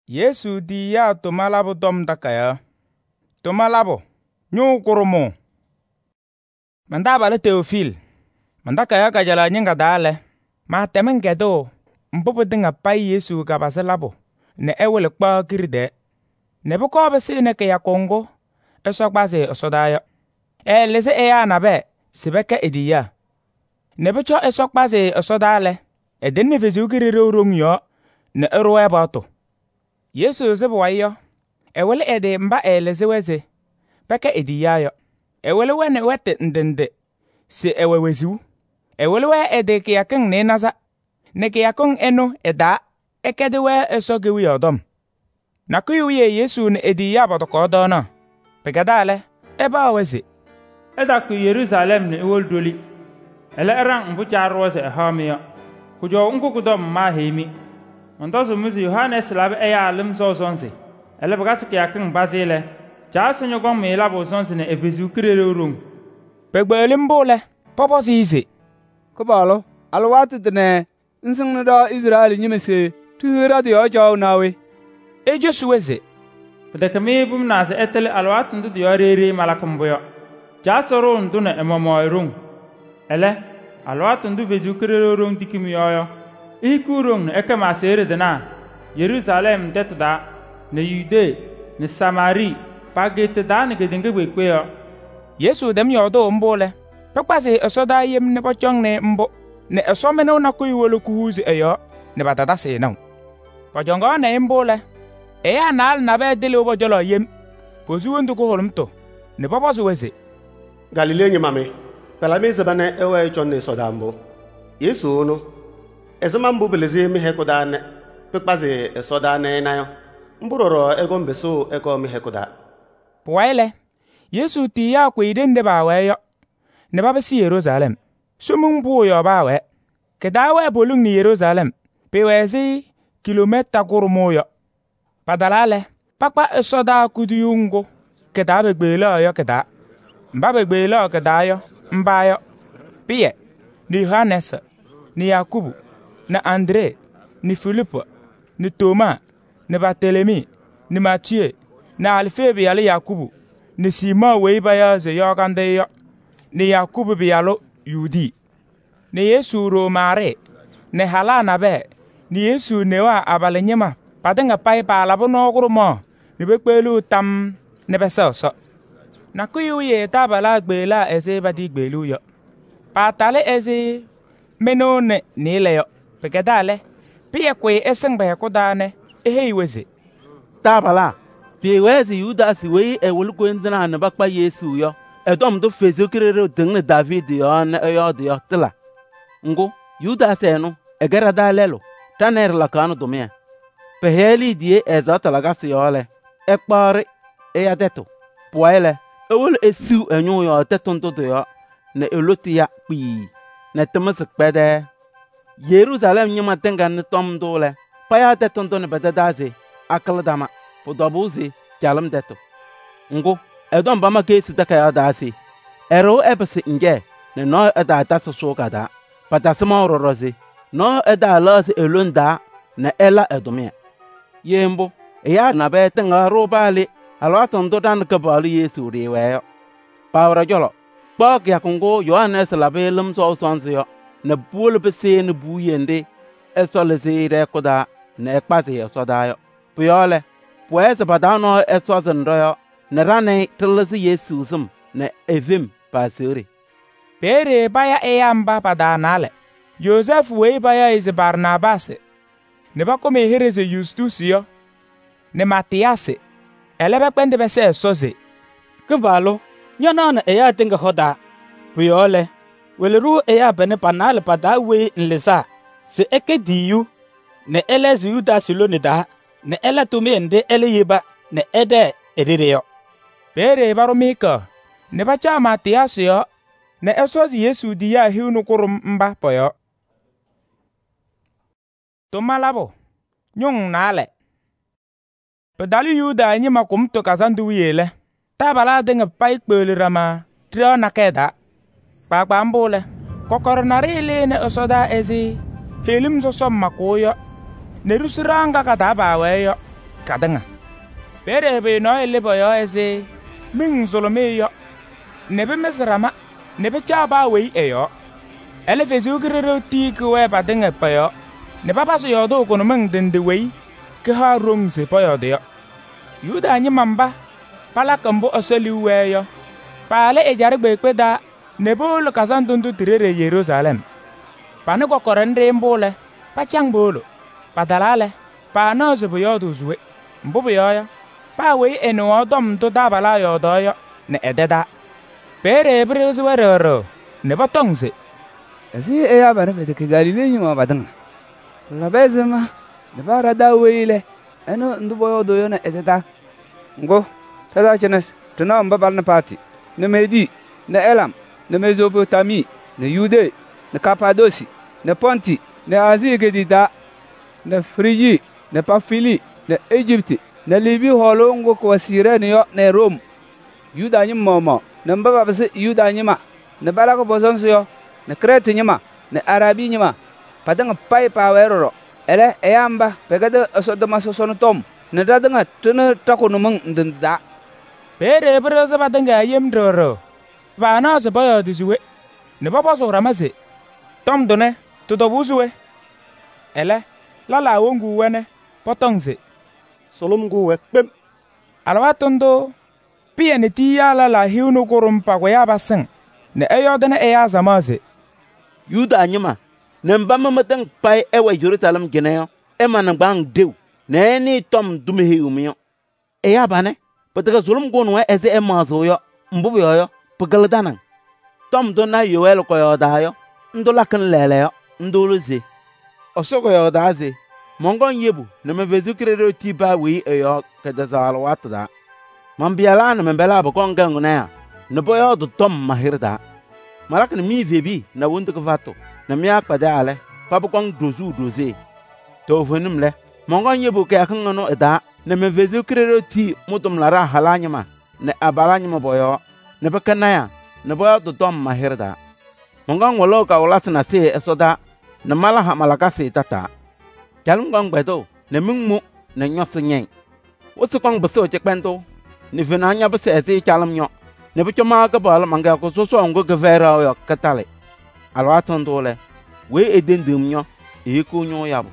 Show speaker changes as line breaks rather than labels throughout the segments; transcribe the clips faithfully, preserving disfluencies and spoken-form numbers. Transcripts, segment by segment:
Yesu di ya toma labo dom dakaya. Toma labo nyu kurumu. Manda bala Teofil. Manda kaya kajala nyinga dale. Ma temen gedo. Mpopo dinga pai Yesu kabase labo. Ne ewele kpa kiride. Ne buko bese ne ke ya Kongo. Eso kbase osodayo. E lese e ya nabe. Sibeke ediya. Ne bucho eso kbase osodale. E denne fesu kirire urung yo. Ne eruwe bato. Yesu zebo wayo. Ewele ede mba e lese weze. Peke ediya yo. Ewele wene wete ndende. Se ewe weziu. Ewele we ede ke yakeng ne nasa. Ne ke yakong eno eda. Ekede we eso gewi odom. Na kuye Yesu ne ediya bato kodona. Pegadale. Eba weze.
Eda ku Yerusalem ne ewol doli. Ele erang mbu charwose hamiya. Kujo unku kudom ma hemi. Ondoso muzi Yohanes labe eya lim so sonse. Ele bagasi ke yakeng bazile. Ja senyo gong me labo sonse ne efesu kirere urung.
Pegbelim bole. Popo size.
Kubalo. Alwatu dene. Nsing na da Israeli nyemese. Tuhira di ojo nawe.
E Jesu weze.
Pede kami bum na se etele alwatu ndu di yorere malakumboyo. Ja soro ndu ne emomo irung. Ele alwatu ndu fesu kirere urung dikimi yoyo. Ikurung ne eke masere dena. Jerusalem detda ne Yude ne Samari pagete da ne gedenge kwekweyo.
Yesu dem yodo mbole. Pekpase esoda yem ne pochong ne mbo. Ne esomeno na kuiwolo kuhuzi eyo ne batata se na. Pojongo ne mbole. E anal na be dele obo jolo yem. Pozu ndu ko holmto. Ne papa so weze.
Galilea nyamame. Pela meze bane ewe chonne sodambo. Yesu ono. Ezamambu beleze mi hekodane. Pekpase esodane nayo. Mburoro ego mbeso ego mi hekoda.
Poile. Yesu ti ya ko idende ba weyo. Ne ba besi Jerusalem. Sumun bu yo ba we. Ke da we bolung ni Jerusalem. Pe wezi kilometa kurumo yo. Padalale. Pakpa esoda kudiyungo. Ke da begbele yo ke da. Mba begbele ke da yo. Mba yo. Piye. Ni Yohanes. Ni Yakubu. Na Andre. Ni Philippe. Ni Thomas. Ni Barthélemy. Ni Matthieu. Na Alphe bi yale Yakubu. Ni Simon wei ba ya ze yo kande yo. Ni Yakubu bi yalo Yudi. Ni Yesu ro mare. Ni halana be. Ni Yesu newa abalenyema. Padenga pai pa labo no kurumo. Ni bekwelu tam ne besa so. Na kuyu ye tabala gbela eze badi gbelu yo. Patale eze meno ne nile yo. Pegedale. Piye kwe eseng be kodane. Ehe iweze.
Tabala. Piye weze Yudas we e wulkwendana ne bakpa Yesu yo. Edom do fezu kirere dingne David yo ne yo de yo tla. Ngo Yudas eno egera dalelo. Taner la kanu domia. Peheli die ezata laga siole. Ekpare e adeto. Poele ewol esu enyu yo tetonto to yo ne elotia pi. Ne temes pede. Jerusalem nyima tenga ne tom dole. Paya tetonto ne bedadaze akaldama. Podobuzi jalam deto. Ngo Edom bama ke sita kaya dasi. Ero ebese inge ne no eda ta so kada. Patasma rorozi. No eda las elunda na ela edomia. Yembo ya na be tenga robali alwaton do dan ka bali Yesu riwe. Pawra jolo. Bok ya kongo Yohanes labelum so sonzio. Na bul bese ne buyende esolese re koda na ekpase esodayo. Puyole. Pues badano esozendro ne rane telesi Yesu zum ne evim pasuri.
Pere baya eyamba padanale. Joseph wei baya is Barnabas. Ne ba kome hereze Justus yo. Ne Matias. Elebe kwende bese soze.
Kubalo. Nyana na eya tinga hoda. Puyole. Weleru eya bene panale pada we nlesa. Se eke diyu. Ne ele ziyuda silo ne da. Ne ele tumi ende ele yeba. Ne ede edire yo.
Pere baromika. Ne bacha Matias yo. Ne esozi Yesu di ya hiunu kurum mba poyo. Tomalabo. Nyung nale. Pedali Yuda nyima kumto kazandu yele. Tabala denga pai kpeli rama. Trio nakeda. Pakpa mbole. Kokoronari ile ne osoda ezi. Helim so som makoyo. Ne rusiranga kataba weyo. kadanga bere be no elebo yo eze min zolome yo ne be mesrama ne be chaba we eyo ele fezu grero ti ku we badanga pa yo ne baba so yo do ko no mang dende we ke ha rong se pa yo de yo yuda nyi mamba pala kambo asali we yo pale e jar gbe peda ne bolo kazandundu tirere Jerusalem pane ko korende mbole pachang bolo padalale pa no se bo yo do zuwe mbubu yo ya pa we eno odom to dabala yo do yo ne ededa pere bre zuweroro ne batongse
asi e ya bare be ke galile nyuma badanga la bezema ne bara da weile eno ndubo yo do yo ne ededa ngo tada chenes tuna mbabal na pati ne medi ne elam ne Mesopotami ne Yude ne Kapadosi ne Ponti ne Asie gedida ne Frigi ne Pafili ne Egypte ne Libi holongo ko sire ne yo ne Rome Yuda nyi momo ne mbaba bese Yuda nyima ne balako bozonso yo ne Crete nyima ne Arabi nyima padanga pai pa weroro ele eyamba pegade asodoma sosono tom ne dadanga tene takono mang ndenda
pere bro za badanga yemdoro ba na se ba yo disuwe ne baba so ramase tom done to do busuwe ele la la wongu wene potongse
solom gu we pem
alwa tondo pie ne ti ya la la hiunu kurum pa ko ya basen ne eyo dene e ya zamase
Yuda anyima ne mbama matang pai ewe Jerusalem geneyo e man bang dew ne ni tom dumehi umiyo e ya bane pataka zulum gonu we eze e mazo yo mbubu yo yo pagal danang tom do na yoel ko yo da yo ndola kan lele yo ndulu zi osoko yo da zi mongon yebu ne me vezu kredo ti ba wi e yo ka da zal watda man biala ne me bela ba kon gangu na ya ne boyo do tom mahirda malak ne mi vebi na wundu ko vato na mi akpa da ale pa ba kon dozu doze to vonum le mongon yebu ka kan no eda ne me vezu kredo ti mutum lara halanyama ne abalanyama boyo ne ba kanaya ne boyo do tom mahirda mongon wolo ka wala sana se esoda ne mala ha malaka se tata jalum gong bedo ne mingmu ne nyos nyen wosu kong beso che kwento ne vinanya bese ese chalam nyo ne bicho ma ka bal manga ko so so ngo ge vera yo katale alwaton dole we edendum nyo e ku nyo yabo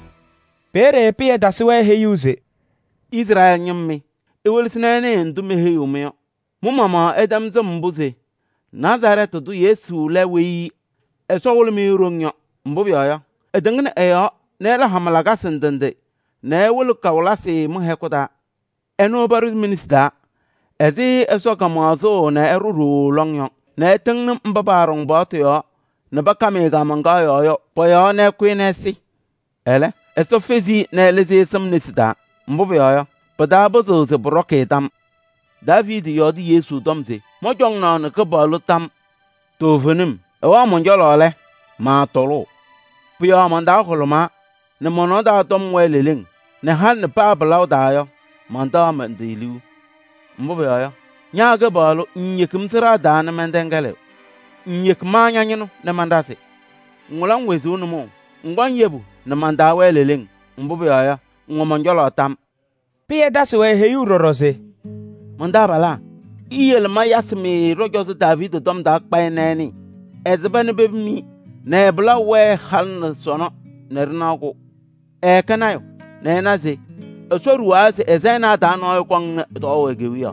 pere pie daswe he yuze
Israel nyimmi e wolisnene ndume he yume mu mama edam zambuze Nazaret du Yesu le we e so wolmi ronyo mbubi ya edengene e yo ne la hamalaga sendende ne wolu kawlasi mu hekoda eno baru minister ezi eso kamazo na eruru longyo ne teng mbabarong bato yo ne bakame ga manga yo yo po yo ne kwinesi ele eso fezi ne lezi samnisida mbubi yo yo pada bozo ze broke tam David yo di Yesu domze mo jong na ne kabalu tam to venim e wa monjolo le ma tolo puyo manda holoma ne mono da tom weleleng ne han ne pa blau da yo manda mandilu mbobe yo nya ga balu nyekum sira da ne mendengale nyek ma nya nyino ne mandase ngulang wezu no mo ngwan yebu ne manda weleleng mbobe yo ngomonjolo tam
pie daswe he yurorose
manda bala iyel ma yasmi rojo David dom da kpaineni ezban bebmi ne bla we haln sono ne rnako e kanayo ne naze soru ase ezena da no kon do we gewiya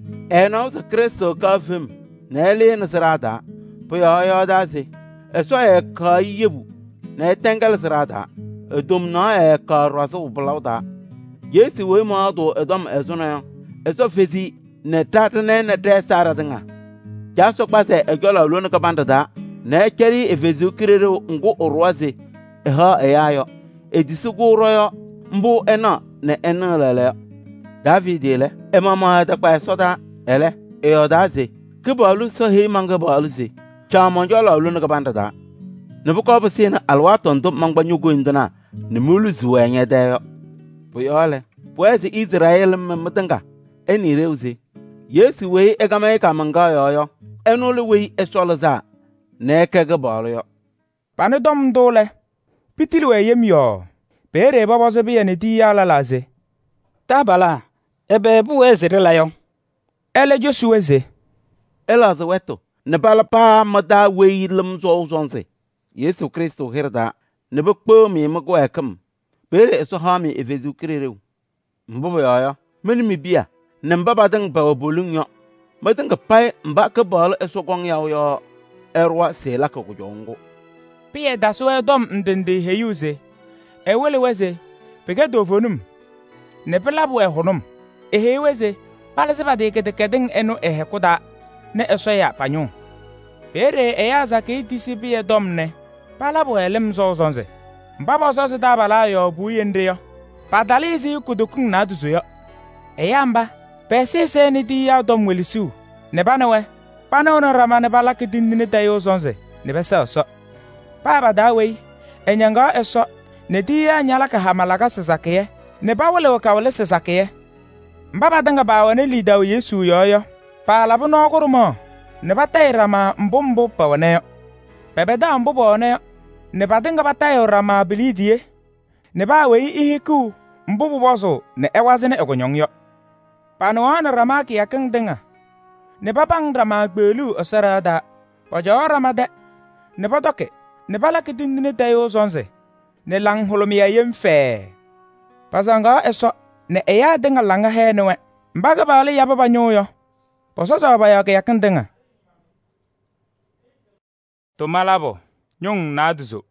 e no se Kristo ka fem ne le ne srada po yo yo da se e so e ka yebu ne tengal srada e dum na e ka raso blauda Yesu we ma do edom ezuna e so fezi ne tat ne ne de sara dinga ja so pase e gola lo ne ka banda da ne keri e fezi kirero ngo orwaze e ha e yayo e disugo royo mbu ena ne ena lele David le e mama da pa soda ele e odaze ke balu so he manga balu se cha monjo la lo ne ka banda da ne bu ko ba se na alwaton do mangba nyugo indana ne mulu zuwa nya da yo bu yole pues Israel mmtanga eni reuze Yesu we e gama e ka manga yo yo enu le we e soloza ne ke ga balu yo
pane dom dole pitil we yem yo pere baba se bi ne ti ya la laze
Tabala, ebe bu ezere la yo.
Ele Joshua ze.
Ela ze weto. Ne bala pa mada we lum zo zonse. Yesu Kristo herda. Ne bu kpo mi mgo ekam. Bere eso ha mi efezu kirere. Mbo ya ya. Meni mi bia. Ne mbaba dang ba bolung yo. Ma dang pai mba ka bal eso kwang ya yo. Erwa se la ko jongo.
Pie daso edom ndende heyuze. Ewele weze. Pege dovonum. Ne pela bu ehonum. Ehe weze. Pala se ba de kede kedeng eno ehe kuda. Ne eso ya panyo. Bere eya za ke disi bi edom ne. Pala bu elem zo zonze. Mbaba zo se dabala yo bu yende yo. Padali isi kudukun na duzo yo. Eya mba. Pese se ni di ya dom welisu. Ne banewe. Pana ono rama ne bala ke dindine dayo zonze. Ne besa so. Paba dawe. Enyanga eso. Ne di ya nyala ka hamalaga sesakeye. Ne bawele wakawele sesakeye. Mbaba danga bawane lidaw Yesu yoyo. Pala bu nokuru mo. Ne batay rama mbumbu pawane yo. Pebeda mbubo one yo. Ne badanga batay rama bilidie. Ne bawe ihiku mbubu boso ne ewazine egonyong yo. Panoana rama ki yakeng denga. Ne babang rama gbelu osarada. Pajo rama de. Ne badoke. Ne balaki dindine dayo zonze. Ne lang holomiya yemfe. Pasanga eso ne eya denga langa henewe. Mbaga bale yaba banyoyo. Pososo baya ke yakeng denga. Tumalabo nyung naduzo.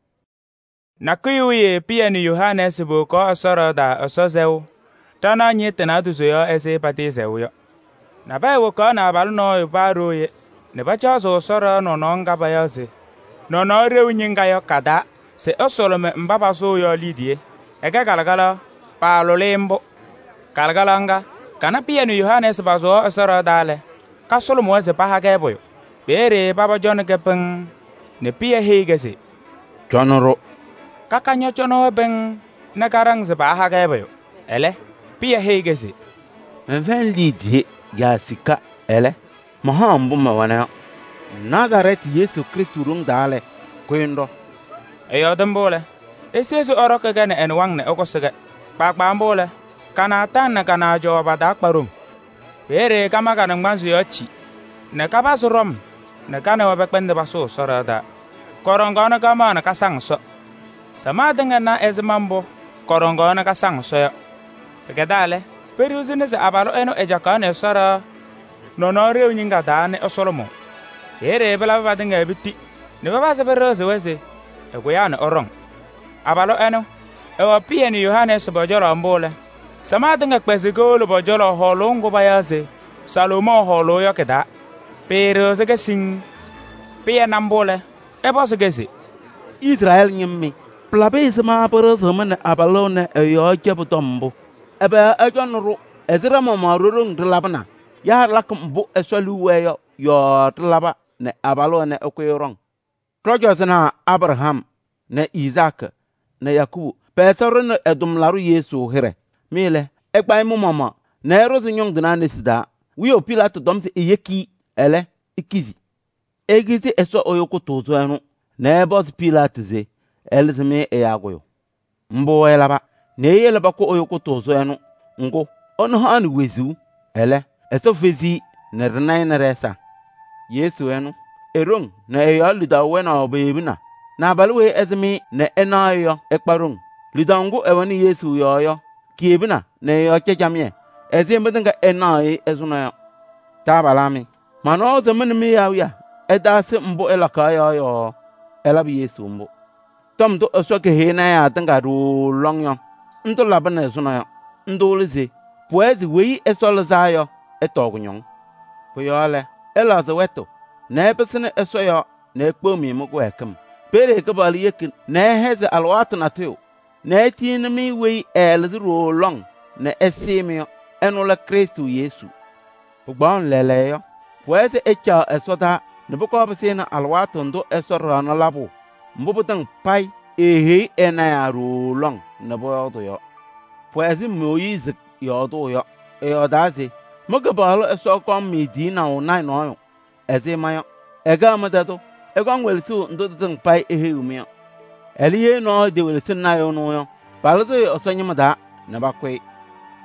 Nakuyuye pia ni Yohanes bu ko osoro da osozeu. Tana nyete naduzo yo ese pati zewu yo. Na bai wo ko na balu no baro ye. Ne bacha zo osoro no no ngaba yo se. No no rewu nyinga yo kada. Se osolo me mbaba so yo lidie. Ega galagala pa lo lembo. Galgalanga kana pia ni Yohanes bazo osoro dale. Kasolo mo se pa hagebo yo. Bere baba John kepeng ne pia hegese.
Jonoro.
Kaka nyochono beng nakarang se ba hagebo yo. Ele pia hegese.
Enfen lidie ya sika ele. Mahambu mawana. Nazareth Yesu Kristu rung dale. Kwendo.
Eyo dembole. Esesu oroke gane en wang ne okosege. Pakpa mbole. Kana tan na kana jo bada kparum. Bere kama kana ngbanzu yo chi. Ne kabasu rom. Ne kana wabekpende baso sorada. Korongona kama na kasang so. Sama dengan na ezmambo. Korongona kasang so yo. Kedale. Periuzine se abalo eno ejakane sora. Nonore unyinga dane osolomo. Ere bela badenga biti. Ne baba se berose wese. Egoyane orong. Abalo eno. Ewa pia ni Yohanes bojoro mbole. Sama denga kwezigolo bojoro holongo bayase. Salomo holo yo keda. Pero se gesing. Pia nambole. Ebo se gesi.
Israel nyimmi. Plabe se ma poro se mene abalo ne eyo chebutombo. Ebe ejonru ezira mama rurung dilabana. Ya lakumbu esolu weyo yo dilaba ne abalo ne okwerong. Trojo sena Abraham ne Isaac ne Yakubu. Pesoro ne edum laru Yesu here. Mile ekpai mu mama ne rozi nyong dina nesida. Wiyo Pilato domse eyeki ele ikizi. Egizi eso oyoko tozo enu. Ne boss Pilato ze elzeme eyagoyo. Mbo elaba ne yelaba ko oyoko tozo enu. Ngo ono han wezu ele eso fezi ne renai ne resa. Yesu enu erong na eyo lida wena obebina. Na balwe ezmi ne enayo ekparung. Lidangu ewani Yesu yoyo. Kiebina ne yo chechamye. Ezi mbedenga enai ezuna tabalami. Mano zemen mi yawya. Edase mbo elaka yoyo. Elabi Yesu mbo. Tom do osoke hena ya tanga ru longyo. Ndo labana ezuna yo. Ndo lize. Puezi wei esol zayo etogunyon. Puyole ela zeweto. Ne pesene esoyo ne kpomi mko ekem. Pere kebali yekin ne heze alwatu na teo. Ne tine mi wei elzi ru long ne esimio enula Kristu Yesu. Pugbon leleyo. Puezi echa esota ne buko besena alwatu ndo esora na labu. Mbubutang pai ehe enaya ru long ne boyodo yo. Puezi Moise yodo yo. Eyo dazi. Mugabalo esokon medina o nai noyo. Eze mayo. Ega amadato. Ega ngwelsu ndo tang pai ehe umio. Eliye no de welsin na yo no yo. Balzo osonye mada na bakwe.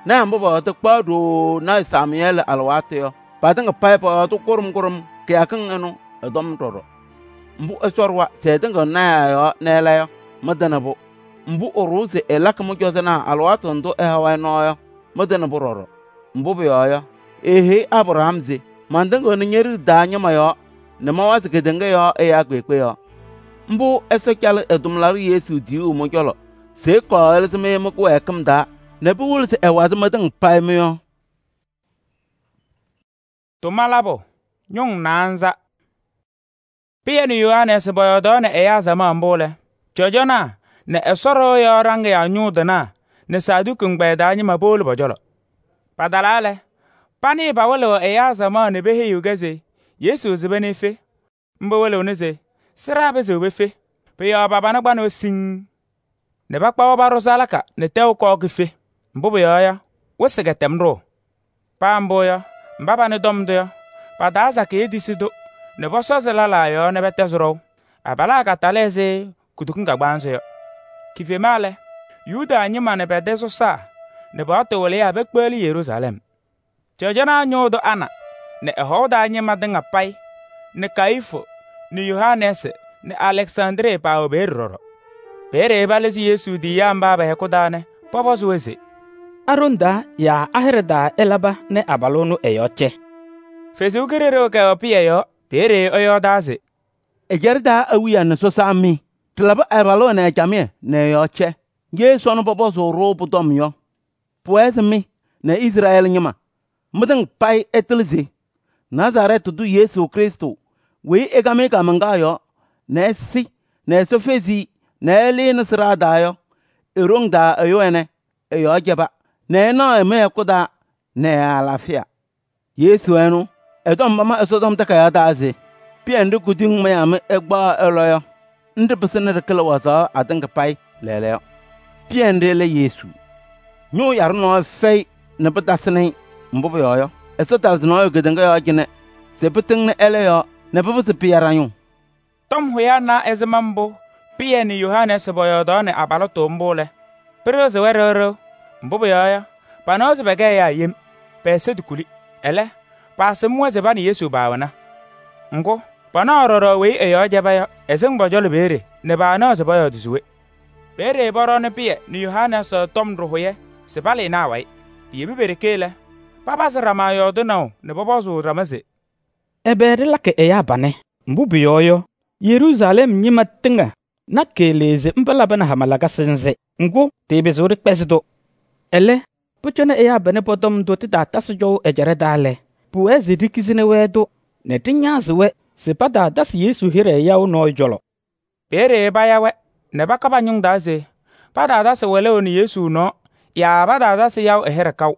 na mbo ba to kpado na Samuel alwatyo padanga pai pa to kurum kurum ke akan anu dom toro mbu esorwa se danga na yo nela yo madana bo mbu oruse elaka mo jozana alwato ndo e hawa no yo madana bo roro mbu be yo ehe Abraham ze mandanga ni nyeru danya mayo ne mawase ke danga yo e ya kwekwe yo mbu esokyal edumlar Yesu di u mo jolo se ko elsme mo ko ekamda ne bul se e wazma dang pai me yo
to malabo nyong nanza pia ni Yohanes boyodo ne eya zama mbole jojona ne esoro yo range ya nyudana ne sadu kungbe da nyima bol bojolo padalale pani ba wolo eya zama ne behe yugeze Yesu zibene fe mbo wolo neze sira be zo be fe pe yo baba na gba no sin ne bakpa wa baro salaka ne tew ko gife mbo yo ya wosega temro pa mbo yo mbaba ne domdo yo padaza ke edisido ne boso zelala yo ne betezro abala ka taleze kudukun ka gbanso yo kife male Yuda anyima ne bedeso sa ne ba to wole ya bekpeli Jerusalem jojana nyodo ana ne ehoda anyima denga pai ne Kaifo ne Yohanes ne Alexandre pa oberoro pere balesi Yesu di yamba ba hekudane popo suwese
Arunda ya aherda elaba ne abalonu eyoche
fesu kerero ka opia yo pere oyo daze
ejerda awiya ne so sami tlaba abalo ne jamie ne yoche ye sono popo so ro putom yo pues mi ne Israel nyama mudang pai etlzi Nazaret du Yesu Kristo we egame ka mangayo ne si ne so fezi ne le nasra dayo erong da ayo ene ayo jeba ne no me kuda ne alafia Yesu enu edom mama esodom takaya daze piendu kuding mayam egba eloyo ndi pesene de kala wasa atanga pai lele piende le Yesu nyu yar no fei ne petasne mbobo yo esota zno gedanga yo gine se peteng ne ele yo ne pepe se piaranyu
tom huyana ezemambo pia ni Yohanes boyodo ne abalo tombole pero ze werero mbobo yo panoze bega ya yem pese dukuli ele pase muze bani Yesu bawana ngo pana ororo we eyo jaba yo eseng bojolo bere ne ba na ze boyo dusuwe bere boro ne pie ni Yohanes tom drohoye se bale na wai yebi bere kele papa se rama yo do no ne bobo zu ramase
ebere lake eya bane mbubi yoyo Jerusalem nyima tinga na keleze mbala bana hamalaga senze ngo tebe zuri kpesdo ele puchone eya bane potom do ti data sujo ejere dale puwe zidikizine wedo ne tinyazwe se pada das Yesu hire ya uno jolo
bere bayawe ne bakaba nyung daze pada das wele oni Yesu no ya bada das yaw ehere kaw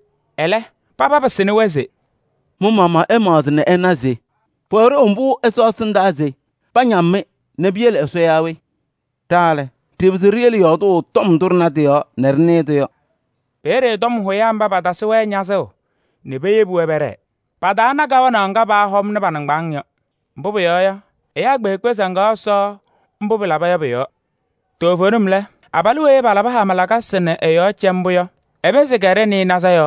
ele papa basene weze
mu mama emaz ne enaze pore ombu eso sindaze panyame ne biele eso yawe tale tibzi rieli yo do tom durna de yo nerne de yo
bere dom hoyamba bada se we nyazo ne beye bu ebere pada na gawa na nga ba hom ne banang bangyo mbobo yo ya eya gbe kwesa nga so mbobo la ba yo yo to vonum le abalu e bala ba ha malaka sene eyo chembo yo ebe se gere ni naza yo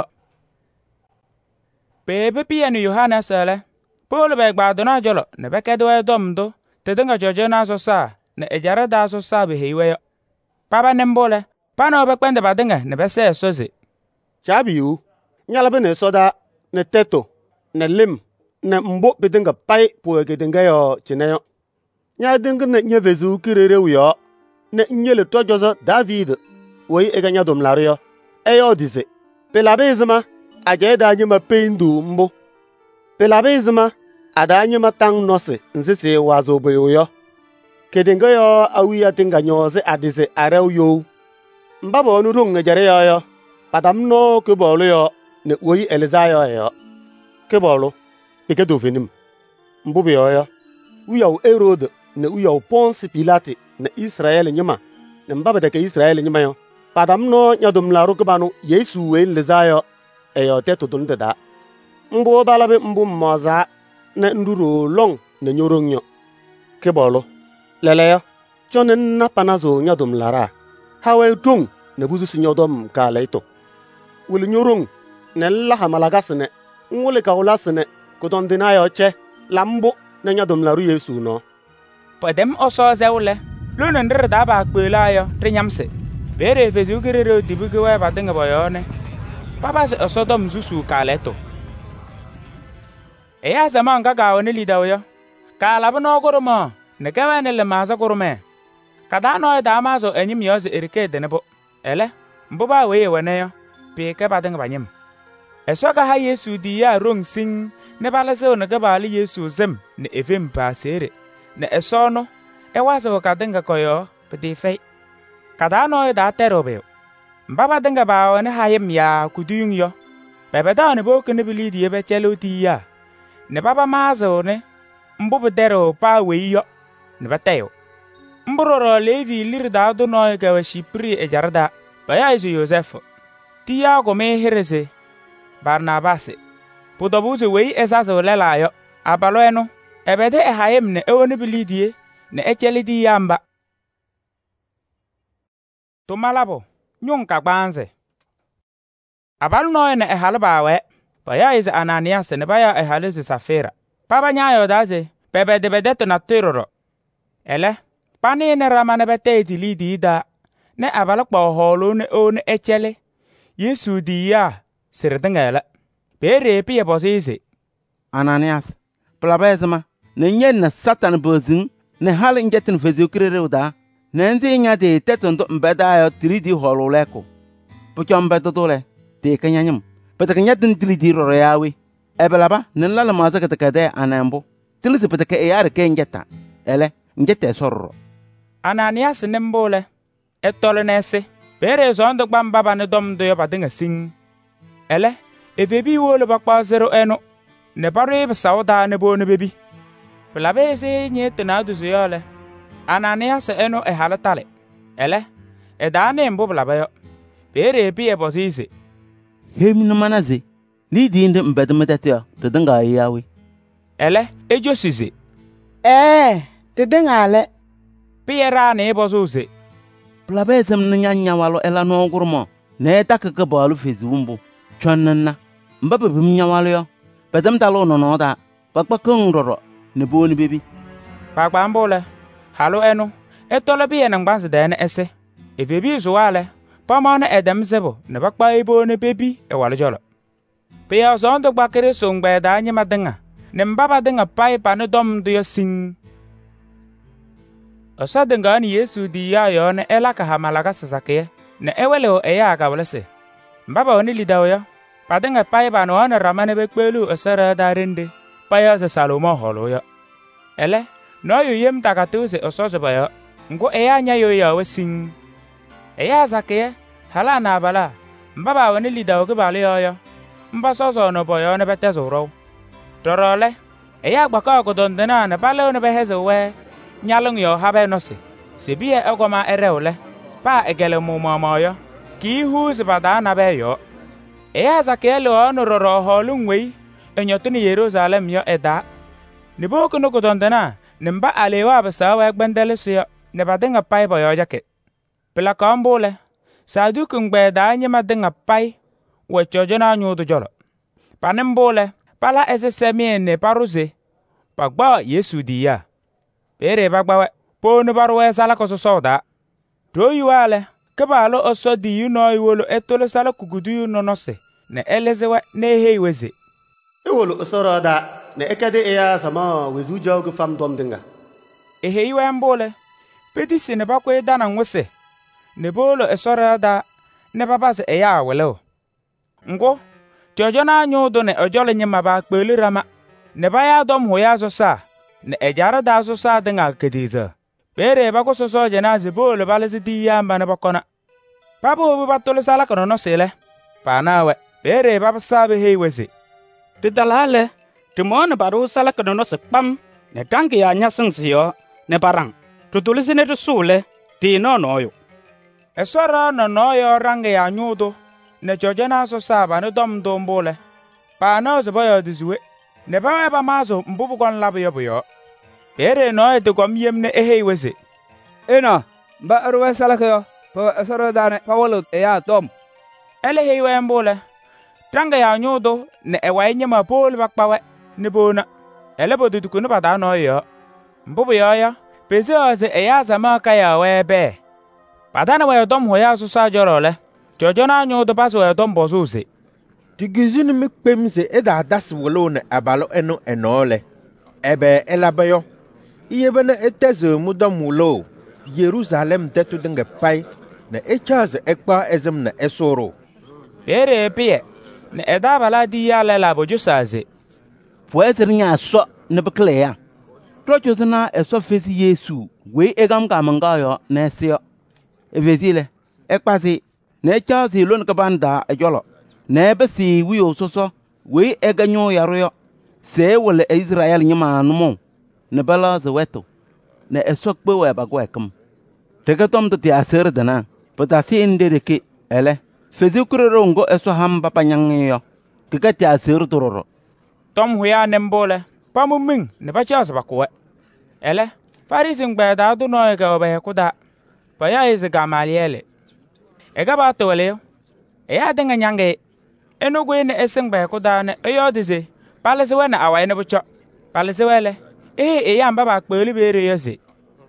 bebe pia ni Yohanes ele polo be gba do na jolo ne be kedo e dom do te denga jojo na so sa ne ejare da so sa be heiwe yo baba ne mbole pana obe kwende badenga ne be se soze
chabiu nyala be ne soda ne teto ne lim ne mbo bedenga pai po gedenga yo chineyo nya denga ne nyevezu kirere uyo ne nyele tojozo David woi eganya dom lario eyo dize pelabezma aje da nyima peindu mbo pelabezma ada nyima tang nose nzese wazo boyo kedenga yo awiya tinga nyoze adize arew yo mbabo nu rung ngejare yo yo padam no ke bolo yo ne woi Elizayo yo ke bolo peke do venim mbubi yo yo uyaw Herod ne uyaw Ponce Pilate ne Israel nyima ne mbaba de ke Israel nyima yo padam no nyadum la rukbanu Yesu we Elizayo eyo teto dun da mbo balabe mbu moza ne nduro long ne nyoronyo ke bolo lele yo chonen na panazo nyadum lara hawe tung ne buzu sinyodom ka leito wili nyorong ne laha malagasne ngule ka ulasne kudon dinayo che lambo ne nyadom la ru Yesu no
podem oso zewle lona ndre da ba kpela yo trinyamse bere fezu gerero dibuge wa ba denga boyone papa se osodom zusu kaleto eya zaman ga gawo ne lidawo kala bno goromo ne gawane le maza gorome kada no da mazo enyim yoze erike denebo ele mboba weye wene yo pe ke ba denga banyim eso ga ha Yesu di ya rong sing ne balase ne ga bali Yesu zem ne evem pa sere ne eso no e waso ka denga koyo pedi fe kada no da terobe mbaba denga ba wene hayem ya kuduyung yo bebe da ne bo ke ne bili di ebe chelo ti ya ne baba mazo ne mbubu dero pa we yo ne bateyo mburoro levi lirda do no ga shipri e jarda baya isu Joseph ti ya go me hereze Barnabas pudobuze we ezazo lelayo abalo eno ebede e hayem ne ewoni bilidie ne echeli di yamba to malabo nyun ka gbanze abal no ne e halba we baya is Ananias ne baya e halise Safira baba nyayo daze bebe de bedeto na teroro ele pani ne ramane bete dilidi da ne abal kpo holo ne o ne echele Yesu di ya sirdengela bere pie bosise
Ananias plabezma ne nyen na Satan bozin ne halin jetin fezukirere da ne nzi nya de teton do mbeda yo tridi hololeko puchom betotole te kanyanyam petakanya tin tridi roro yawi ebelaba ne lala mazaka takade anembo tilisi petake e yar ke njeta ele njete sorro
Ananias nembole etole nese bere zondo gbamba ne dom do yobadinga sing ele efebi wole bakpa zero eno ne pare sauda ne bo ne bebi plabe se nyete na du yole Ananias eno e halatale ele e dane mbo blabe yo bere bi e bosise
hemino manaze lidi inde mbedmetetya de danga yawi
ele e josize
eh de dangale
piera ne bosuse
plabe sem nyanya walo ela no gurmo ne takaka balu fezumbu chonnna mbabe bim nyawalo yo bedam talo no no da bakpa kung roro ne boni bebi
pakpa mbole halo eno etole bi ena ngbanse de ne ese efebi zuwale pama na edem zebo ne bakpa ebo ne bebi e walo jolo pe ya zondo gbakere so ngbe da anya madenga ne mbaba denga pai pa ne dom do sing osadenga ni Yesu di ya yo ne elaka hamalaga sasake ne ewele e ya ga wlese mbaba oni lidawo yo padenga pai ba no na ramane be kpelu osara darende paya se Salomo holo yo ele no yo yem takatu se ososo ba yo ngo e anya yo ya wesing e ya zake hala na bala mbaba oni lidawo ke bale yo yo mba soso no boyo ne bete zoro dorole e ya gbaka ko dondena na bale no be hezo we nyalung yo habe no se se bie egoma ereule pa egele mu mama yo ki hu se bada na be yo eya zakelo ono roro holungwe enyotuni Jerusalem yo eda ne boko no kodondana ne mba alewa basawa gbendele so ne badenga pai boyo jake pela kambole sadu kungbe da nyama denga pai we chojona nyudu jolo panembole pala esesemi ne paruze pagba Yesu diya bere bagba ponu barwe sala ko so soda do yuale kabalo oso di yuno iwolo etolo sala kugudu yuno nose ne elezewa ne heiweze
iwolo osoro da ne ekade eya sama wezu jogu fam dom dinga
e heiwe mbole peti sine bakwe dana nwose ne bolo esoro da ne baba se eya welo ngo jojona anyudo ne ojole nyema ba kpelirama ne baya dom hoya zo sa ne ejara da zo sa dinga kediza bere bako soso jena zibolo balezi diya mbana bakona Papa obu batolo sala kono no sele. Panawe, bere baba sabe heiwese.
Tidalale, timone baru sala kono no sepam, ne tanki ya nyasensio, ne barang. Tutulisine tu sule, ti no noyo.
Esora no noyo range ya nyudo, ne jojena so saba ne dom dombole. Pana se boyo dizwe, ne bawe ba mazo mbubu kon labo yobo yo. Bere noyo te kom yemne eheiwese.
Eno, ba arwe sala koyo. Pa asoro dane pawolo e ya tom
ele hei we mbule tranga ya nyudo ne ewa nyema pol bakpawe ne bona ele bodu dukunu bada no yo mbubu yo ya peze oze eya zama ka ya we be bada na we dom ho ya susa jorole jojo na nyudo baso we dom bozuze
digizini mi kpemse eda das wolo ne abalo eno enole ebe elabayo iye bana etezo mudom wulo Jerusalem detu dinge pai na echaz ekpa ezem na esoro
bere pie ne eda bala di ya lela boju saze
pues nya so ne bekleya trocho zina eso fesi Yesu we egam kamanga yo na sio evezile ekpasi ne chazi lon ka banda ejolo ne besi wi ososo we eganyo yaroyo se wole Israel nyima numo ne bala ze weto ne eso kpe we bagwekam tegatom to ti aser dana pata si inde de ke ele fezi kurero ngo eso hamba panyangyo kika ti aser tororo
tom huya nembole pamuming ne bachas bakwe ele farisin gbada du no ga ba kuda pa ya ize gamaliele ega ba tole e ya denga nyange enugwe ne esen ba kuda ne eyo dize palese we na awai ne bucho palese wele eh e ya mbaba kpeli bere yose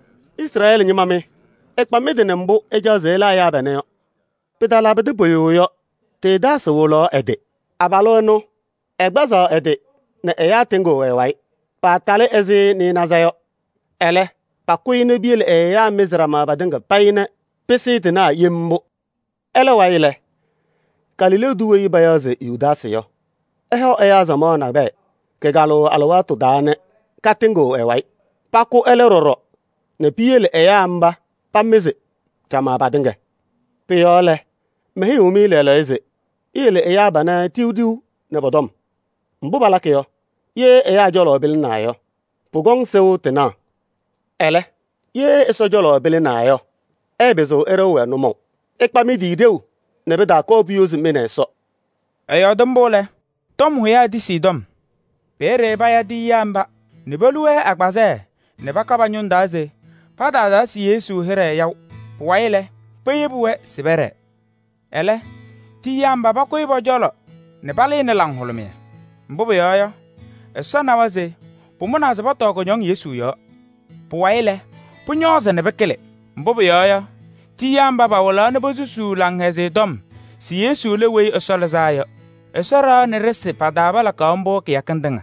Israel nyimame ekpa medene mbu ejazela ya bene pedala bede boyo te daso wolo ede abalo no egbazo ede na eya tengo ewai patale ezi ni nazayo ele pakuine biel eya mezrama badanga paine pesite na yembo ele waile kalile duwe bayaze yudasiyo eho eya zamana be ke galo alwatu dane katengo ewai paku ele roro ne biel eya amba pameze chama badanga piyole mehi umi lele eze ile eya bana tiudiu ne bodom mbubala keyo ye eya jolo bil na yo pugong sewu tena ele ye eso jolo bil na yo ebezo erowe no mo ekpa mi di deu ne be da ko bi ozu mene so
ayo dombole tom huya disi dom bere baya di yamba ne boluwe agbaze ne bakaba nyunda ze pada da si Yesu here yaw waile peyebuwe sibere ele ti yamba bakoy bo jolo ne bale ne lang holme mbubu yoyo eso na waze pumuna ze boto ko nyong Yesu yo puwaile punyoze ne bekele mbubu yoyo ti yamba ba wala ne bozusu lang heze dom si Yesu le we eso le zayo eso ra ne rese pada bala ka mbo ke yakandanga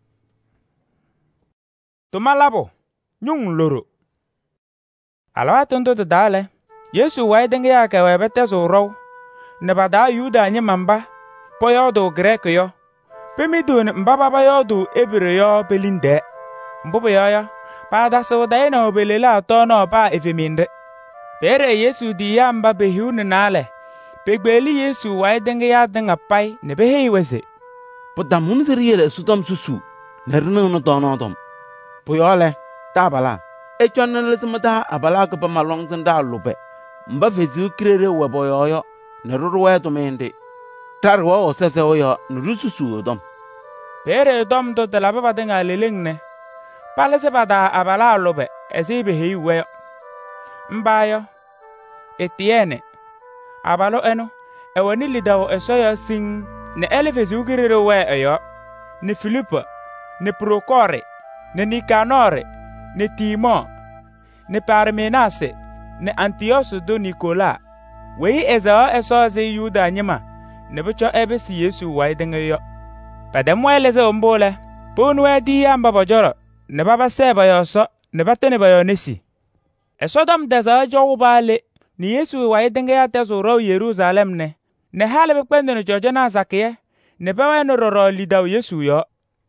to malabo nyung loro alawa tondo de dale Yesu wai denga ya ka we bete zo ro ne bada yuda nyi mamba poyodo grek yo pemidun mbaba ba yodo ebere yo belinde mbubu yoyo pada so dai no belela to no ba efeminde bere Yesu di yamba behiun nale pegbeli Yesu wai denga ya denga pai ne behi weze
poda mun seriele sutam susu nerno no tono tom poyole tabala e chonne semata abala ko pa malong senda lupe mba fezi krere we boyoyo ne ruruwe to mende tarwa o sese oyo nurususu dom
bere dom do de la baba denga lelengne pale se bada abala lupe ezibe heiwe mbayo etiene abalo eno ewani lidawo esoyo sing ne elefezi ukirere we eyo ne Filipo ne Prokore ne Nikanore ne Timo ne Parmenase ne Antiochus do Nikola wei ezao esoze Yuda nyima ne becho ebesi Yesu wai dengeyo padamwele ze ombole ponwe di amba bojoro ne baba seba yoso ne batene bayo nesi esodam deza jowo bale ni Yesu wai dengeya tesoro Jerusalem ne ne hale bekpende no jojo na zakiye ne bawe no roro lidaw Yesu yo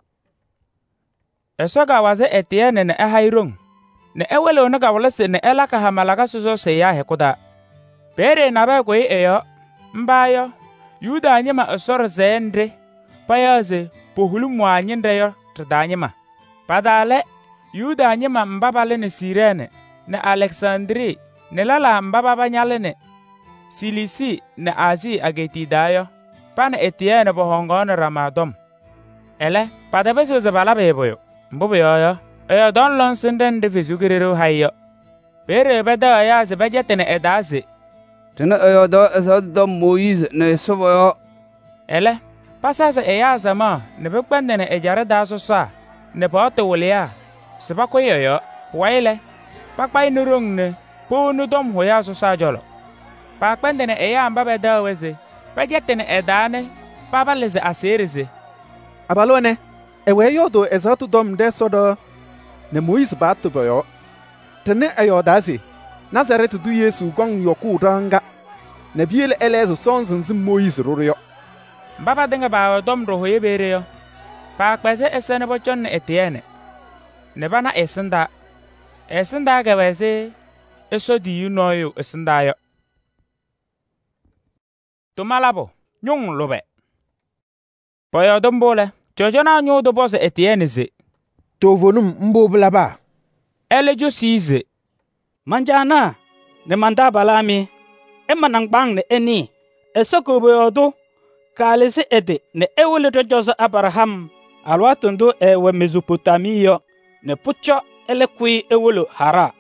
esoga waze etiene ne ehairong ne ewele onaga walase ne elaka hamalaga suzo se ya hekuda bere na ba koi eyo mbayo Yuda anyima esor zende payaze pohulu anyinde yo tdanyima padale Yuda anyima mbabale ne Sirene ne Alexandri ne lala mbaba banyale ne Silisi ne Azi ageti dayo pana etiene bohongone ramadom ele padabese zebala beboyo mbubu yoyo eyo don lon sinden de fizugirero hayo bere beda ya ze bajetene edaze
tene ayo do eso do Moise ne sobo yo
ele pasasa e ya zama ne be kpende ne ejare da so sa ne pa to wolia se ba ko yoyo waile pa pa inurung ne po nu dom hoya so sa jolo pa kpende ne e ya mba be da weze pa jette ne edane pa ba leze asereze
abalone e we yo do ezatu dom de sodo ne Moise ba to boyo tene ayo dasi Nazaret du Yesu gong yoku danga ne biele elezo sonzen zim Moise roryo
Baba denga ba dom ro hoye bere yo. Pa kpese esene bo chon ne etiene. Ne bana esenda. Esenda ga wese eso di you know you esenda yo. To malabo nyung lobe. Po yo dom bole. Jojo na nyu do bose etiene ze.
To vonum mbo blaba.
Ele jo size.
Manjana ne manda balami. Emma nang bang ne eni. Esoko bo yodo. Kalisi ede ne ewele to jozo Abraham alwatondo ewe Mesopotamia ne pucho ele kui ewelo hara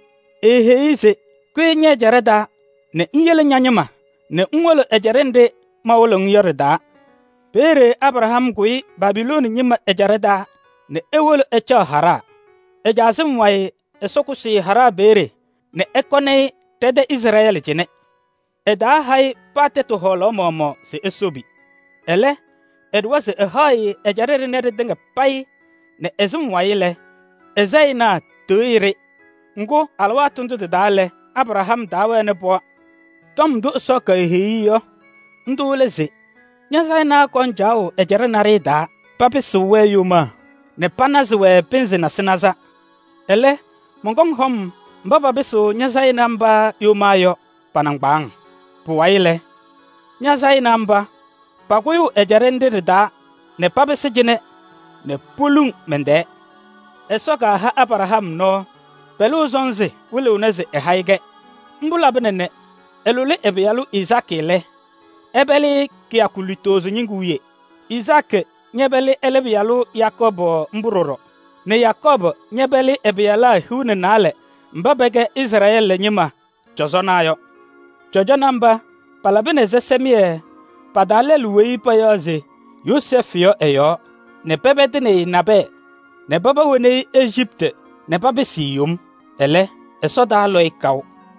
ehe ise kui nye jareda ne nyele nyanyama ne nwelo ejarende mawolo nyoreda pere Abraham kui Babiloni nyima ejareda ne ewelo echo hara ejasim waye esokusi hara bere ne ekone tede Israel jene eda hai pate to holo momo se esobi ele edwase ehai ejarere ne denga pai ne ezum waile ezaina tuire ngo alwatundu de dale Abraham dawe ne bo tom du soka hiyo nduleze nyazaina konjao ejare narida papi suwe yuma ne panazwe pinzi na sinaza ele mongom hom mbaba bisu nyazaina mba yumayo panangbang puwaile nyazaina mba pakuyu ejarende da ne pabe sejene ne pulung mende esoka ha Abraham no pelu zonze wile uneze ehaige mbula benene elule ebialu Isaac ele ebeli kiakulitozo nyinguye Isaac nyebeli elebialu Yakob mburoro ne Yakob nyebeli ebiala hune nale mbabege Israel le nyima jozonayo jojonamba palabene zesemie padale luwei payoze Yosef yo eyo ne pebete ne nabe ne baba wone Egypte ne pabe siyum ele esoda loy kaw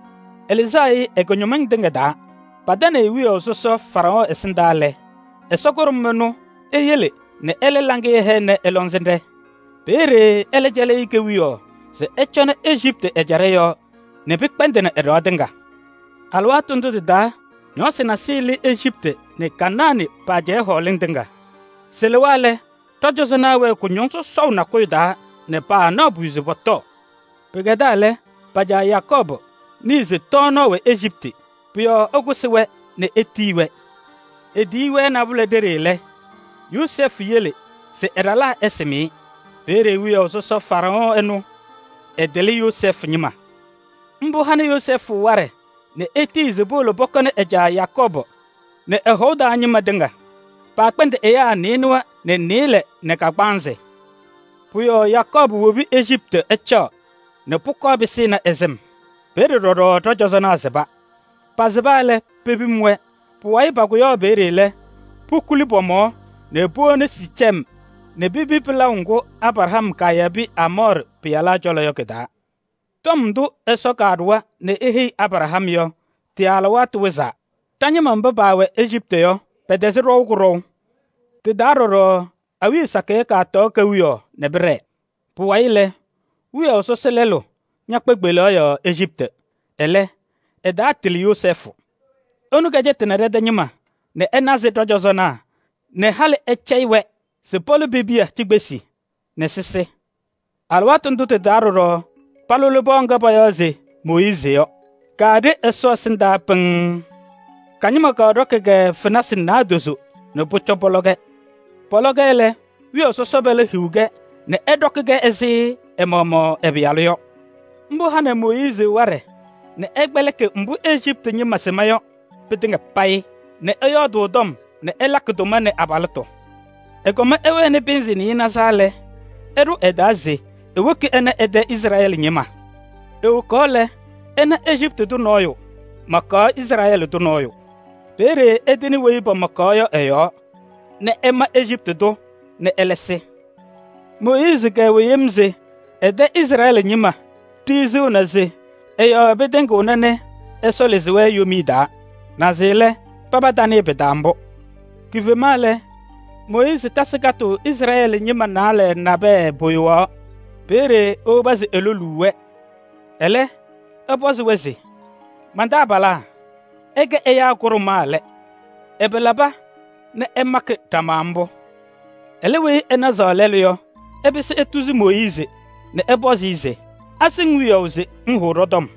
Elizai ekonyomeng dengeda padane wi ososo farao esindale esokorum menu eyele ne ele lange he ne elonzende pere ele jele ike wiyo se echone Egypte ejareyo ne pikpende ne erodenga alwa tundu da nyose na sili Egypte ne kanani paje holindenga selewale tojoso na we kunyonso so na koida ne pa na buize boto pegedale paja Yakob ni ze tono we Egypte pio ogusiwe ne etiwe ediwe na bule derele Yosef yele se erala esemi pere wi oso so farao enu edeli Yosef nyima mbu hane Yosef ware ne eti zebolo bokone eja Yakob ne ehoda anyima denga pa kpende eya ninwa ne nile ne kakbanze puyo Yakob wobi Egypte echo ne puko bisina ezem bere rodo tojozona zeba pazebale pebimwe puwai bakuyo berele pukuli bomo ne bone sichem ne bibi plaungo Abraham kayabi Amor piala jolo yokeda tomdu esokadwa ne ehi Abraham yo tialwa tuweza tanyama mbabawe Egypte yo pedezi rogro ti daroro awi sake ka to kawiyo ne bre puwaile wi oso selelo nyakpegbelo yo Egypte ele eda til Yosef onu gaje tenere danyima ne enaze dojozona ne hale echeiwe se polo bibia tigbesi ne sise alwatun te daroro palolo bonga bayoze Moise yo kade eso sinda peng kanyima ka rokege finasin na dozo ne pucho pologe pologe le wi oso sobele hiuge ne edokege ezi emomo ebialo mbu hane Moise ware ne egbeleke mbu Egypte nyima semayo pitinga pai ne eyodo dom ne elakdoma ne abalato egoma ewe ne benzini na sale eru edaze ewoke ene ede Israel nyima ewo kole ene Egypte du noyo maka Israel du noyo. Pere edini wei ba maka yo eyo. Ne ema Egypt do ne elese. Moïse ga weyemze ede Israel nyima. Tizu na ze. Eyo bedengo nane esolezwe yomida. Na zele baba dani bedambo. Kivemale Moïse tasikato Israel nyima nale nabe boywa. Pere obazi eloluwe. Ele obazi wezi. Manda bala. Ege eya kurumale. Ebelaba ne emake tamambo. Elewe enazalelyo. Ebese etuzi Moïse ne ebozi ize. Asingwiyoze nhurodom.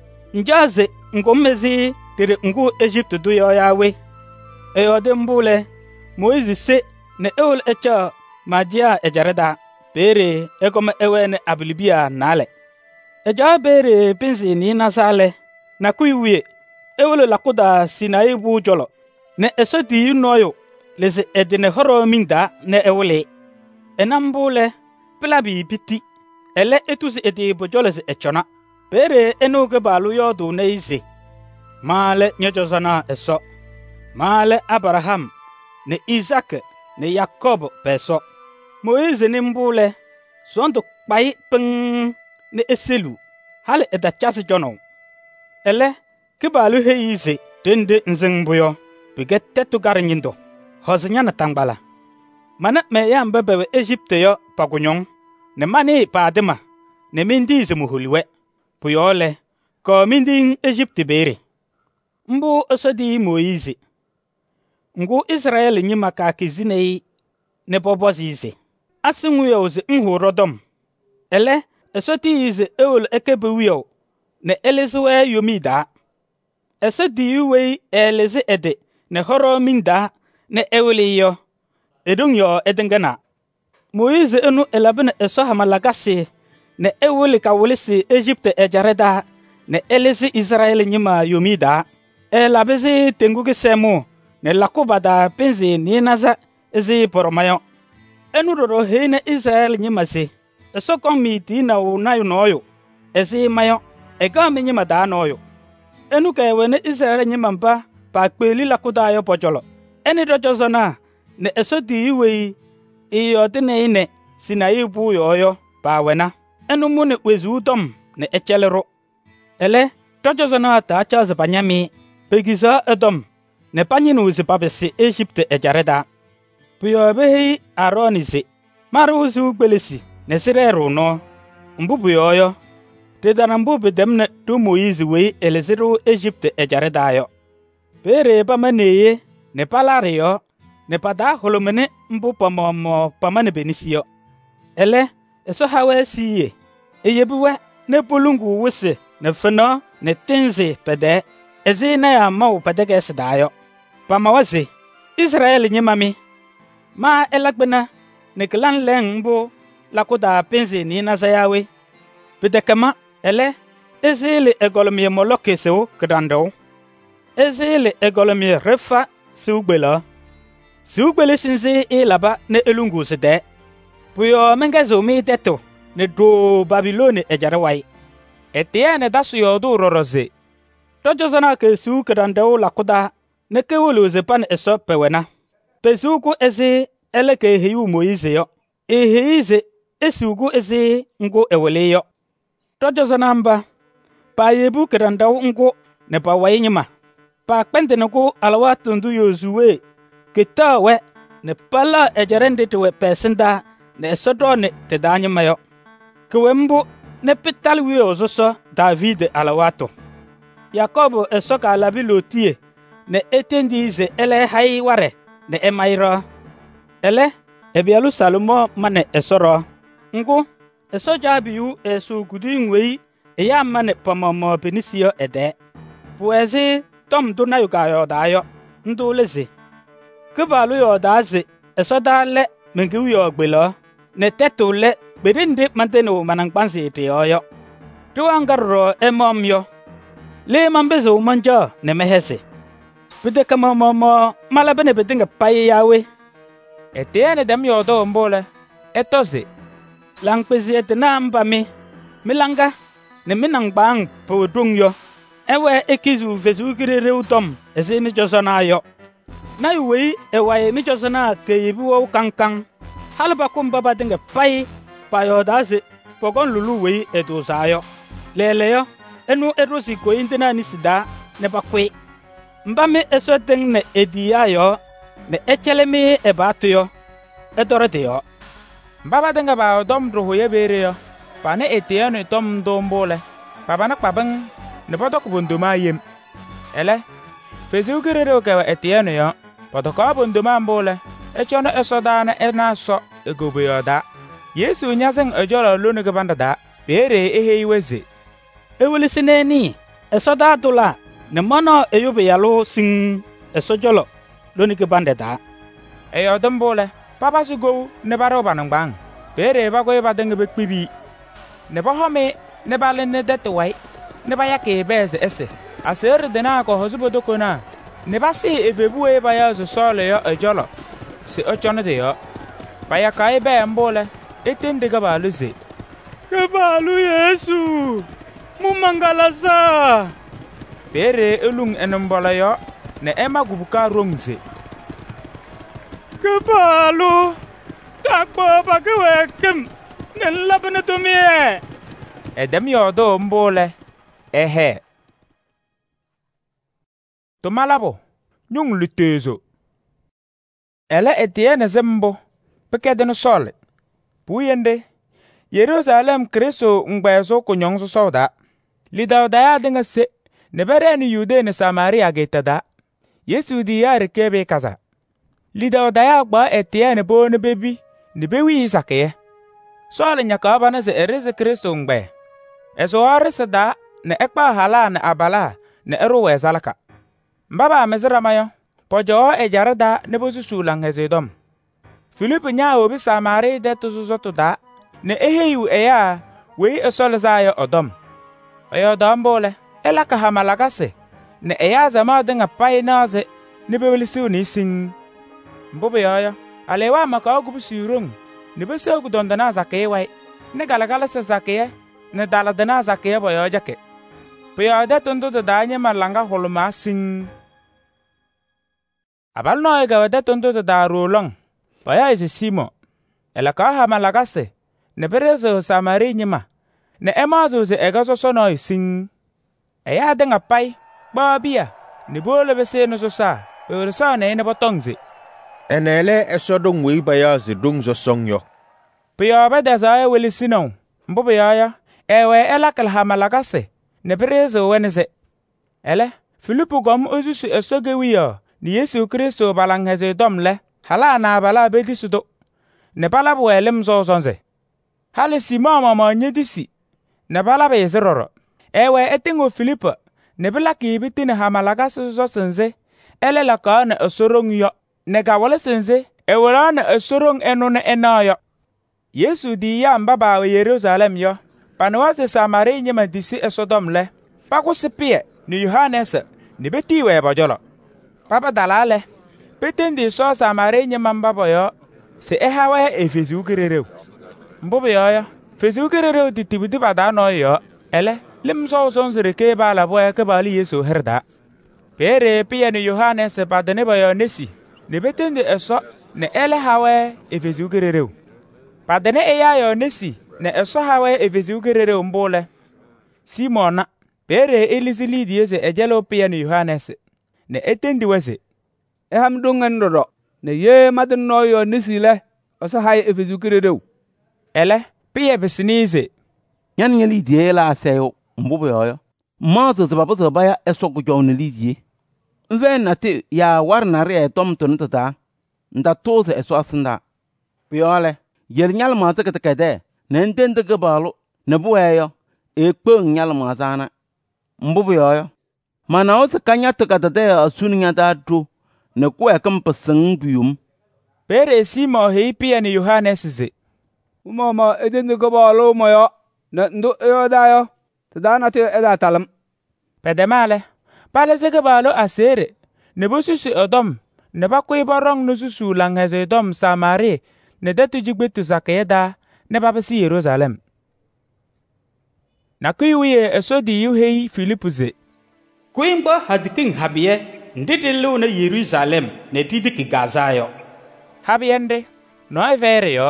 Njaze ngomezi tere ngu Egypt du yo yawe. Eyode mbule Moïse se ne eol echa majia ejareda. Pere egome ewene abilibia nale. Eja bere pinsi ni nasale. Na kuiwie ewele lakuda sinaibu jolo. Ne esoti noyo leze edine horo minda ne ewele. Enambule pelabi piti. Ele etusi edi bojole se echona. Pere enuge balu yodu ne ize. Male nyojozana eso. Male Abraham ne Isaac ne Jacob peso. Moïse ne mbule sondo kpai peng ne eselu. Hale eda chasi jono. Ele kibalu he ize dende nzeng buyo. Biget tetu garinyindo. Hosinyana tangbala. Mana me ya mbebewe Egypte yo pagunyong. Ne mani padema. Ne mindi ze muhuliwe. Puyole. Ko mindi Egypte bere. Mbu osodi Moïse. Ngu Israel nyima ka kizinei ne bobozi ize. Asinguyo uze nhurodom. Ele esoti ize eul ekebewiyo ne elezewe yomida. Esodi yuwe eleze ede ne horo minda ne eweliyo. Edung yo edengana. Moïse enu elabene eso hamalagasi ne eweli ka wolisi Egypte ejareda ne eleze Israel nyima yomida. Elabezi tenguge semu ne lakubada penzi ni naza ezi poromayo. Enu roro heine Israel nyima si. Eso komi di na unayo noyo. Ezi mayo. Ega mi nyima da noyo. Enu ka ewene Israel nyima mba pa kpeli lakuda yo pojolo. Eni dojozona ne eso di iwe iyo dine ine sina ibu yoyo pa wena. Enu mune wezi udom ne echelero. Ele dojozona ta achaz banyami. Pegiza edom ne panyinu uzi babesi Egypte ejareda. Puyo behi aronizi. Maru uzi ugbelisi ne sireru no. Mbubu yoyo. Dedana mbubu demne du Moïse wei eleziru Egypte ejareda yo. Pere pamaneye ne palari yo. Ne pada holomene mbu pamomo pamane benisi yo. Ele eso hawe siye. Eyebuwe ne pulungu wisi ne feno ne tenzi pede. Ezi na ya mau padege sidayo. Pamawazi Israel nyimami. Ma elagbena ne klan leng mbu lakuda penzi ni nazayawe. Pidekama ele ezili egolomie moloke sew kedando. Ezili egolomie refa siugbela. Siugbele sinzi ilaba ne elungu side. Puyo mengezo mi teto ne do Babilone ejarawai.
Etienne dasu yodu roroze.
Tojozana ke siu kedando lakuda ne kewulu zepan eso pewena. Pesuku ezi ele ke heyu Moïse yo. Eheize esiugu ezi ngu ewele yo. Tojozana mba pa yebu kedando ngu ne pa wainyima. Pa kpente nuku alawa tundu yozuwe kita we ne pala ejarende tuwe pesinda ne esodo ne tedanyima yo. Kwembu ne pital wi ozoso David alawato. Yakobo esoka alabi lotie ne etendize ele hai ware ne emairo. Ele ebialu Salomo mane esoro. Ngu esoja biyu esu gudingwei eya mane pamomo benisio ede. Puezi tom duna yugayo dayo ndulezi. Kubalu yo dazi esoda le mengiu yo gbelo ne tetu le bedinde manteno manangpansi ite yoyo. Tuangaro emom yo. Le mambezo manja ne mehese. Bide kama momo malabene bedinga paye yawe.
Etienne dem yodo mbole. Etoze.
Langpezi etena mbami. Milanga ne minang bang po dung yo. ewe ekizu fesu kirere utom ese mi josona yo na iwe ewa mi josona ke yibu kankan halba kum baba dinga pai payo dase pogon lulu we edo sayo lele yo enu erosi ko indina ni sida ne bakwe mbame eso teng ne edia yo ne echelemi e batu yo edorete yo baba dinga ba dom ro ye bere yo pane etia no tom dombole baba na kpabang ne bodo ko bondoma yem ele fezu gerere ko etia no yo bodo ko bondoma mbole echono esodana enaso egobe yo da Yesu nyaseng ejolo lunu ke banda da bere ehe iweze eweli sineni esoda tula ne mono eyube yalo sing esojolo lunu ke banda da eyo dombole papa su go ne baro banangbang bere ba go ba denge be kpibi ne ba home ne ba le ne detwai ne ba yake beze ese aser de na ko hosubo dokona ne ba si efebu e ba ya so sole yo ejolo se ochono de yo ba ya kai be mbole etende gabaluze gabalu Yesu mumangalasa bere elung enombola yo ne ema gubuka rongze gabalu takpo bagewekem ne labne tomie edem yodo mbole ehe to malabo nyung lutezo ele etienne zembo pekedeno sole Puyende Yerusalem Kristo ngbeso kunyong so soda Lidao daya dinga se nebere ni Yude ne Samaria getada Yesu di ya rekebe kaza Lidao daya gba Etienne bo ne bebi ne bewi isake Sole nyaka bana se erese Kristo ngbe Eso arese da ne ekpa hala ne abala ne eruwe zalaka Mbaba mezra mayo pojo ejarada ne bosu sulang hezedom Philippe nya obi Samari de tuzuzotu da ne eheyu eya we esol zaya odom ayo dambole ela ka hamalagase ne eya zama dinga pai naze ne bewelisi ni sing mbobe yoyo alewa maka ogubu sirung ne bese ogudonda na zake wai ne galagala se zake ne dala dana zake boyo jake peyo de tondo da anya malanga holma sing abal no ega de tondo da rolong Baya ise Simo, ela ka hamalagase, ne berezo Samari nyima, ne emazo ze egaso sono sing. Eya denga pai, ba bia, ne bole bese no so sa, ore sa ne ne botongze.
Enele esodong wi baya ze dongzo songyo.
Pia ba da za weli sino, mbobe ya, ewe ela kal hamalagase, ne berezo wenese. Ele, Filipu gom ozusu esoge wiyo, ni Yesu Kristo balangheze domle. Hala na bala be disudo ne bala bo elem zo zonze hale sima mama nyedisi ne bala be zeroro ewe etingo Filipa ne bala ki bitine hamalaga so senze ele la ka na esorong yo ne ga wala senze ewe la na esorong eno ne enayo Yesu di ya mbaba we Jerusalem yo panwa se Samari nyema disi esodom le pako sepie ni Yohanes ne beti we bajolo papa dalale Petendi so Samari nyema mbaba yo se ehawa efezu kerereu mbobe yo yo fezu kerereu titibudi bada no yo ele lim so so zere ke bala boya ke bali Yesu herda pere pia ni Yohanes badane boyo nesi ne betendi eso ne ele hawa efezu kerereu badane eya yo nesi ne eso hawa efezu kerereu mbole Simona pere elizili diese ejelo pia ni Yohanes ne etendi wese
eham dungan dodo ne ye madin noyo nisile oso hay efezu kerereu
ele pia besinize
Yan nyeli die la sayo mbubo yoyo mazo sababu sabaya esoko jone lidie Nve nati ya warna re tom tonta nda toze eso asinda Piole yer nyal maza ketekede ne ndende gebalo ne bueyo e kpong nyal mazana mbubo yoyo mana ose kanya tukadade asunya da do ne kwa kampasang bium
pere simo heipia ni Yohanes ze
umama edende gebalo moyo na ndo eodayo tadana te eda talam
pedemale pale ze gebalo asere ne bosusu odom ne bakwe barong nususu langheze dom Samari ne datu jigbetu zakeda ne babasi Jerusalem na kuiwe esodi yuhei Filipu ze
Kuimba hadiking habie ndidi lu na Yerusalem ne didi ki Gaza yo.
Habiende noi vere yo.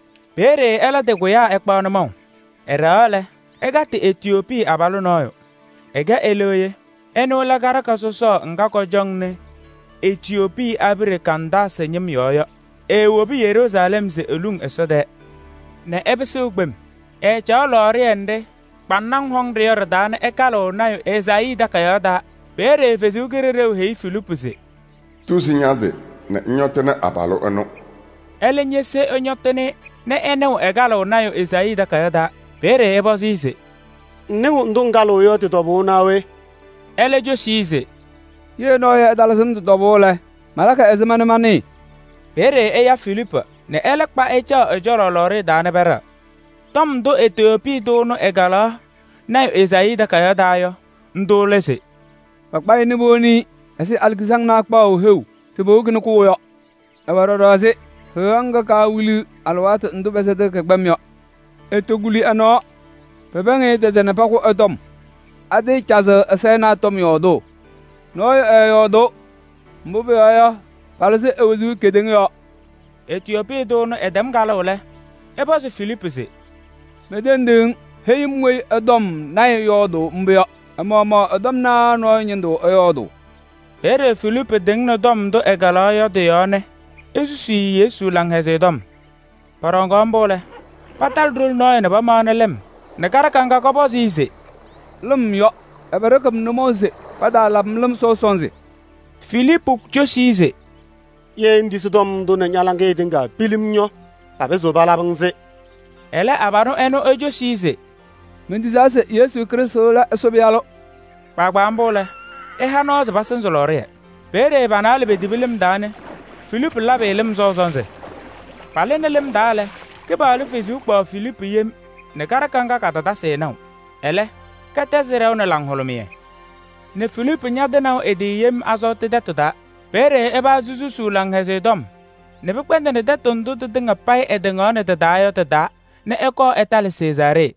Bere ela de goya ekpa no mo. Era ole ega te Ethiopia abalu noyo. Ega eloye eno la gara kasoso nga ko jongne Ethiopia abire kanda senyem yoyo. E wobi Jerusalem se elung esode. Ne ebese ugbem. E cha lori ende panang hong de yordan e kalo na Ezai da kayoda. Bere fezu gerere hei Filipuse.
Tusi nyade ne nyotene abalu eno.
Ele nyese onyotene ne ene egalo na Ezai da kayoda. Bere ebosise.
Ne ndungalo yo te tobu nawe.
Ele josise.
Ye no ye dalasum tobu le. Malaka ezemane mani.
Bere eya Filipa ne ele kpa echa ejoro lori dane bera. Tom do Ethiopia do no egala na Ezai da kayoda yo. Ndo lese.
Bakpai ni boni asi alkisang na kpa o heu. Tibo kinu ko yo. Abaro dose. Hanga ka wuli alwat ndu besete ke gbamyo. Etoguli ano. Pebenge de de na pako atom. Ade chaza asena tom yodo. No yodo. Mbobe aya. Palase ewu kedeng yo.
Ethiopia do no edem gala ole. Ebo se Filipuse.
Medending heimwe adom na yodo mbyo. Ama ma adom na no nyendo yodo.
Ere Filipe ding no dom do egala yo de yone. Esu Yesu lang heze dom. Parangambole. Patal drul no ne ba manelem. Ne karakanga ko bosise.
Lum yo. Eberekam no mose. Padalam lum so sonze.
Filipu josise.
Ye ndisi dom do ne nyalange dinga pilim nyo. Abezo bala bangze.
Ele abano eno ejosise.
Mendizase Yesu Kristo la esobialo.
Pagbambole. E hano ze basen zolore. Bere banale be dibilim dane. Filipu labe elim zo zonze. Palene lim dale. Ke balu fezu kwa Filipu yem. Ne karakanga katata se nau. Ele. Kate zere ne langholomie. Ne Filipu nyade nau edi yem azote detoda. Bere eba zuzu su lang heze dom. Ne bekwende ne detondu de dinga pai edengo ne te dayo te da. Ne eko etale Cesare.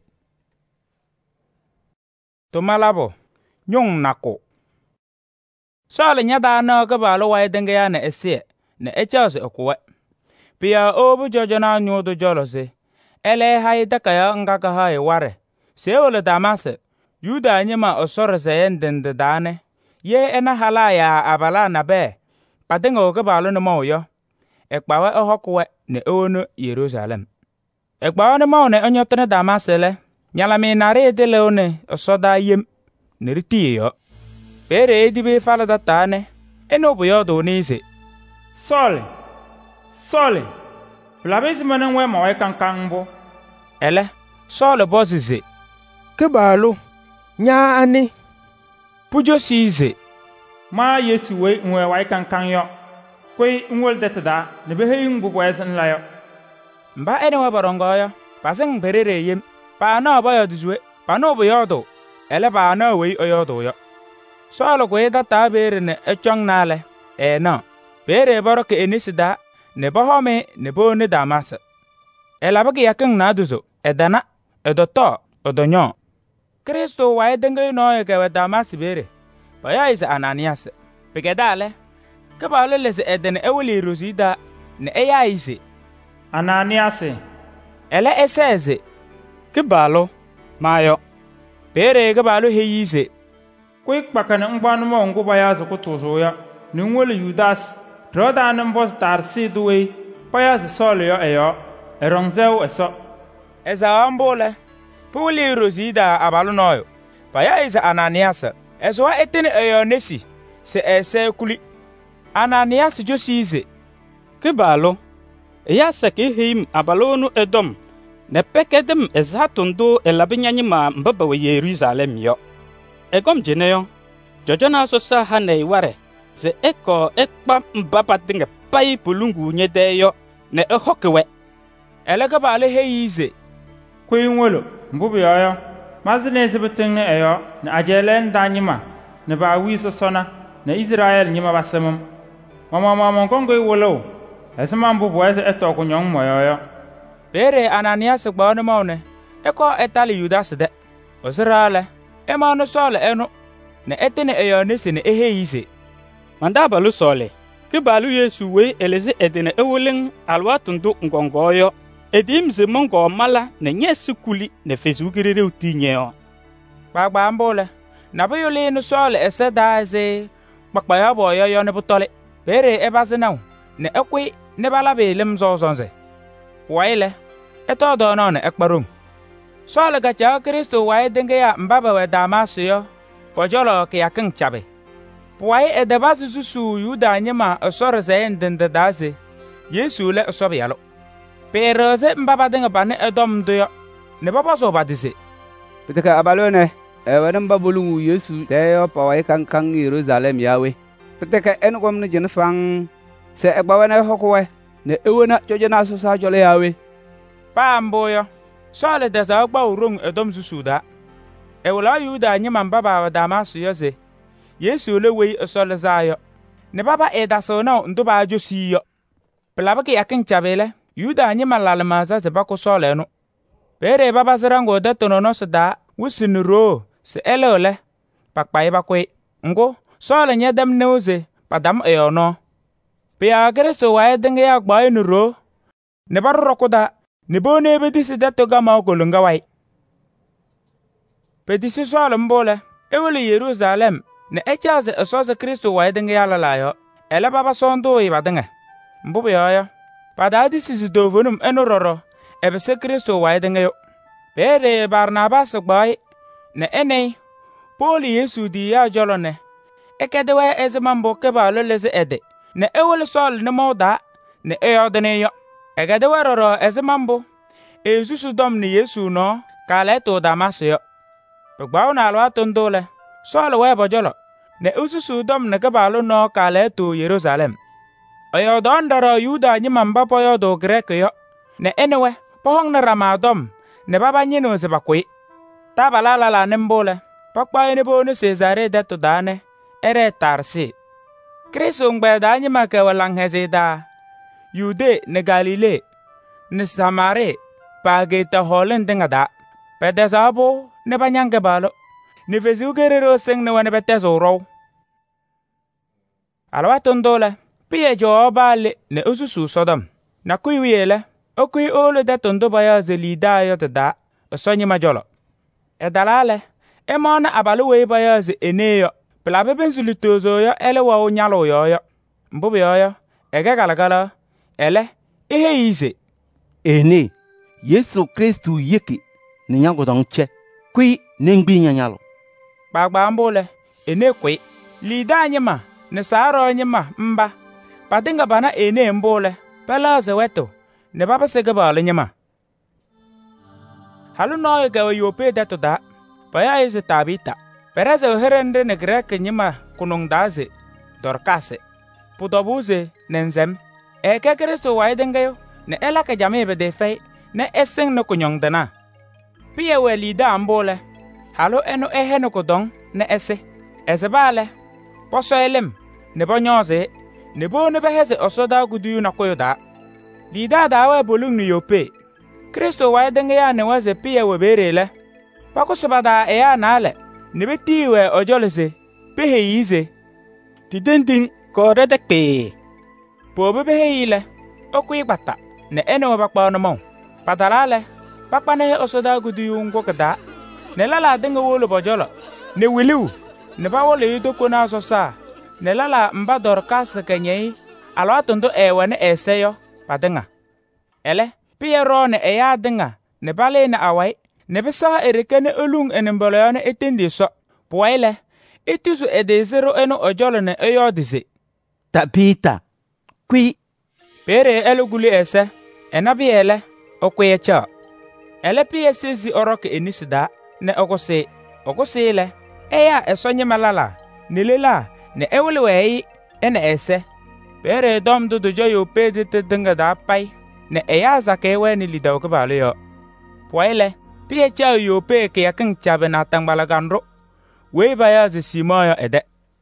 Tomalabo. Nyong nako. Sole nyada na ke balu wa edenga ya ne esie. Ne echase okuwe. Pia obu jojo na nyodo jolose. Ele hai dakaya ngaka hai ware. Seole damase. Yuda nyema osore seyen dende dane. Ye ena halaya abala na be. Padengo ke balu no moyo. Ekpawe ohokwe ne ono Jerusalem. Ekpawe ne mo ne onyotene damasele. Nyalami nare edele one osoda yem. Neriti yo. Pere edibe fala datane. Eno buyo do nise.
Sole. Sole. Flabezi manen we mawe kankangbo.
Ele. Sole bosise.
Ke balu. Nya ani.
Pujo size.
Ma Yesu we nwe wa kankang yo. Kwe nwol detada ne be heyin bu boys nla yo.
Mba ene we barongo yo. Paseng berere yem. Pa na oboyo duzwe. Pa no boyo do. Ele pa na we oyodo yo. Sole kwe data bere ne echong nale. E na. Bere baro ke enisida. Ne bohome ne bo ne damasa. Ela bagi yakeng na duzo. Edana. Edoto. Odonyo. Kristo wa edenga no ye ke damasi bere. Paya isa Ananias. Pegedale. Ke ba le lese edene eweli rosida. Ne eya ise.
Ananias.
Ele eseze.
Ke balo. Mayo.
Bere ke balo heyise.
Kwik pakane ngbanu mo nguba ya zukutuzo ya. Ningwele Judas. Droda anem bos tar si duwe. Paya se solo yo eyo. Erongzeu eso.
Eza ambole. Puli rosida abalu noyo. Paya isa Ananias. Ezwa etene eyo nesi. Se ese kuli. Ananias josize.
Ke balo. Eya seki him abalonu edom. Ne pekedem ezatundo elabinyanyima mbaba we Jerusalem yo. Egom jeneyo. Jojona sosa hane ware. Se eko ekpa mbaba dinge pai pulungu nyedeyo. Ne ehokewe.
Eleke bale heyize.
Kwe nwolo. Mbubi yoyo. Mazine zibiting ne eyo. Ne ajelen danyima. Ne ba wiso sona. Ne Israel nyima basemum. Mama mama kongo wolo. Esema mbubu ese eto kunyong moyoyo.
Bere Ananias gbane maune. Eko etali Judas de. Osirale. Ema no sole eno. ne etene eyone sene eheyise
manda balu sole ke balu Yesu we eleze edene ewulen alwatundu ngongoyo edim ze mongo mala ne nyesu kuli ne fezugirere utinyeo
gbagba mbole na boyole no sole esedaze kpakpa ya boyo yo ne butole bere ebazinaw ne ekwi ne bala belem zozonze waile eto do no ne ekparum sole gacha Kristo wae denge ya mbaba we Damasio pojolo ke yakin chabe puai edebazi susu Yuda nyema osore zayen dende daze Yesu le osobe yalo peroze mbaba denga bane edom doyo ne baba so badise
Pitaka abalone ewen babulu Yesu teyo pawai kan kan Jerusalem yawe Pitaka en kom ne jen fang se egbawane hokwe ne ewena jojena so sa jole yawe
pa mboyo sole deza ogba urung edom susu da ewla Yuda nyema mbaba wa Damasio yoze Yesu le wei osole zayo ne baba edaso na nduba ajosi yo plaba ke yakin chabele Yuda nyema lalmaza ze bako sole no pere baba zerango detono no sada wusinuro se elole pakpai bakwe ngo sole nyedam neuze padam eyono pe ya Kristo wa denge ya gba enuro ne barokoda ne bone be disi dato gama ogolunga wai pe disi sole mbole ewele Jerusalem ne echaze esoze Kristo wa denge ya lalayo ele baba sondo ibadenge mbubu yoyo pada disi zidovonum enuroro ebese Kristo wa denge yo pere Barnabas gbai ne enei Poli Yesu di ya jolone ekedewe ezemambo keba loleze ede ne ewele sol ne moda ne eyodene yo egedewe roro ezemambo ezusu dom ne Yesu no kaleto Damasio gbawo na alwa tondole sol we bojolo ne ususu dom ne keba lo no kaleto Jerusalem oyodon daro Yuda nyima mbapo yo do Grek yo ne enewe pohong na ramadom ne baba nyino se bakwe tabalala la nembole pakpa ene bo ne Cesare dato dane ere tarsi Kristo ngbe da nyima ke walang hezeda Yude ne Galile ne Samare pageta holen dengada pedesabo ne banyange balo ne vezugerero seng ne wane betezoro alwa tondole piye jo bale ne ususu Sodom na kuiwiele okui olo detondo baya zelida yo tada osonyi majolo edalale emona abalu we baya ze eneyo plabe benzulitozo yo ele wa onyalo yo yo mbubu yo yo ege galagala ele ihe ize
ene Yesu Kristo yeki ni nyango donche kui nengbi nyanyalo
bagba mbole ene kwi lida nyima ne saro nyima mba padinga bana ene mbole pela ze weto ne baba sege bale nyima halu no ga Yope dato da paya ize Tabita pereze herende ne Grek nyima kunung daze Dorkase pudobuze nenzem eke Kristo wa dengayo ne ela ka jame be de fei ne eseng no kunyong dana piye we lida ambole halu eno ehe no kodong ne ese ese bale poso elem ne bonyoze ne bo ne beheze osoda gudu na koyoda lida da we bolung ni Yope Kristo wa denge ya ne waze piye we berele pako sobada e ya nale ne betiwe ojolese pehe yize
tidendin ko rede pe
po be behe yile okwi gbata ne ene we bakpa no mo padalale bakpa ne osoda gudu ngo kada ne lala denge wolo bojolo ne wiliu ne ba wole yidoko na sosa ne lala mba Dorkas kenyei alwa tondo ewe ne eseyo padenga ele Piero ne eya denga ne bale na awai ne bisa erekene olung enembolo ne etendi so poile etisu edezero eno ojolo ne eyodise
Tabita kui
pere eluguli ese enabi ele okwecha ele pie sezi oroke enisida ne okose okose ile eya esonye malala nelela ne ewele wei ene ese pere dom dudu jo Yope dite denga da pai ne eya zake we ni lidaw ke bale yo poile pie cha Yope ke yakin chabe na tangbala gandro we baya ze simoyo ede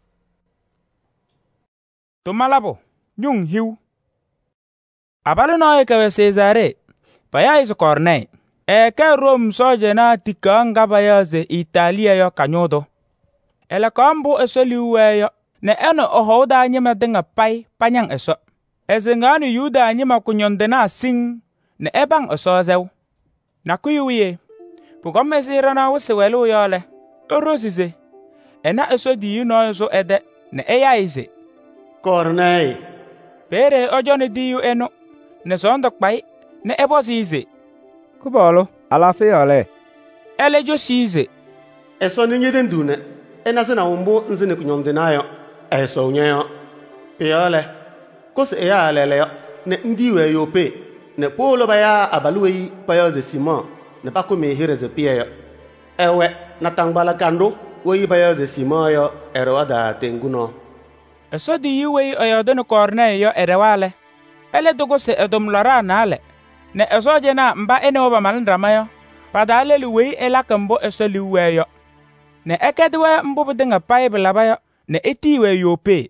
to malabo nyung hiu abalu no ke we Cesare baya is Corne e ke Rom soje na tikanga baya ze Italia yo kanyodo Ele kambu eso liweyo ne eno ohoda anyima dinga pai panyang eso. Ezenganu Yuda anyima kunyondena sing ne ebang eso zew. Na kuyuye. Pugomesira na wusewelu yole. Orosize. Ena eso di no eso ede ne eya ize.
Kornei.
Pere ojoni diyu eno ne sondo pai ne ebosi ize.
Kubolo alafi ole.
Ele josize.
Eso ni nyeden dune. Ena sina umbu nzini kunyondenayo. Eso unyeyo. Piole. Kose eya aleleyo. Ne ndiwe yope. Ne polo baya abaluwe payo ze Simon. Ne pako mehire ze piyeyo. Ewe natangbala kando. Woyi payo ze Simon yo erewada tenguno.
Eso di yiwe oyodonu Kornelio erewale. Ele dogo se edom lora nale. Ne eso jena mba ene oba malindramayo. Pada le luwe ela kambo eso liweyo. Ne ekedwe mbubu dinga paibe labayo. Ne etiwe yope.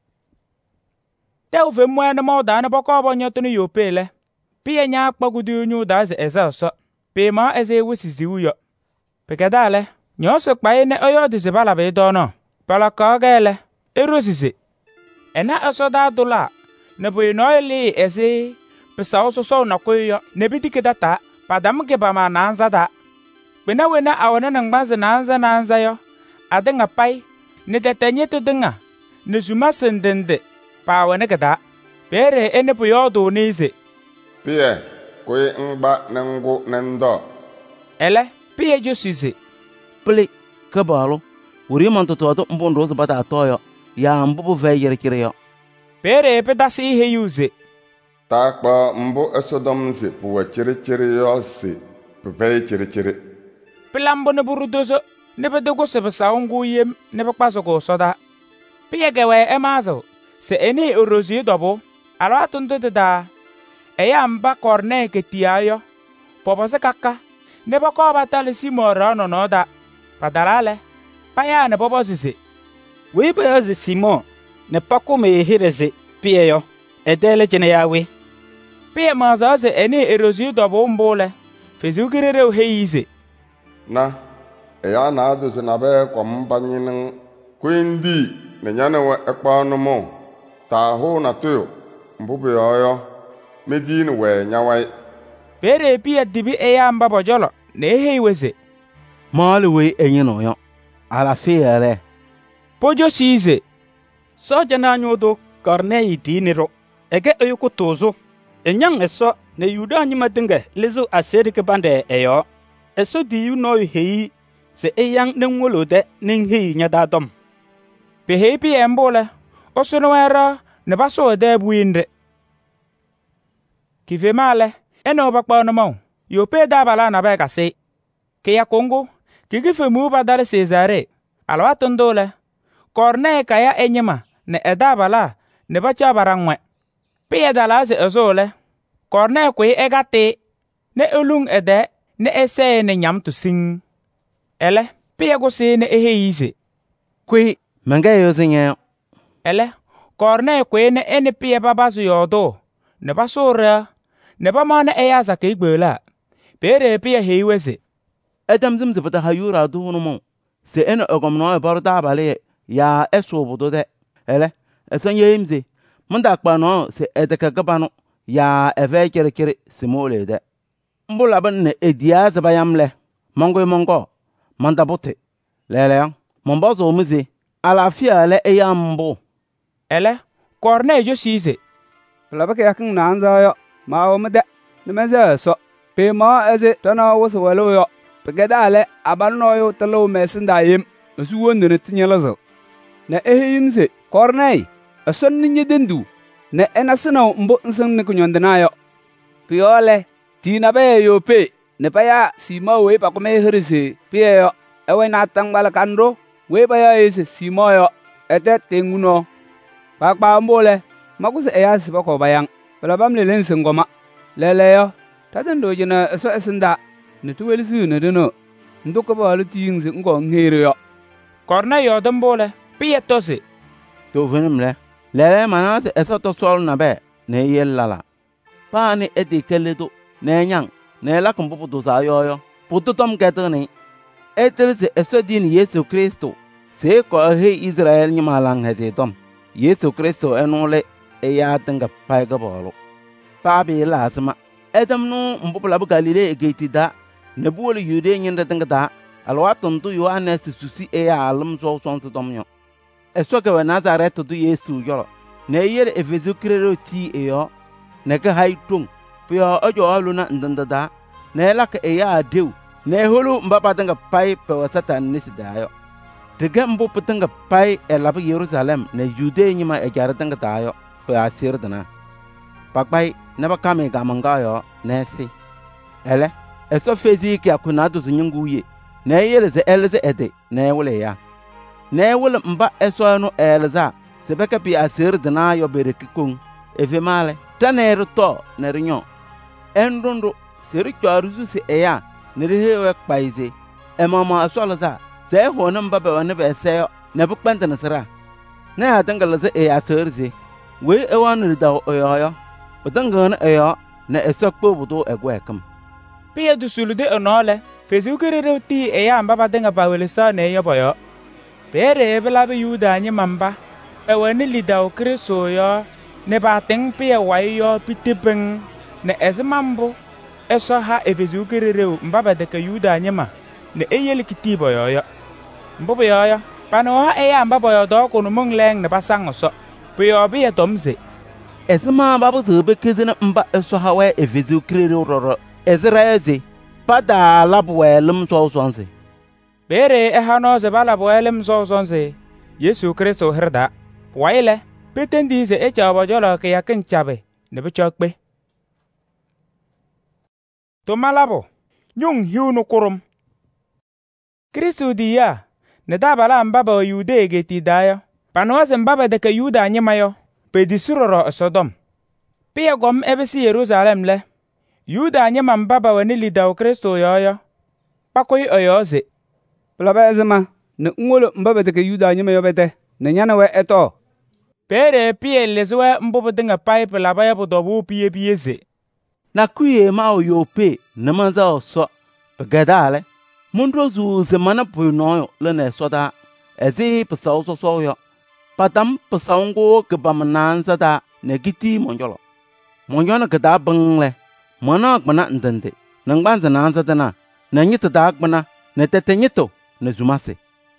Te uve mwene mawda ne boko obo nyotunu yope le. Piye nya kpagudu nyu da ze eze so. Pe ma eze wisi ziwuyo. Pekedale. Nyoso kpaye ne oyo dize balabe dono. Pala kagele. Erosize. Ena eso da dola. Ne boy noyli eze. Pesa oso so na koyo. Ne bidike data. Padam ke ba ma nanza da. Bena wena awana nangbanze nanza nanza yo. Adenga pai. Ne detenye to denga. Ne zuma sendende. Pa wane gada. Pere ene puyo do nize.
Pie. Kwe ngba nengu nendo.
Ele. Pie josize.
Pli. Kabalo. Uri man toto ato mbondo zo bata atoyo. Ya mbubu ve yere kire yo.
Pere pedasi ihe yuze.
Takpa mbu esodom zi puwa chiri chiri yo si. Puve chiri chiri.
Pilambo ne burudozo. Nebe dogo sebe saungu yem. Nebe kwaso go soda. Pie gewe emazo. Se eni orozi dobo. Alo atundo de da. Eya mba korne ke tiayo. Popo se kaka. Nebe ko batale si mora no no da. Padalale. Paya ne popo sisi.
Wei ba ze Simon ne pako me hireze pie yo. Edele jene yawe.
Pie maza ze eni erozi dobo mbole. Fezu kirere o heize.
Na. Eya na aduzu na be kwa mbanyinin. Kwendi. Nenyane we ekpa numo. Ta ho na tuyo. Mbube yoyo. Medini we nyawai.
Pere pia dibi eya mbabo jolo. Ne heiweze.
Mali we enye no yo. Ala fiere.
Pojo size.
Soja na nyodo Kornei diniro. Ege oyuko tozo. Enyang eso ne Yuda anyima dinga lezo aseri ke bande eyo. Eso di yu no hei se eyang nengwolo de ning hei nyada dom.
Pe hei pi embole. Osono era ne baso de buinde. Kive male. Eno bakpa no mo. Yo pe da bala na ba kase. Ke ya Kongo. Kigife mu ba dale Cesare. Alwa tondole. Korne kaya enyima ne edabala ne bacha barangwe. Piye dalaze ezole. Korne kwe egate ne ulung ede ne ese ne nyam to sing. Ele piye go se ne eheize.
Kwe manga yo zinye.
Ele korne kwe ne ene piye babazu yodo ne basura ne bama ne eyaza ke igbela. Pere piye heiweze.
Edam zim zibata hayura du no mo. Se ene ogomno e baro dabale ya eso bodo de. Ele esanye imze. Manda kpano se edeka gabano ya eve kere kere simole de. Mbula ban ne edia zabayamle. Mongo mongo. Manda bote. Lele mombozo muze. Ala fia le eyambo.
Ele Korne jo size.
Plaba ke yakin nanza yo. Ma o mede. Ne meze so. Pe ma eze tana woso walo yo. Pegedale abanno yo talo mesinda yim. Su wonde ne tinyalazo. Ne ehimse Kornei. Ason ninye dendu. Ne enasino mbo nsen ne kunyondanayo. Piole. Tina be yo pe. Ne paya sima we pa kome hirise. Pie yo. Ewe na tangbala kando. We paya ese sima yo. Ete tenguno. Pakpa mbole. Makuse eya sipa ko bayang. Pelabam le lense ngoma. Lele yo. Tatendo jina eso esinda. Ne tuwelisi ne dino. Ndoko ba lu tingse ngo ngere yo.
Korne yo dembole. Pie tose.
To venimle. Lele manase eso to sol na be. Ne yellala. Pa ni eti keledo. Ne nyang. Ne la kumpupu to sa yo yo. Puto tom ketoni. Etelise eso din Yesu Kristo. se ko he Israel ni malang he tom Yesu Kristo enole e ya tanga pai ga bolo pa bi la sama edam no mbupla bu Galile egeti da ne buole yude nyinda tanga da alwatun tu Yohanes susi e ya alum so son so tom yo eso ke Nazaret tu Yesu yoro ne yere efezu krero ti e yo ne ka haitung pio ojo aluna ndanda da ne la ka e ya dew ne holu mbapa tanga pai pe wasatan nisidayo Tiga mbu petanga pai e labu Yerusalem ne Jude nyima e jara tanga tayo pe asir dana. Pakpai ne bakame gamanga yo nesi. Ele eso fezi ki akunadu zinyunguye. Ne yeleze eleze ede ne wole ya. Ne wole mba eso no elza sebeka pi asir dana yo berekikung efe male taneru to ne rinyo. Endondo seri kwaruzu se eya ne rehe kpaize. E mama asolaza se honam baba wane be se ne bu kwanta na sara ne ha tangala se e aserze we e wan da oyo budanga na eyo ne esakpo budo egwekam
Pia du sulude onole fezi ukerere ti e ya mbaba denga bawelisa ne yo boyo Pere ebela be Yuda nyi mamba e wane lida o Kristo yo ne ba teng pia wayo pitipeng ne ezmambo eso ha efezi ukerere mbaba de ka Yuda nyi ma ne eyeli kitibo yo yo Mbobo yoyo, pano ha eya mbabo yo do kunu mung leng ne basang so. Puyo bi ya tomze.
Esma babu zube kizina mba eso hawe evizu kriro roro. Ezraeze pada labwe lum so sonse.
Bere e hano ze bala boelem so sonse. Yesu Kristo herda. Waile, petendi ze e chabo jolo ke yakin chabe ne be chokpe. To malabo, nyung hiu no kurum. Kristo diya ne dabala mbaba Yude geti dayo panose mbaba de ka Yuda nyimayo pe disuroro Sodom pia gom ebesi Jerusalem le Yuda nyima mbaba wani lida Kristo yoyo pakoy oyoze
Plaba ezema ne ngolo mbaba de ka Yuda nyimayo bete ne nyana we eto
pere pia lezwe mbobo dinga pipe laba ya bodobu pie pieze
na kuye ma oyope ne manza so pegadale Mundro zu zemana punoyo lene soda ezi pesau so so yo patam pesaungo ke bamanan sada negiti monjolo monjona ke da bangle mana gbana ndende nang banza nan sada na na nyita da gbana ne tete nyito ne zumase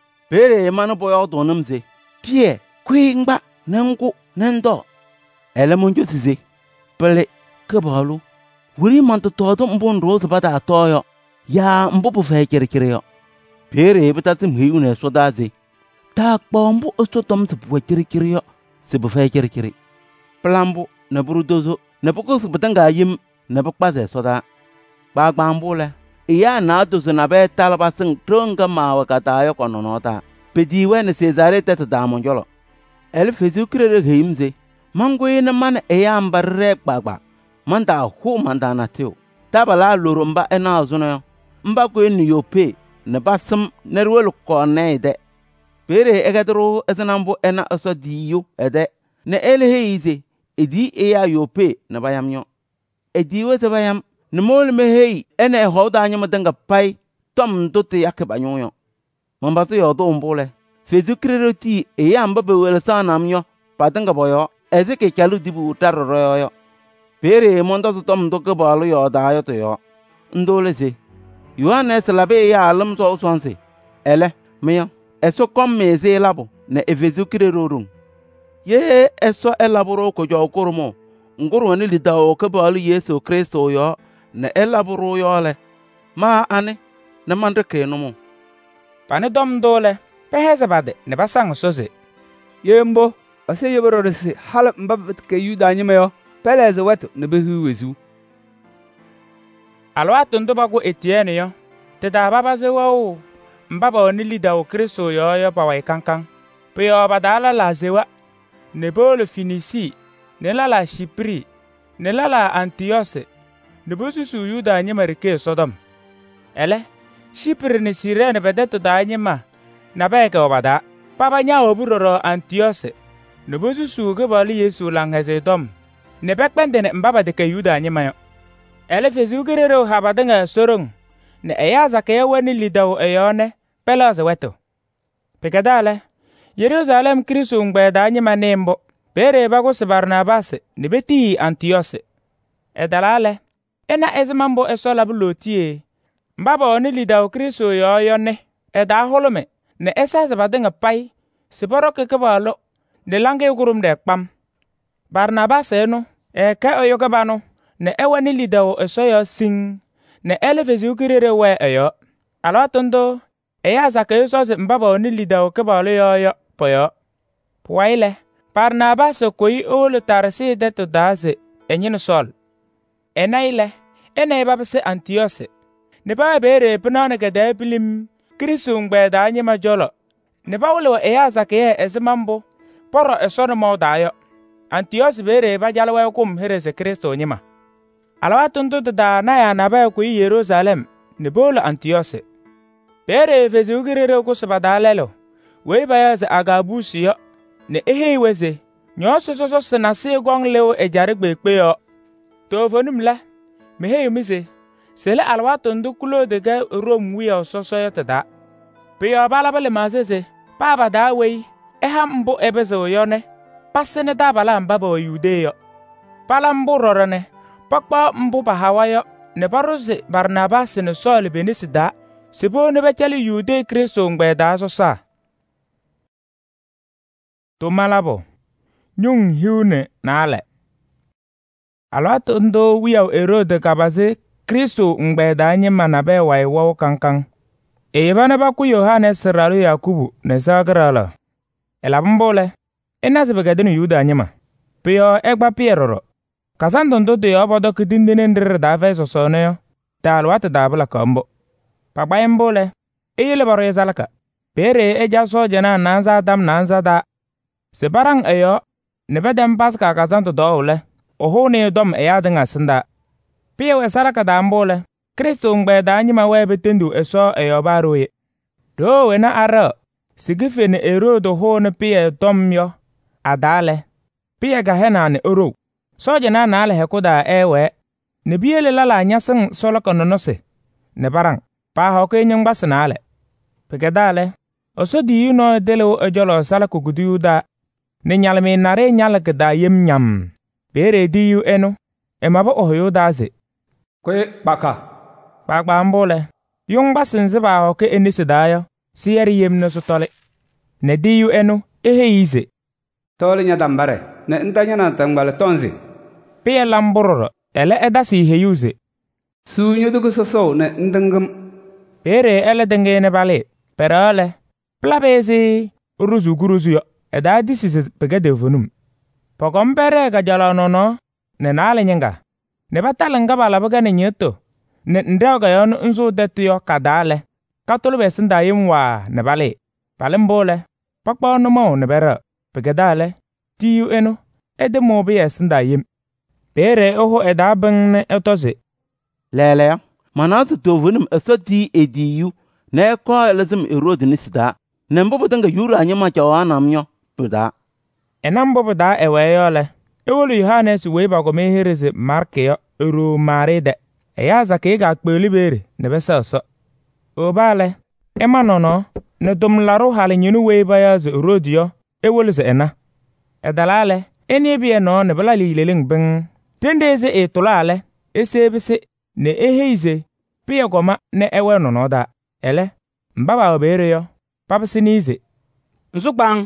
pere mana boyo donumze pie kwingba nangu nendo ele monjo size pele ke balu wuri manto todo mbondro zabada toyo ya mbubu fe kere kere yo pere beta sim hiu ne sodaze ta kpombu osotom se bu kere kere yo se bu fe kere kere plambu ne brudozo ne poko se betanga yim ne pokpaze soda ba gbambule iya na dozo na be talaba sing tronga mawa kata yo kononota pediwe ne Cesare tete da monjolo el fezu kere heimze mangwe ne man e ya mbarre gbagba manda hu manda na teo tabala loromba ena azuno yo mba ko ni yope ne basam ne rwel ko ne de pere egadro esanambo ena aso diyo ede ne elehe ize edi e ya yope ne bayamyo edi we se bayam ne mol me hei ene hoda anya madanga pai tom dote yak banyo mamba se yodo mbole fezu kreroti e ya mba be wel sanamyo padanga boyo eze ke kalu dibu taroro yo pere mondo tom do ke balu yo da yo to yo ndole se Yohanes labe ya alam so sonse ele miyo eso kom meze labo ne efezu kirerorun ye eso elaboro ko jo kurumo nguru ni lidao ke balu Yesu Kristo yo ne elaboro yo le ma ane ne mande ke no mo
pane dom dole pe hezabade ne basang soze
yembo ase yeboro resi hal mbab ke Yuda nyimayo peleze wetu ne behu wezu
Alwa tondo bago Etienne yo te da baba ze wo mbaba oni lida o Kristo yo yo pa wai kankan pe yo badala la zewa ne bolo finisi ne la la Chypre ne la la Antioche ne bosusu Yuda nyima reke Sodom ele Chypre ne Cyrene bedeto da nyima na ba ke obada papa nya oburoro Antioche ne bosusu ke bali Yesu langeze dom ne bekpende ne mbaba de ke Yuda nyima yo ele fezu gerero habadanga sorong ne eya zakaya wani lidao eyone pelaze weto Pekedale, Yerusalem Kristo ngbe da nyima nembo. Bere bago se Barnabas ne beti Antioche. Edalale, ena ezmambo esola bulotie. Mbaba oni lida o Kristo yo yone. Eda holome ne esa zabadenga pai. Siboro kekebalo ne lange gurum de kpam. Barnabas eno e ke oyogabano ne ewani lida o esoyo sing. Ne elefezi ukirere we eyo. Alotondo eya zake soze mbaba oni lida o kebalo yo yo poyo. Puwaile Barnabas koi olo tarsi deto daze enyin sol. Enaile ene babse Antioche. Ne ba bere pnane gede pilim Kristo ngbe da nyima jolo. Ne ba wolo eya zake ezmambo poro esono mo dayo. Antioche bere ba jalwa kum herese Kristo nyima. Alawa tuntu da na ya na ba ku Jerusalem ne bolo Antioche. Bere fezi ugirere ku sabadalelo. We ba ya za agabusi yo ne ehe weze nyo so so so na se gong leo ejare gbekpe yo. To vonum la me he mise sele alwa tuntu kulo de ga rom wi o so so yo tada. Pe yo bala bale mazeze baba da we eha mbo ebezo yo ne pasene da bala mbaba yude yo. Pala mbo rorone pakpa mbo bahawa yo ne barose Barnabas ne Saul benisida sebo ne beteli yude Kristo ngbe da so sa. To malabo nyung hiune nale alato ndo wiyaw Herode kabaze Kristo ngbe da nyima na be wai wo kankan e bana ba ku Yohanes ralu Yakubu ne sagrala elabmbole ena zebegedenu Yuda nyima pio egba pieroro kasando ndo de obodo kidindene ndir da fe sosone ta alwata da bla kambo pagba embole eyele baro ezalaka bere eja so jena nanza adam nanza da se barang eyo ne bedem paska kazanto dole oho ne dom eya dinga sinda pie we saraka da mbole Kristo ngbe da nyima we betendu eso eyo baroye do we na ara sigife ne Herode ho ne pie dom yo adale pie ga hena ne oro so je na na ale hekoda ewe ne biele lala nyasin soloko no se ne barang pa ho ke nyang basnale pegedale oso di yuno delo ejolo sala kugudiuda ne nyalme nare nyalke da yem nyam bere di yu eno e mabo ohoyo daze
kwe baka
bagba mbole yung basin ziba ho ke enise dayo siyeri yem no sotole ne di yu eno ehe ize
tole nya dambare ne ntanya na tambale tonzi
pie lambororo ele edasi he yuze
su nyudugo soso ne ndengum
bere ele denge ne bale perale plabezi uruzu guruzu yo eda disise pegede vonum pogom bere ga jalo nono ne nale nyenga ne batalanga bala baga ne nyeto ne ndoga yo nzu detu yo kadale katolo besinda yimwa ne bale palembole pakpa no mo ne bere pegedale tiu eno ede mo be yesinda yim bere oho eda ben ne etoze
lele manatu to vonum esoti ediyu ne ko elazim Herode ni sida ne mbo botanga yura anyama chawana myo da
enambo bada eweyole ewolu Yohanes we bago mehereze Markio ero maride eya zake ga kpeli bere ne besaso obale emanono ne domlaru hale nyinu we bayaze Herodio ewolu ze ena edalale eni bie no ne bala lileleng ben tendeze etulale esebese ne eheize pie goma ne ewe no no da ele mbaba obere yo papsinize
nzukbang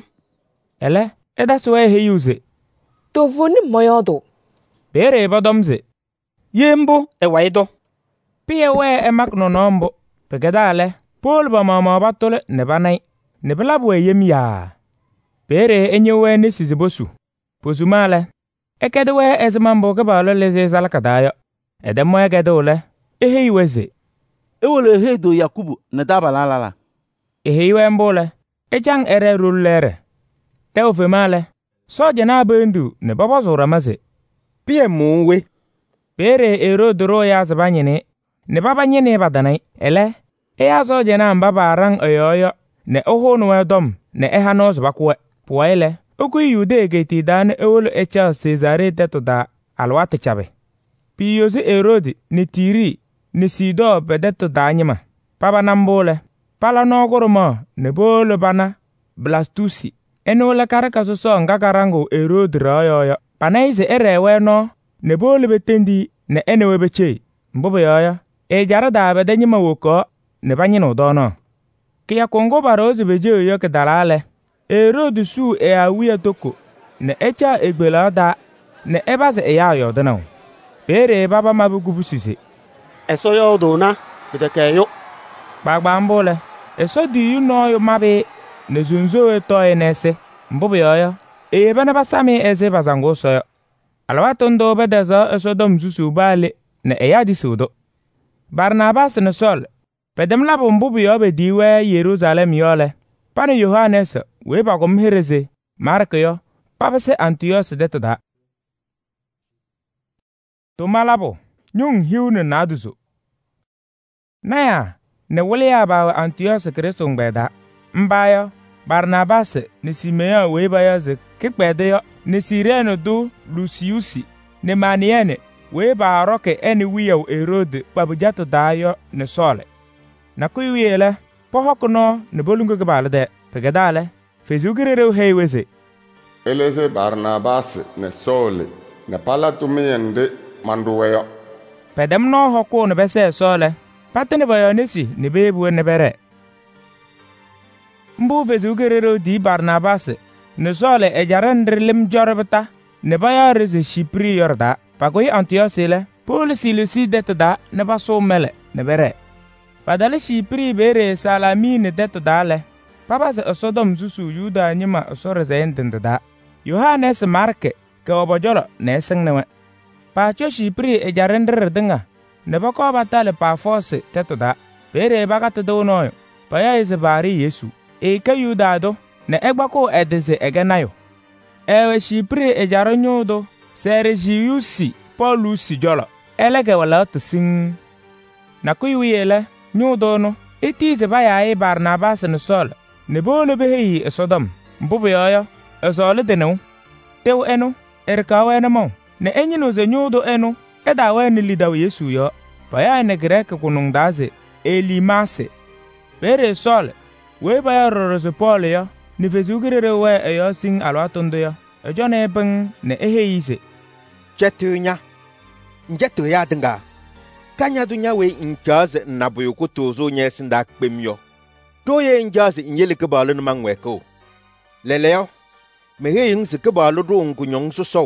ele eda soe he yuze
to voni moyodo
bere bodomze
yembo e waido
pie we e makno nombo pegedale pol ba mama batole ne banai ne blabu e yemya bere enyewe ne sizibosu posumale ekedwe ezmambo ke balo leze zalakadayo edemo egedole ehe iweze
ewole he do Yakubu ne dabalalala
ehe iwe mbole ejang ere rullere teofemale soje na bendu ne baba zora maze
pie muwe
bere Herode ya zabanyene ne baba nyene badanai ele e azoje na mbaba arang oyoyo ne ohonu edom ne ehanos bakwe puile oku yude geti dan ewolo echa Cesare detoda alwate chabe piyozi Herode ne tiri ne sido bedeto danyima baba nambole pala nogoromo ne bolo bana Blastusi eno la karaka so so nga karango Herod royo panaize erewe no ne bole betendi ne enewe beche mbobo yoyo e jara da be denyi mawoko ne banyi no dono kia kongo barozi beje yo ke dalale Herod su e awiya toko ne echa egbela da ne ebaze e ya yo dano bere baba mabugubusise
eso yo do na bideke yo
gbagba mbole eso di no yo mabe ne zunzo eto enese mbobo yoyo e bana basami eze bazango so alwatondo bedeza eso dom zusu bale ne e ya disudo Barnabas ne Sol pedem labo mbobo yo be diwe Jerusalem yole pane Yohanes we ba gom hereze Mark yo papase Antiochus detoda to malabo nyung hiune naduzo naya ne wole ya ba Antiochus Kristo ngbeda mbayo Barnabas ne Simeon we ba yaze kipede yo ne Sireno do Luciusi ne Maniene we ba roke eni wiyo Herod babujato dayo ne Sole na kuyiele pohokono ne bolungo gebalde pegedale fezugirero heiweze
eleze Barnabas ne Sole ne palatumiyende manduweyo
pedem no hoko ne bese Sole patene bayo nesi ne bebu ne bere mbu fezugirero di Barnabas ne Sole e jarandrlim jorbata ne baya reze Shipri yorda pagoy Antiochus le Paul Silusi detda ne baso mele ne bere padale Shipri bere Salamine detda le papa se Sodom zusu Yuda nyima soreze endenda Yohanes Marke ke obojolo ne sengnewe pa cho Shipri e jarandrer dinga ne bako batale pa force tetda bere bagate do no pa ya ise bari Yesu e ka Yuda do ne egbako edeze egenayo ewe Shipri e jaronyodo Sergiusi Paulusi jolo elege wala tsin na kuyiele nyudo no etize baya e Barnabas ne Sol ne bolo behi Sodom mbubu yoyo ezole denu tew enu erkawe na mo ne enyino ze nyudo enu edawe ni lidaw Yesu yo baya ne grek kunungdaze Elimase bere Sol we baya roroze Paul yo ni fezugirere we eyo sing alwatondo yo ejone ben ne eheize
chetunya njetu ya dinga kanya dunya we injaze nabuyo kutozo nyesinda kpemyo toye injaze inyele kebalu mangweko leleo mehe yingse kebalu do ngunyong soso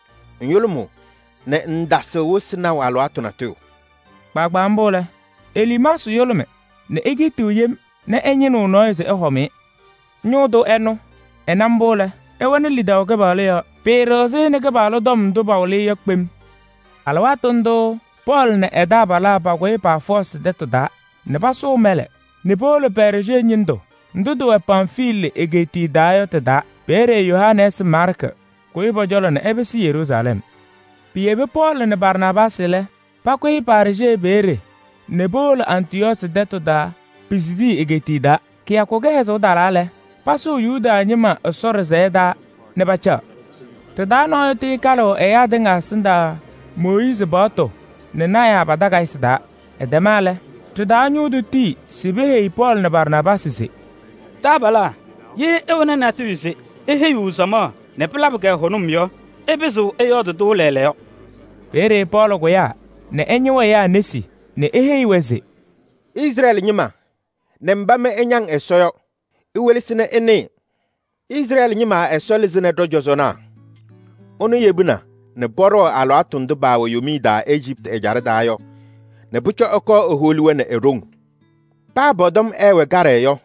nyolumo ne ndase wosina walo atonato
gbagba mbole Elimasu yolume ne egitu yem ne enyinu noise ehome nyodo eno enambole ewani lidaw kebalu ya Pero ne kebalu dom do bawle ya kpem alwatondo Paul ne edabala ba gwe pa force detoda ne baso mele ne Paul perje nyindo ndudu e Pamphile egeti dayo teda bere Yohanes Mark kwe bojolo ne ebesi Jerusalem piebe Paul ne Barnabas le pa kwe parje bere ne Paul Antiochus detoda pisidi egeti da kia koge hezo dalale paso Yuda nyima sor zeda ne bacha teda no ti kalo e ya dinga sinda Moise bato ne naya badaga isda edemale teda nyudu ti sibehe Paul ne Barnabas se
tabala ye ewona na tuise ehe yusama ne plabga honum yo ebezo eyodo do lele yo
bere Paul go ya ne enyewe ya nesi ne ehe iweze
Israel nyima ne mbame enyang esoyo iwelisine ene Israel nyima esolizine dojozona onu yebuna ne boro alo atundu bawo yomida Egypt ejarda yo ne bucho oko oholiwe ne erong pa bodom ewe gare yo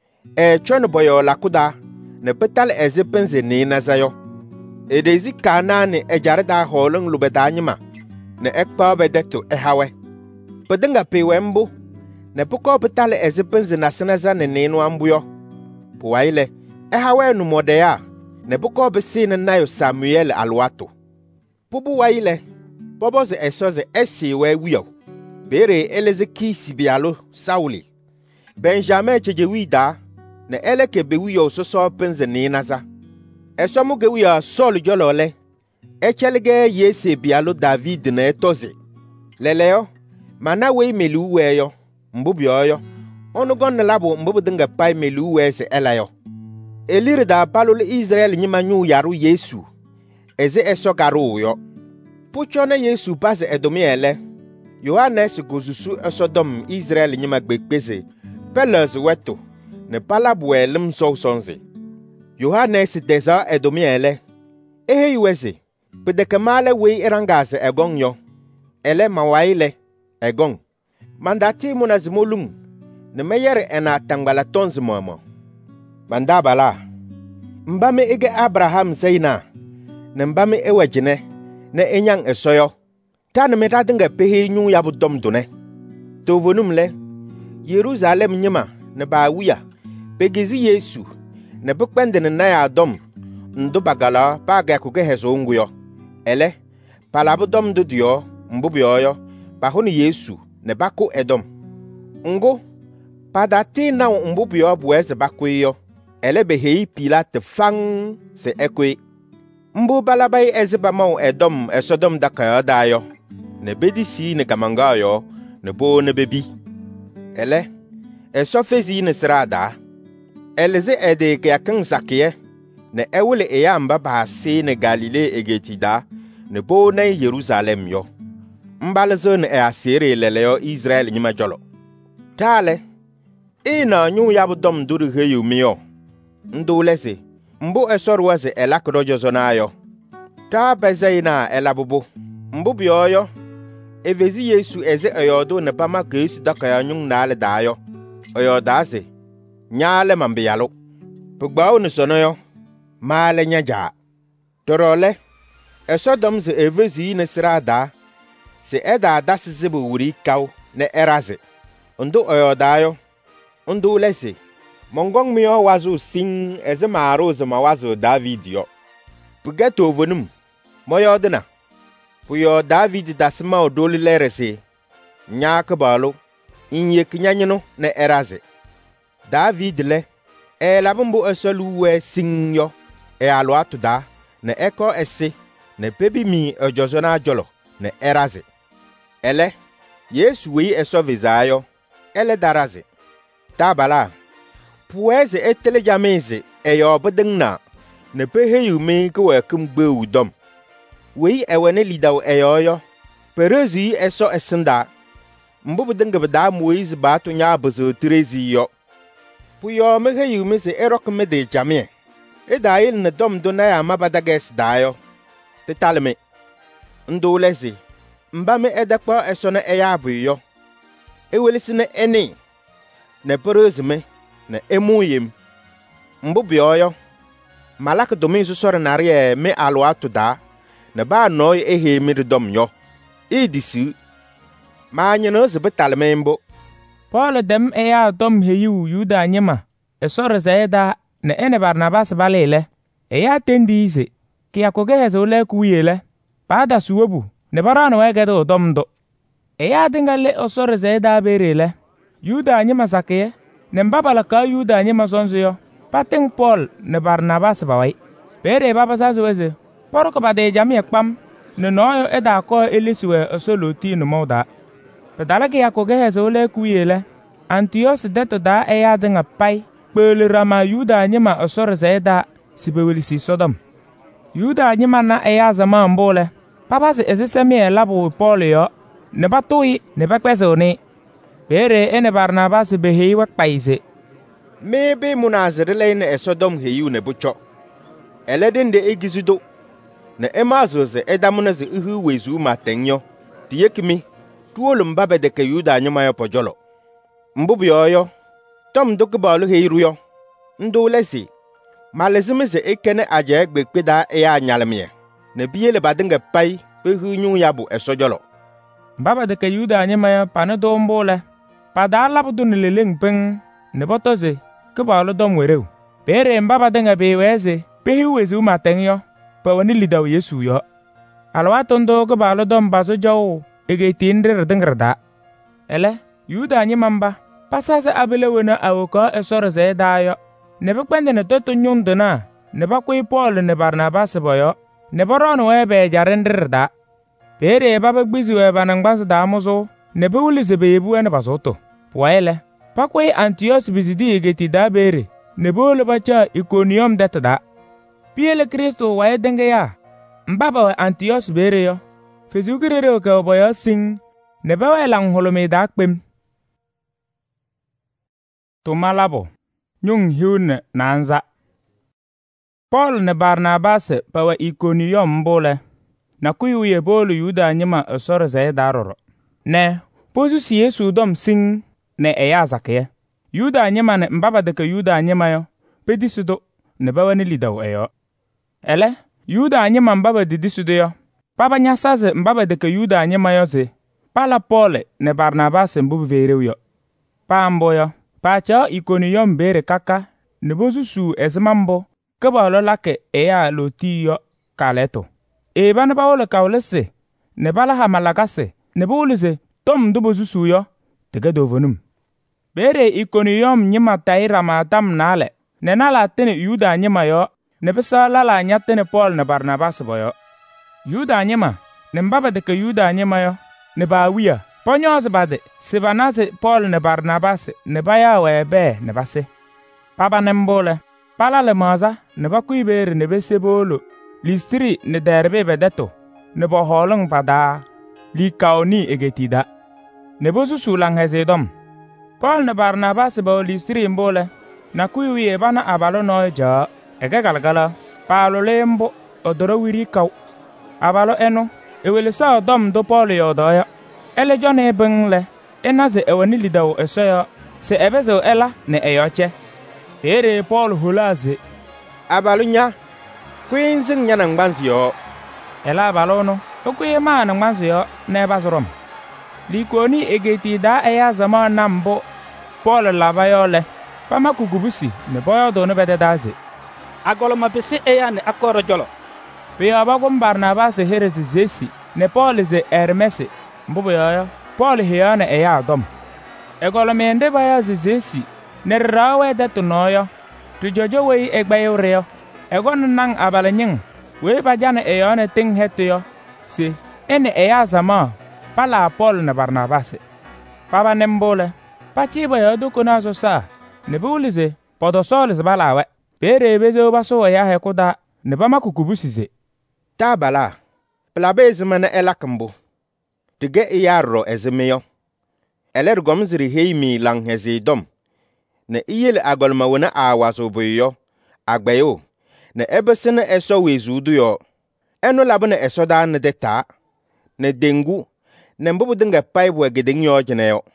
e chon boyo lakuda ne petal ezipenze ni nazayo edezi kana ne ejarda holung lubedanyima ne ekpa bedeto ehawe pedenga pewembu ne puko petal ezipenze nasenaza ne ninu ambuyo puwaile ehawe nu modeya ne puko besine nayo Samuel alwato pubu waile boboze esoze esi we wiyo bere elezeki sibialo Sauli Benjamin chejewida ne eleke bewiyo soso penze ni naza esomu gewiya Saul jolole echelege yese bialo David na etoze leleo mana we melu weyo mbubyo yo onugon labo mbubu dinga pai melu we se elayo Elir da balul Israel nyima nyu yaru Yesu. Eze eso garu yo. Puchone Yesu base edomi ele. Yohanes gozusu esodom Israel nyima gbekpeze. Peles weto. Ne palabu elim so sonze. Yohanes deza edomi ele. Ehe yuweze. Pedekemale wei erangaze egong yo. Ele mawaile egong. Mandati munazimolum. Ne meyere ena tangbala tonzi momo. Mandabala. Mbame ege Abraham zeina. Ne mbame ewejine. Ne enyang esoyo. Tane metadinga pehe nyu yabu dom dune. Tovonum le. Yerusalem nyima. Ne ba wuya. Pegezi Yesu. Ne bukpende ne na ya dom. Ndo bagala baga kuge hezo nguyo. Ele. Palabu dom do diyo. Mbubyo yo. Bahoni Yesu. Ne bako edom. Ngo. Padati na mbubyo buweze bako yo. Ele behei Pilate fang se ekwe. Mbu balabay ezeba mau edom esodom dakayo dayo. Ne bedi si ne kamangayo. Ne bo ne bebi. Ele. Eso fezi ne srada. Eleze ede ke yakang sakiye. Ne ewule eyamba bahase ne Galile egetida. Ne bo ne Yerusalem yo. Mbalazo ne e asere leleyo Israel nyima jolo. Tale. Ina nyu yabu dom duru heyu miyo. Ndu lese. Mbu esor waze elakrojo zonayo. Ta bezaina elabubu. Mbu biyoyo. Evezi Yesu eze oyodo ne pama keisi dakaya nyung nale dayo. Oyodase. Nyale mambiyalo. Pugbawo ne sonoyo. Male nyaja. Torole. Esodom ze evezi ne sirada. Se eda dasi zibu wuri kaw ne eraze. Ndu oyodayo. Ndu lese. Mongong miyo wazu sing eze maro zema wazu David yo. Pugeto vonum. Moyo dina. Puyo David dasima odoli lerese. Nyaka balo. Inye kinyanyino ne eraze. David le. E labumbu esolu we sing yo. E alo atuda. Ne eko ese. Ne pebi mi ojozona jolo. Ne eraze. Ele. Yesu wei eso vizayo. Ele daraze. Tabala. Pueze etele jameze eyo bedengna ne pehe yume ko ekum gbe udom wei ewene lidaw eyo yo perezi eso esenda mbu bedenga beda Moise ba to nya bozo trezi yo puyo mehe yume se erok mede jamie edail ne dom do na ya mabadages dayo tetalme ndo lezi mbame edakpa eso na eya buyo ewelisine eni ne perezi me ne emuyem mbubioyo malak domin su sore narie me alwatu da ne ba no ehe mirdom yo idisi ma nyeno zbetal membo
Paul dem eya dom heyu Yuda nyema esore zeda ne ene Barnabas balele eya tendize ki yakoge hezole kuyele pada suwebu ne barano wegedo domdo eya dingale osore zeda berele Yuda nyema sakye ne mbabala ka Yuda nyema sonzo yo pateng Paul ne Barnabas bawai bere baba sazuweze poroko bade jami ekpam ne noyo eda ko elisiwe osoloti no moda pedala ke yakoge hezole kuyele Antios deto da eya dinga pai pele rama Yuda nyema osore zeda sibewelisi Sodom Yuda nyema na eya zama mbole papa se ezesemi elabu Paul yo ne batoi ne bakwezoni bere ene Barnabas behei wa paise
mebe munazirele ne esodom heyu ne bucho eledende egizido ne emazoze edamuneze ihu wezu matenyo diyekimi tuolum babede ke Yuda nyuma yo pojolo mbubu yoyo tom dokbalu heiru yo ndo lesi malezimize ekene aje egbekpeda eya anyalmie ne biyele badinga pai behu nyu yabu esojolo
babede ke Yuda nyuma yo panedo mbole pada labudu ne leleng peng ne botoze ke baalo dom wereu bere mbaba denga be weze pehi wezu matengyo pa woni lidaw Yesu yo alwa tondo ke baalo dom baso jaw ege tindre dengrada ele Yuda nyi mamba pasase abele wona awoka esore zeda yo ne bekpende ne toto nyunduna ne bakwe Paul ne Barnabas boyo ne borono webe jarendrda bere baba gbizi weba nangbaso da muzo ne be wuli sebe yebu ene basoto puele pakwe Antios bizidi egeti da bere ne bolo bacha Iconium detada. Piele Kristo wae denge ya. Mbaba we Antioch bere yo. Fezugere ka oboyo sing ne bawe lang holome da kpem. Tumalabo nyung hiun nanza. Paul ne Barnabas pawa Iconium mbole. Na kuyu bolu Yuda nyima osoro zae daroro. Ne pozu si Yesu dom sing ne eya zakye. Yuda nyima ne mbaba deke Yuda nyima yo. Pedisudo ne bawa ne lidaw eyo. Ele Yuda nyima mbaba didisudo yo. Papa nyasaze mbaba deke Yuda nyima yo ze. Pala Paul ne Barnabas mbubu verew yo. Pa ambo yo. Pa cha Iconium bere kaka ne bozu su ezmambo. Kaba lo lake eya lo ti yo kaleto. E ba ne ba wole kawlese ne bala ha malagase ne boluse tom dubo zusu yo tege dovonum. Bere Iconium nyima taira ma tam nale ne nala tene Yuda nyima yo ne bisa lala nyatene Paul ne Barnabas boyo. Yuda nyima ne mbaba deke Yuda nyima yo ne ba wiya ponyos bade sebanase Paul ne Barnabas ne baya webe ne base. Papa ne mbole pala le maza ne ba kuibere ne besebolo. Listri ne derbe bedeto ne bo holong pada li kaoni egetida ne bozu sulang hezedom. Paul ne Barnabas bo Listri mbole na kuiwi e bana abalo no ja ege galgala palo lembo odoro wiri kaw abalo eno ewele sa dom do Paul yo doya ele jone bengle enaze ewani lidaw esoyo se ebezo ela ne eyoche ere Paul hulaze
abalo nya Queen sing nyana ngbansi yo.
Ela balono, okuye mana ngbansi yo ne bazorom. Likoni egeti da eya zaman nambo. Paul laba yo le. Pama kugubusi ne boyo do ne bede daze.
Agolo mapesi eya ne akoro jolo.
Pe abagom Barnabas heresi zesi ne Paul ze Hermes mbubo yo. Paul heya ne eya dom. Egolo mende baya zesi ne rawe de tunoyo. Tujojo we egbayo reo. Egon nang abalanyin we bajane eyone ting hetuyo si ene eya zama pala Paul na Barnabas papa nembole pachi ba yodo kuna so sa ne bulize podosoles balawe pere bezo baso ya hekuda ne ba makukubusize
ta bala plabe ezmana elakambo tige iyarro ezmeyo eler gomzri heimi lang hezidom ne iyel agolma wona awaso boyo agbayo ne ebesene eso wezudu yo eno labne eso da ne deta ne dengu ne mbubu dinga paibu egedin yo jene yo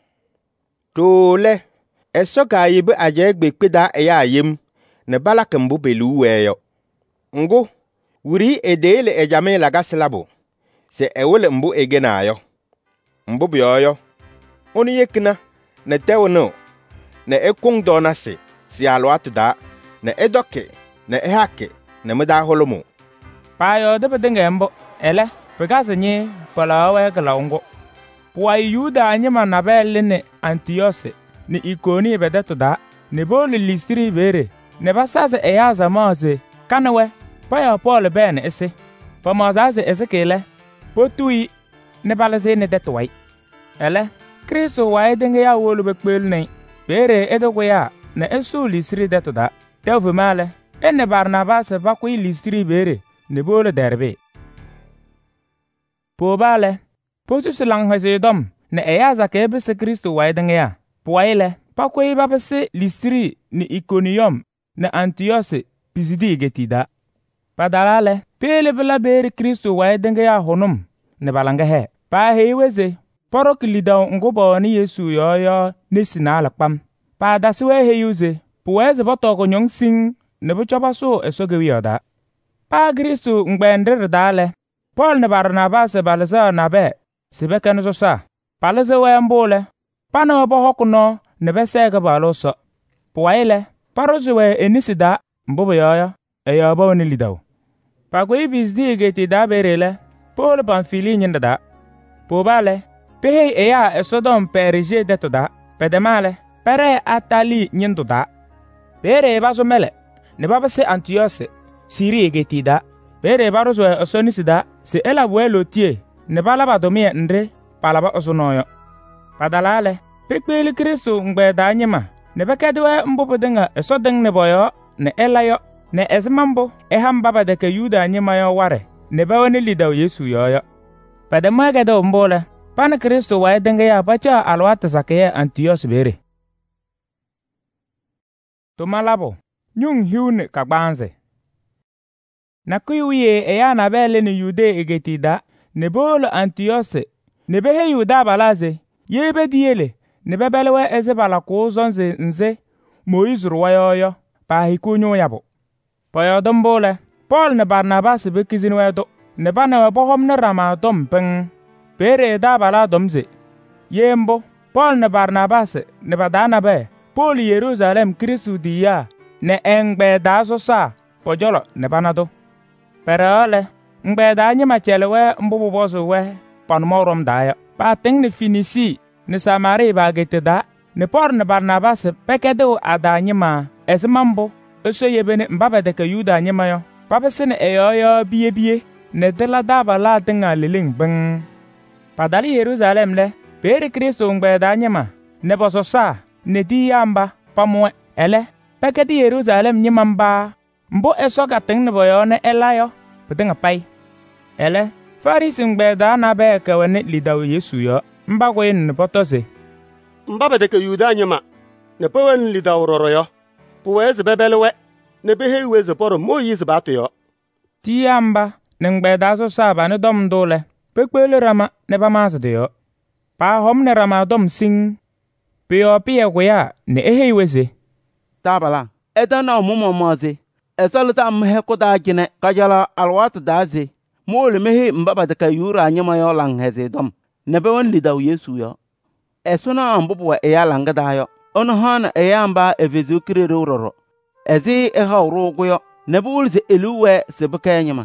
tole eso ka yibe aje gbekpeda eya yim ne balaka mbu belu weyo ngu wuri edele ejame laga silabo se ewole mbu egena yo mbu byoyo onu yekna ne tewono ne ekung donase si alwatu da ne edoke ne ehake ne meda holomo
payo de bedenge mbo ele pegaze nyi pala we galongo wa Yuda nyima na belle ne Antioch ni Iconi bedeto da ne boli Listri bere ne basaze eya zamaze kanwe payo Paul ben ese pamazaze ezekele potui ne balaze ne detwai ele Kristo wa edenge ya wolu bekpel ne bere edogwe ya ne esu Listri deto da tevu male ene Barnabas bakwi Listri bere ne bole derbe po bale potu selang hezedom ne eyaza ke bese Kristo waidenge ya poile pakwi babese Listri ni Iconium ne Antioch pisidi getida padalale pele bela bere Kristo waidenge ya honum ne balanga he pa heiweze porok lidaw ngobo ni Yesu yoyo ne sinala pam pa daswe heyuze puweze botogo nyong sing ne buchoba so esoge wiyoda pa Kristo ngbender dale Paul ne Barnabas balza na be sibeken so sa palze we mbole pano bo hokuno ne besega baloso puwaile parozwe enisida mbobo yoyo eyo bo ni lidaw pa gwe bizdi geti da berele Paul Pamfili nyinda da pobale pehe eya esodom perije deto da pedemale pere atali nyindu da bere bazo mele ne babase Antioch siri geti da bere barozwe osonisida se elabuelo tie ne balaba domie ndre palaba osonoyo padalale pekpeli Kristo ngbe da nyima ne bekedwe mbubu dinga eso ding ne boyo ne elayo ne ezmambo e hambaba de ke Yuda nyimayo ware ne bawani lidaw Yesu yoyo. Pada magado mbole pan Kristo wa dinga ya bacha alwata zakeye Antioch bere. To malabo nyung hiune kagbanze. Na kuyuye e ya na bele ni Yude egetida ne bolo Antioch ne behe Yuda balaze yebe diele ne bebelewe eze bala ko zonze nze Moize ruwayoyo pa hikunyo yabo. Poyo dombole Paul ne Barnabas be kizin wedo ne bana we bohom ne rama dom peng pere da bala domze yembo Paul ne Barnabas ne badana be Paul Jerusalem Kristu dia ne engbe da so sa pojolo ne banado perale ngbe da nyima chelewe mbubu bozo we panmorom daya pa ting ne Finisi ne Samari ba geteda ne Paul ne Barnabas pekedo adanyima esmambo eso yebene mbaba de ke Yuda nyima yo papa sene eyoyo biye biye ne dela daba la tinga liling beng padali Jerusalem le pere Kristo ngbe da nyima ne boso sa ne di yamba pamwe ele pekedi Jerusalem nyima mba mbo eso ga ting ne boyo ne elayo pedinga pai ele Farisi ngbe da na be ke wene lidaw Yesu yo mba ko yin potoze
mbaba de ke Yuda nyima ne pawen lidaw roro yo puweze bebelewe ne behe weze poro Moize batu yo
tiyamba ne ngbe da so saba ne dom dole pekpele rama ne ba mazde yo pa hom ne rama dom sing pio pie goya ne ehe weze
tabala edana mumo moze esalta mhe ko da gine kajala alwat daze mole mehe mbaba de kayura nyama yo lang heze dom ne be won lidaw Yesu yo esuna ambubu e ya langa da yo ono hana e yamba evezu kirero roro ezi e hawro goyo ne bul ze eluwe se bekanyama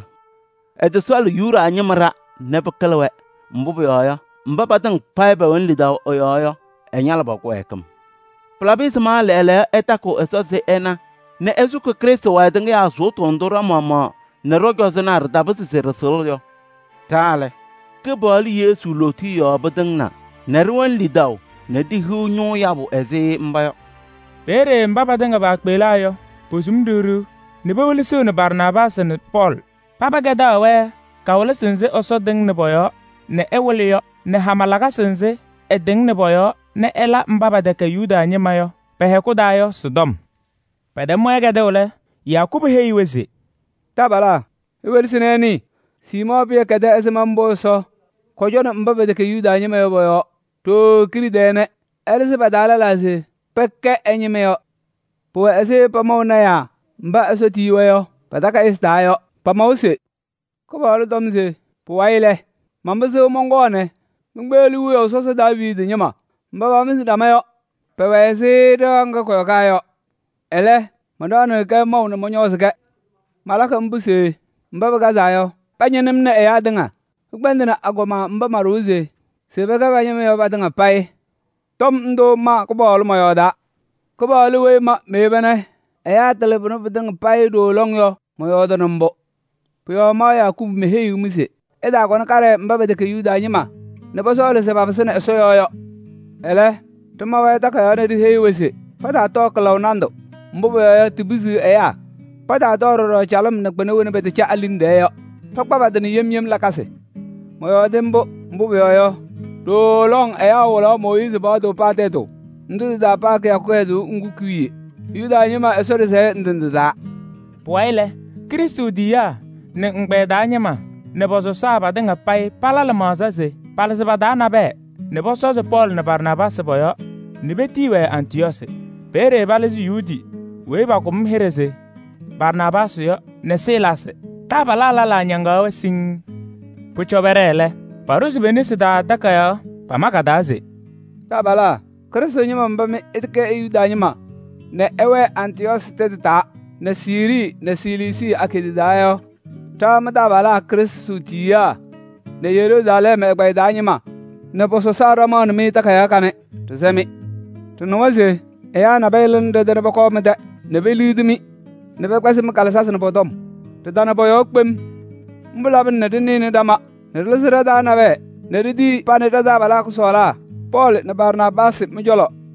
e de swal yura anyamara ne bekalwe mbubu yo mbaba tan paiba won lidaw yo yo e nyala ba ko ekam plabis ma lele etako esose ena ne ezuko Kristo wa denga ya zo tondora mama ne rogo zenar da bisi se rasul yo tale ke bali Yesu loti yo badangna ne ruwan lidaw ne di hu nyo yabo eze mbayo
pere mbaba denga ba kpelayo posum duru ne bawli so ne Barnabas ne Paul papa gada we kawle senze oso ding ne boyo ne ewle yo ne hamalaga senze e ding ne boyo ne ela mbaba de ke Yuda nyima yo pehe ko dayo Sodom pede mo gada ole Yakubu he weze
tabala iwel sineni simo be kada esmambo so ko jona mbaba de ke Yuda nyima yo boyo to kiri dene elise badala laze pekke enyime yo po ese pamo na ya mba eso tiwe yo padaka ista yo pamo se ko balo domze po waile mambe mongone ngbelu yo so so David nyima mba ba mi dama yo pe wese do nga ko ka yo ele mandano ka mau na monyo se malaka mbuse mba ba za yo panyenem na e adinga gbandina agoma mba maruze se be ka banyeme yo badinga pai tom ndo ma ko bolo mo yo da ko bolo we ma me bana e ya telefono badinga pai do long yo mo yo da nombo pyo ma ya ku me he yumise e da ko na kare mba be de ke Yuda nyima ne ba so le se ba se na so yo yo ele to ma wa ta ka ne di he wese fada to klo nando mbo ya tibizi e ya fada to ro chalam na bene wona be de cha alinde yo to ba ba de yem yem la kase mo yo dembo mbo yo yo do long e ya wala Moize ba do pate to ndu da pa ke akwezu ngukuye Yuda nyima esore se ndinde da
poile Kristo dia ne ngbe da nyima ne bozo saba denga pai pala la mazaze pala se badana be ne boso ze Paul ne Barnabas boyo ne betiwe Antioch pere balezi Yudi we ba kum hereze Barnabas yo ne Silas tabala la la nyanga we sing pucho berele parusi benisi da takaya pamaka daze
tabala Kristo nyima mba me etke Yuda nyima ne ewe Antioch teta ne Siri ne Silisi akidayo ta madabala Kristo tiya ne Jerusalem e gba da nyima ne boso sara ma ne takaya kane to zemi to no waze e ya na bailen de de ko mede ne belidimi ne be kwasi makala sasa ne bodom to dana boyo kpem mbula ben ne dini ne dama ne lesira da na be ne di pane da bala ko sola Paul ne Barnabas mi jolo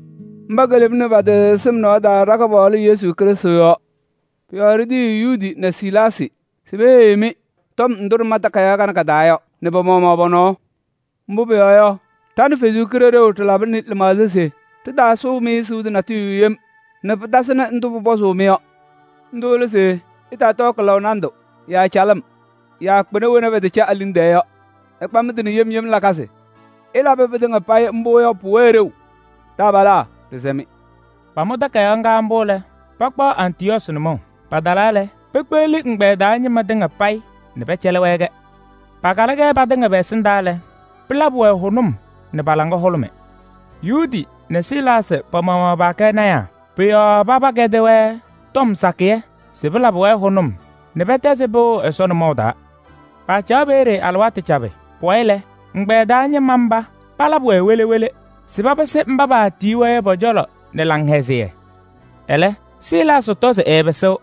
mbagaleb ne bade sim no da raka bol Yesu Kristo yo pior di Yudi na Silasi sibe mi tom ndur mata kaya kan kadayo ne bo mo bono mbu be yo tan fezu krere utla bin limazese to da so mi su na tu yem ne dasna ndu bo so mi yo ndole se ita to klo nando ya chalam ya kpene wona be de cha alinde yo e pamdini yem yem lakase ila be be nga pay mbo yo puwerew tabala resemi
pamoda kaya nga mbole pakpa Antios no padalale pekpeli ngbe da nyi madenga pay ne be chele wege pakala ge badenga be sindale plabwe hunum ne balanga holume Yudi ne Silas pamama ba kana ya piyo baba ge dewe tom sakie sibla bwe hunum ne beteze bo esono moda pa chabere alwati chabe poile ngbe da nyi mamba palabwe wele wele sibaba se mbaba tiwe bojolo ne langhezie ele Silas tose ebeso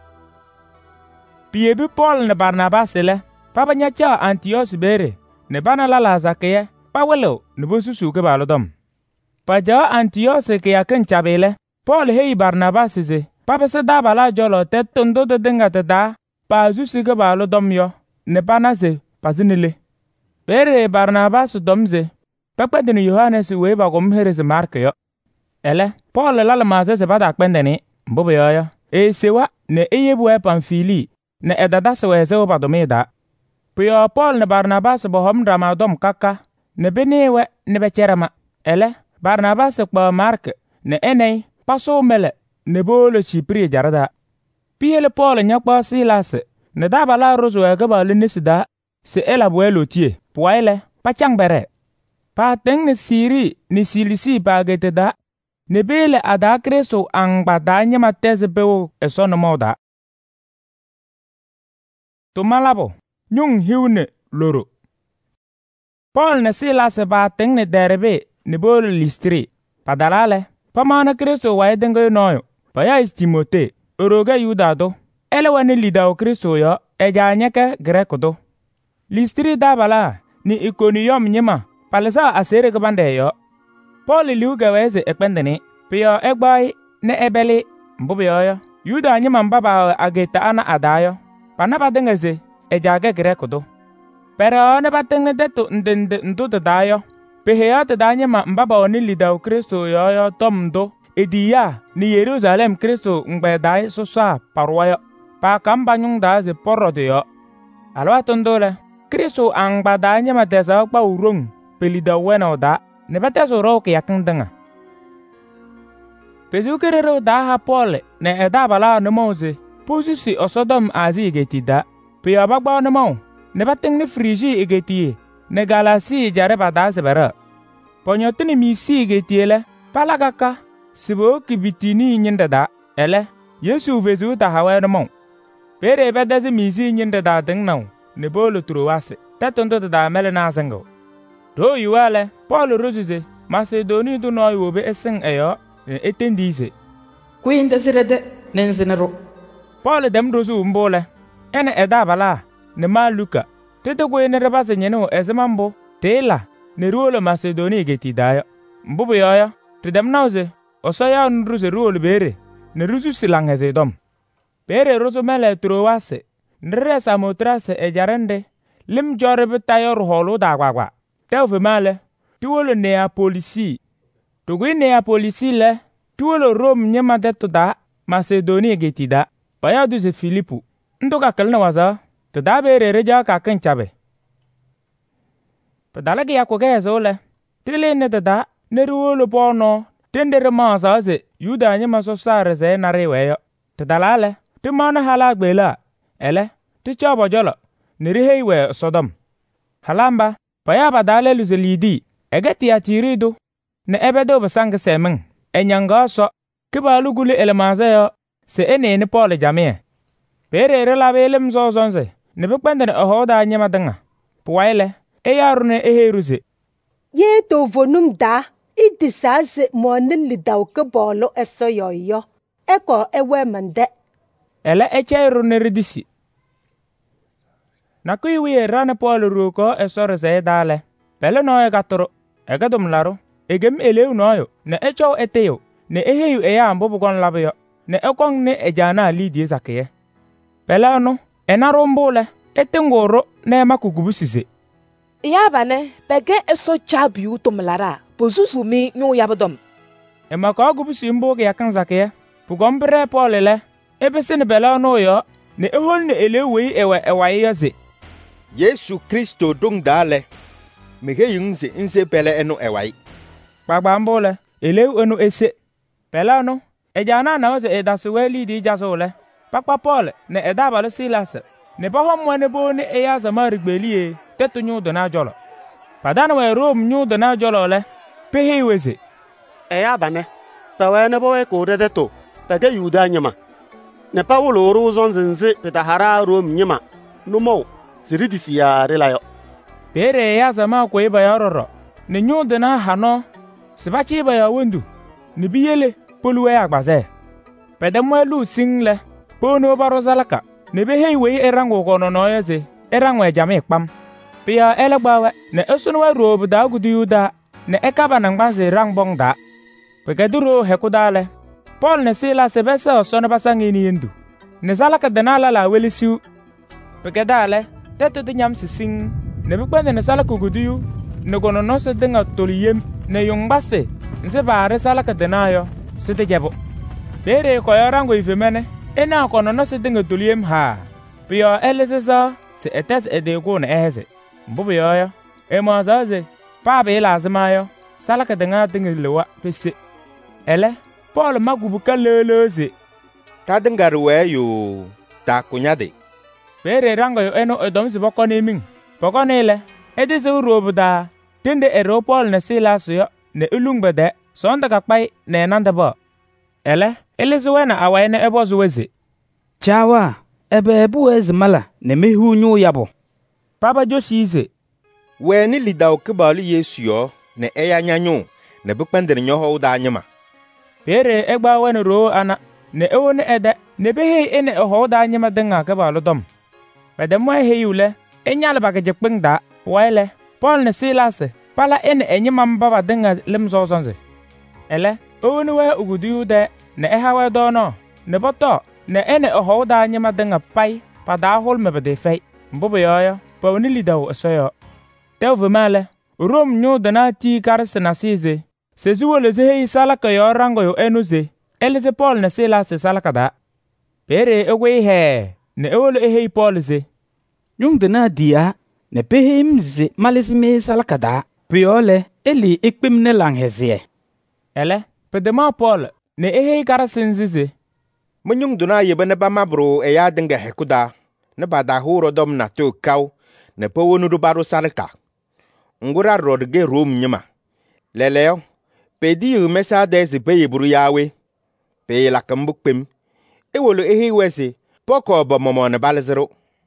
Piebi Paul ne Barnabas le papa nyacha Antios bere ne bana la lazake pa welo ne bosusu ke balodom pa ja Antios ke yaken chabele Paul hei Barnabas ze papa se da bala jolo te tondo de denga te da pa zusu ke balodom yo ne bana ze pazinile bere Barnabas domze papa de Yohanes we ba gom herese Mark yo ele Paul la la maze se bada kpendeni mbobo yo yo e sewa ne eyebu e Pamfili ne edada se weze oba domida pio Paul ne Barnabas bo hom drama dom kaka ne benewe ne becherama ele Barnabas kpa Mark ne enei paso mele ne bolo chipri jarada piele Paul nyakpa Silas ne dabala rozo e gaba linisida se ela buelo tie poile pachang bere pa teng ne siri ne silisi bagete da ne bele ada Kristo angba da nyama teze bewo esono moda to malabo nyung hiune loro Paul ne Silas ba teng ne derbe ne bol listri padalale pamana Kristo wa edengo noyo pa ya Timote oroga yudado elewa ne lidao Kristo yo eja nyeke greko do listri dabala ni Iconium nyema palesa asere gbande yo Paul liuga weze ekpendeni pio egbai ne ebeli mbubi yo yuda nyema mbaba ageta ana adayo panaba dengeze ejage greko do pero ne batengne deto ndende ndudo dayo peheya te danye ma mbaba oni lidao Kristo yo yo tomdo ediya ni Jerusalem Kristo ngbe dai sosa parwayo pa kamba nyung da ze porode yo alwa tondole Kristo angba danye ma tesa pa urung pelida wena da ne bateso ro ke yakndanga pezu kerero da ha Paul ne eda bala no moze posisi osodom azi getida pe abagba no mo ne bateng ne frigi egetie ne galasi jare bada sebera ponyotini misi getiele palagaka sibo kibitini nyinda da ele Yesu vezu ta hawe no mo pere bedeze misi nyinda da deng naw ne bolo truwase tatondo da mele na zango do yuale Paul rozuze Macedoni do no yobe esen eyo etendise
kuinda sirede nenzinero
Paul dem rozu mbole ene eda bala ne maluka tete ko ene rebase nyeno ezemambo tela ne ruolo Macedoni getidayo mbubu yoyo tidem nauze osoya nruze ruolo bere ne ruzu silangeze dom bere rozu mele trowase nre samotrase ejarende lim jore betayor holu dagwagwa tewfe male tuolo Neapolisi tugui Neapolisi le tuolo Rome nyema deto da Macedoni getida paya duze Filipu ndoka kalna waza to da bere reja ka kan chabe padalage yakoge zole tile ne da ne ruolo bono tendere maza ze yuda nyema so sare ze na reweyo to dalale to mana hala gbela ele to chabo jolo ne reheiwe Sodom halamba paya badale luze lidi egeti ya tirido ne ebedo basang semen enyanga so kibalu gule elemaze yo se ene ne Paul jamie pere rela belem zozonze ne bekpende ne ohoda nyema danga puwaile e yarune eheruze
ye to vonum da idisase monin lidaw ke bolo eso yoyo eko ewe mande
ele echeru ne ridisi na kuiwi rane Paul ruko esore ze dale pele no e gatoro e gadum laro egem elew noyo ne echo eteyo ne eheyu eya mbo bugon labiyo ne ekong ne ejana lidie zakiye pelano enarumbule etengoro ne makugubusise
ya bane bege eso chabi utomlara pozuzu mi nyu yabdom
ema ko gubusi mbo ge yakan zakiye pugombre polele ebesene belano yo ne ehol ne elewe ewe ewaye yoze
Yesu Kristo dung dale mege yungse inse pele enu ewai
pagbambole elew enu ese pelano ejana na ose edasuweli di jasole pakpa Paul ne edabalo Silas ne bahom wene bo ne eya zamari gbelie tetu nyudo na jolo padana we Rome nyudo na jolo le pehe weze
eya bane pawene bo we ko dedeto pege Yuda nyima ne Paulo ruzon zinze petahara Rome nyima numo siridisi ya relayo
pere ya zama ko iba yororo ne nyudo na hano sibachi iba ya wendu ne biyele poluwe agbaze pedemwelu single pono barozalaka ne behe we erango kono no yeze erango ejame kpam pia elegbawe ne esunwe rob da gudu Yuda ne ekaba na ngbaze rangbong da pegeduro hekudale Paul ne Silas sebese osono basangi ni ndu ne zalaka denala la welisiu pegedale teto de nyam sising ne bikpende ne salaka gudu ne gono no se denga toliyem ne yongbase nse bare salaka denayo sete jebo bere ko yorango ifemene ena kono no se denga toliyem ha pio elesesa se etes edego ne eheze mbubu yoyo emo zaze pa be lazima salaka denga dengilewa pese ele Paul magubu kaleleze
ta dengar we yo ta kunyade
bere rango yo eno edom si boko ne min boko ne le edise urobuda tende ero Paul ne Silas yo ne ulungbede sonda kakpai ne nandaba ele eleze na awaye ne ebozu weze
chawa ebe ebu ezmala ne mehu nyu yabo
Papa Josize
we ni lidao kebalu Yesu yo ne eya nyanyu ne bukpende nyo ho da nyama
bere egba wen ro ana ne ewo ne ede ne behe ene ho da nyama denga kebalu dom bedemo he yule enyal bagaje kpengda wile Paul ne Silas pala ene enyima mbaba denga lemzo zonze ele owo ne we ugudu de ne ehawe dono ne boto ne ene ho da nyama denga pai pada hol mebede fei mbobo yoyo pawni lidao esoyo tev male Rom nyu dana ti karse na size sezuwo le ze salaka yo rango yo enuze eleze Paul ne Silas salaka da pere ewe he ne ewolo ehe Paul ze
nyung dana dia ne pehim ze malisime salaka da priole eli ekpem ne langheze
ele pedema Paul ne ehe karse nzize
munyung duna yebe ne ba mabro e ya denga hekuda ne bada huro dom na to kaw ne powonu do baro salaka ngura rodge Rome nyima leleo pedi u mesa deze peye buru yawe peye la kambukpem e wolo ehi wese poko bo momo ne balzero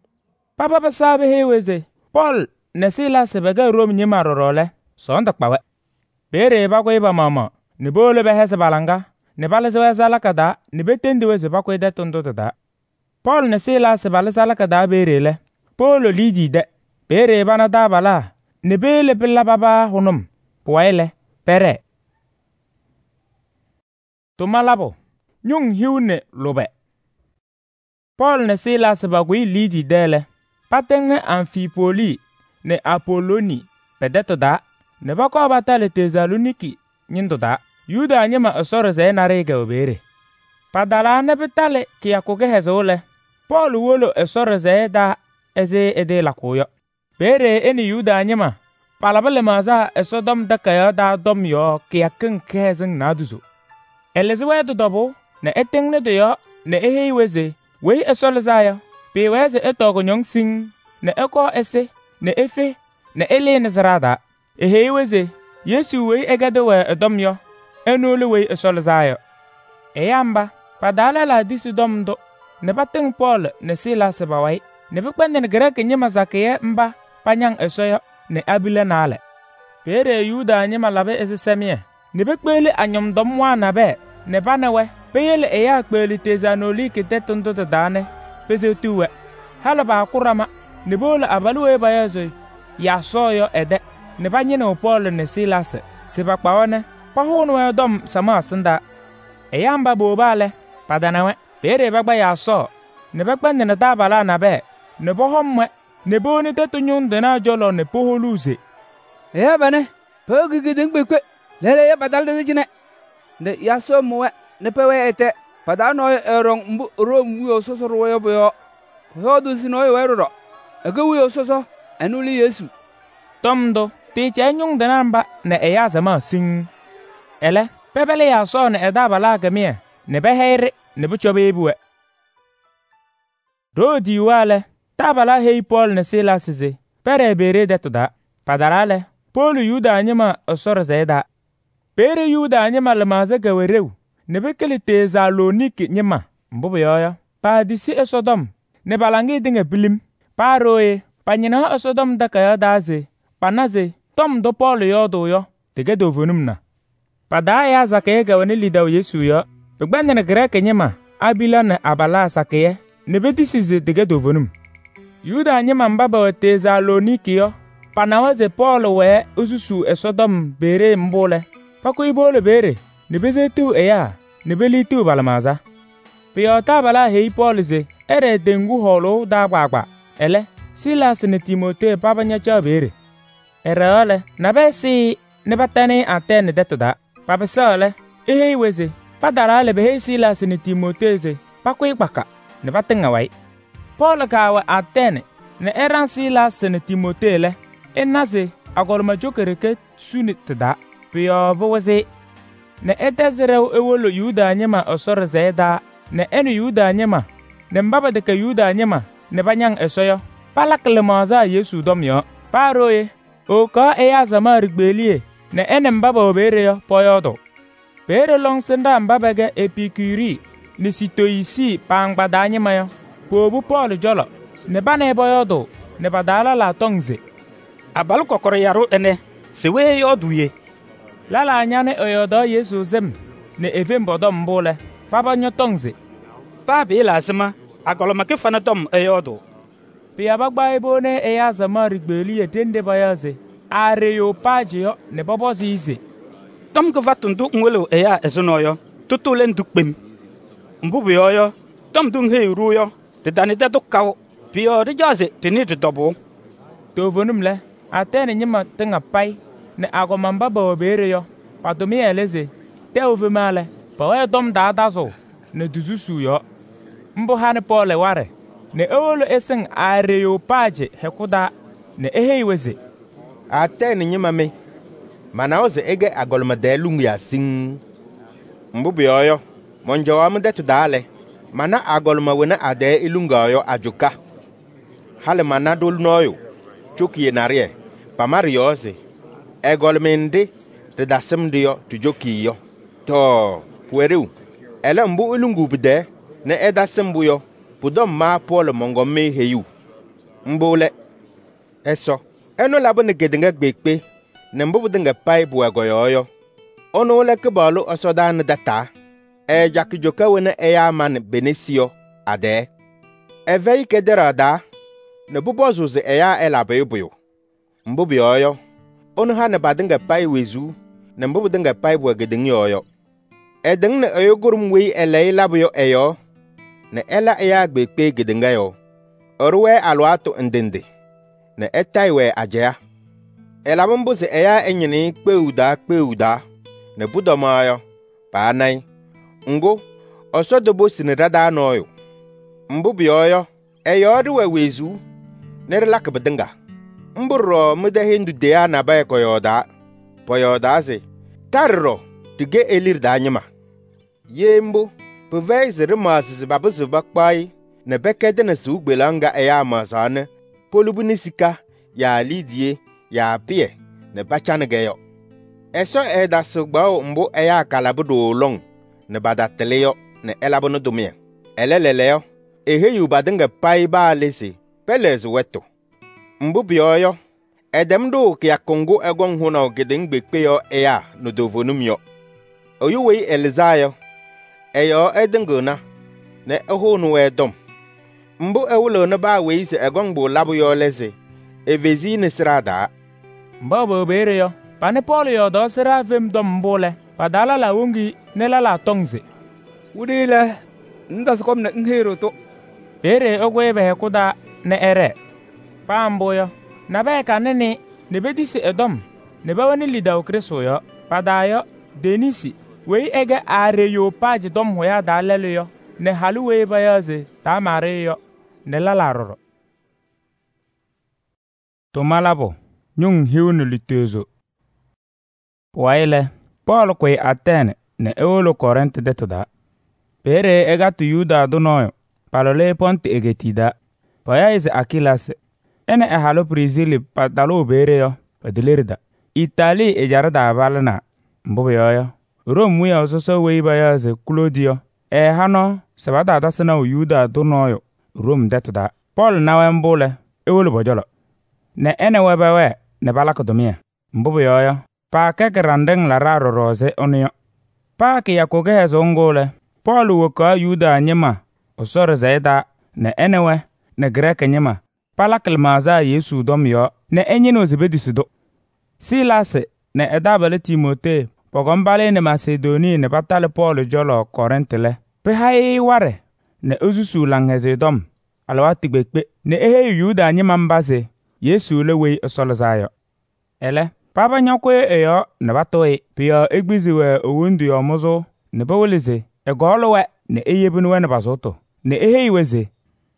papa basabe he weze Paul ne Silas bega Rome nyima rorole sonda kpawe bere ba ko iba mama ne bolo be hese balanga ne balzewe salaka da ne betendi weze ba ko de tondo da Paul ne Silas balzalaka da berele Paul lidi de bere bana da bala ne bele billa baba hunum puwaile pere tumalabo nyung hiune lobe Paul ne Silas bagui lidi dele patenge Amphipoli ne Apoloni pedeto da ne bako batale Tesaloniki nyindo da Yuda nyema osoro ze na rega obere padala ne betale ki akoge hezole Paul wolo osoro ze da eze ede lakoyo bere eni Yuda nyema palabale maza esodom dakaya da dom yo kia ken kezeng naduzo elezwe do dobo ne etengne de yo ne ehe weze we esolzaya pe weze etogo nyong sing ne eko ese ne efe ne ele ne zarada ehe weze Yesu we egade we edom yo enole we esolzaya eyamba padala la disu dom do ne bateng Paul ne Silas bawai ne bikpende ne grek nyema zakiye mba panyang esoyo ne abile nale pere Yuda nyema labe esesemie ne bekpele anyom dom wana be ne banewe peyele eya kpeli Tesaloniki kete tondo de dane peze tuwe hala ba kurama ne bole abaluwe bayezo ya soyo ede ne banyene Paul ne Silas se bakpawane pahunu e dom sama senda eyamba boba le padanawe pere bagba ya so ne bagba ne tabala na be ne bohomwe ne boni tetunyun de na jolo ne poholuze
eya bane pogi giding bekwe lele ya badal de jine ne ya so muwe ne pewe ete padano erong mbu rom wi ososo ro yo boyo yo du sino yo wero aga wi ososo anuli Yesu
tomdo ti chenyung de namba ne eya zama sing ele pebele ya so ne edabala gamie ne behere ne buchobe ebuwe rodi wale tabala hei Paul ne Silas ze pere bere de toda padarale Paul Yuda anyima osor zeda pere Yuda anyima lemaze gawerew ne bekele Tesalonike nyima mbubu yoyo pa disi esodom ne balangi dinga bilim paroe panyina esodom dakaya daze panaze tom do Paul yodo yo tege do vonumna pada ya zakaye gawani lidaw Yesu yo begbanya ne grek nyima abila ne abala sakaye ne bedisize tege do vonum Yuda nyima mbaba Tesalonike yo panawaze Paul we ususu esodom bere mbole pako ibole bere ne bezetu eya ne belitu balamaza piyota bala hei Paul ze ere dengu holo da gbagba ele Silas ne Timote babanya cha bere ere ole na besi ne batani Atene detoda babesole ehe weze padara le be Silas ne Timote ze pako igbaka ne batenga wai Paul kawa Atene ne eran Silas ne Timote le enaze agorma jokereke sunitda piyo boze ne etezrew ewolo Yuda anyema osor zeda ne enu Yuda anyema ne mbaba de ka Yuda anyema ne banyang esoyo palakle maza Yesu domyo paroye o ka eya zama rigbelie ne ene mbaba obere yo poyodo pere long senda mbaba ge Epikuri ni Sitoisi pangbada anyema yo pobu Paul jolo ne bane boyodo ne badala la tongze
abal kokoro yaro ene sewe yoduye lala anyane oyodo Yesu zem ne evem bodom mbole papa nyotongze pa be lazima agoloma ke fana dom eyodo pia bagba ebone eya zama rigbeli etende bayaze Areopaji yo ne bobozi ize tom ko vatundu ngwelo eya ezonoyo tutulen dukpem mbubu yoyo tom dung he ruyo de danide dukaw pio de jaze tenite dobo to vonumle Atene nyima tenga pai ne agomamba ba bere yo patomi eleze te ovemale pa we dom da dazo ne duzusu yo mbo hane Paul ware ne ewolo esen Areopaji hekuda ne eheiweze
Atene nyima me mana oze ege agolma delungu ya sing mbubu yoyo monjo amde tudale mana agolma wena ade ilunga yo ajuka hale mana dol noyo choki narie pamari yose egolmende de dasem dio to joki yo to weru ele mbu ilungu bide ne edasem buyo pudom ma Paul mongomme heyu mbule eso eno labo ne gedenga gbekpe ne mbu denga pai bu agoyoyo ono le kebalu osodan data e jakijoka wena eya man benesio ade evei kederada ne bubozuze eya elabe buyo mbubu yoyo onu ha ne badinga pai wezu ne mbubu dinga pai bu gedin yoyo edin ne ayogurum we elei labuyo eyo ne ela eya gbekpe gedinga yo orwe alwato ndende ne etaiwe aja elabumbuze eya enyini kpeuda kpeuda ne budomayo panai ngo osodobo sinirada noyo mbubu yoyo eyo duwe wezu ne relak bedinga mburo muda hindu dea na bae koyoda poyoda se tarro tige elir danyama yembo pevez remas babuzu bakpai ne bekede na su gbelanga eya masane polubunisika ya lidie ya pie ne bachane geyo eso eda sugba mbo eya kalabudo long ne badateleyo ne elabono domia eleleleyo eheyu badinga pai ba lesi peles weto mbubu yoyo edemdo ke akongo egon huna ogedin gbekpe yo eya no dovonum yo oyuwe elizayo eyo edengona ne ehonu edom mbu ewulo ne ba we ise egon bo labu yo lese evezi ne srada
mbabo bere yo pane Paul yo do sera vem dom mbole padala la wongi ne la la tongze
Wudi le ndas kom ne nghero to.
Bere ogwe be kuda ne ere. Pambo yo. Na be kanene ne be disi Edom. Ne be wani lida okreso yo. Padayo Denisi. Wei ege are yo page dom hoya da lele yo. Ne halu wei bayaze ta mare yo. Ne lalaroro. To malabo. Nyung hiu ne litezo. Waile. Paul kwe Atene. Ne eolo Korinte detoda. Pere ega tu Yuda dunoyo. Palole ponte egetida. Paya ise Akilase. Ene e halo Prisili patalo bere yo. Padilirda. Itali e jarada abalana. Mbobe yoyo. Rom muya ososo weiba ya ze Claudio. E hano sabada adasana u Yuda dunoyo. Rom detoda. Paul nawe mbole. Ewolo bojolo. Ne ene webewe. Ne balakodomia. Mbobe yoyo. Pa keke randeng la raro roze onyo. Pa ki ya kogehe zongole. Paul woka Yuda nyema. Osore zaida. Ne enewe. Ne greke nyema. Palakil maza Yesu dom yo. Ne enyino zibedisudo. Silase. Ne edabele Timote. Pogombale ne Macedoni ne batale Paul jolo Korinte le. Pe hayi ware. Ne ozusu langheze dom. Alawati gbekpe. Ne ehe Yuda nyema mbase. Yesu le wei osole zayo. Ele. Papa nyakwe eyo ne batoe. Pia egbiziwe owundu yo mozo. Ne bawelize. Egolowe ne eyebunwe ne bazoto. Ne ehe iweze.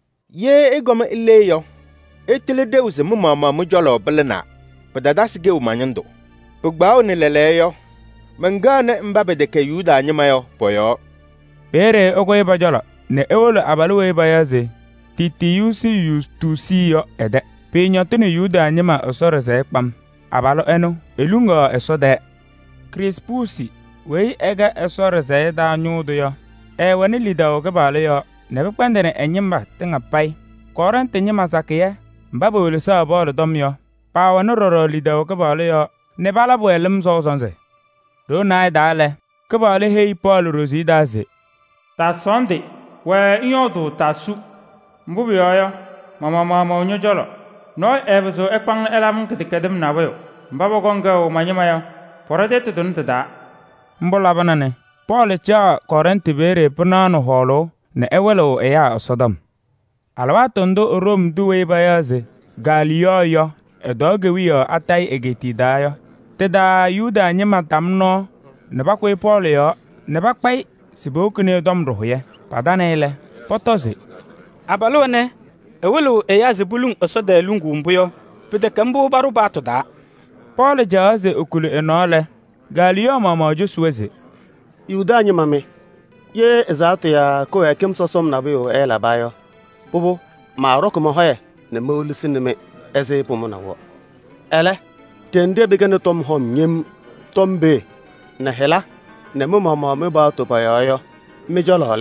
Ye egome ile yo. Etele deuse mu mama mu jolo belena. Pedadasige umanyendo. Pugbao ne lele yo. Mengane mbabe de ke Yuda nyema yo poyo.
Pere ogoye bajolo. Ne ewolo abaluwe bayaze. Titi yusi yus tu si yo ede. Pe nyotene Yuda nyema osore ze kpam. Abalo eno. Elungo esode. Crispusi. Wei ega esore ze da nyudu yo. E wani lida oge balo yo. Nebe kwendene enyimba tinga pai. Korinte nyima zakiye. Mbaba ulisa abolo dom yo. Pa wani roro lida oge balo yo. Nebala bo elim zo zonze. Do nai dale. Kebale hei Paul rozi daze.
Ta sonde. We inyodu ta su. Mbubi yoyo. Mama mama onyo jolo. No ebezo ekpang elam kitikedem na wayo. Mbaba gonga o manyima yo. Poradete dunte da.
Mbola banane. Paul cha Korinte bere punano holo. Ne ewelo eya osodom. Alwatondo Rom duwe bayaze. Galio yo. Edogewi yo atai egeti dayo. Teda Yuda nyema tamno. Ne bakwe Paul yo. Ne bakpai. Sibokune dom rohye. Padane ele. Potozi.
Abalone. Ewelo eya zebulung osode lungu mbuyo. Pede kambu baru bato da.
Paul jaze okulu enole. Galio mama josuweze.
Yuda nyema me. Ye ezatu ya ko ya kem sosom na biyo ela bayo. Bubu ma roko mo hoye ne mawlisi ne me eze pomo na wo. Ele tende begane tom hom nyem tombe na hela ne mo mama me ba to bayo yo. Me jolole.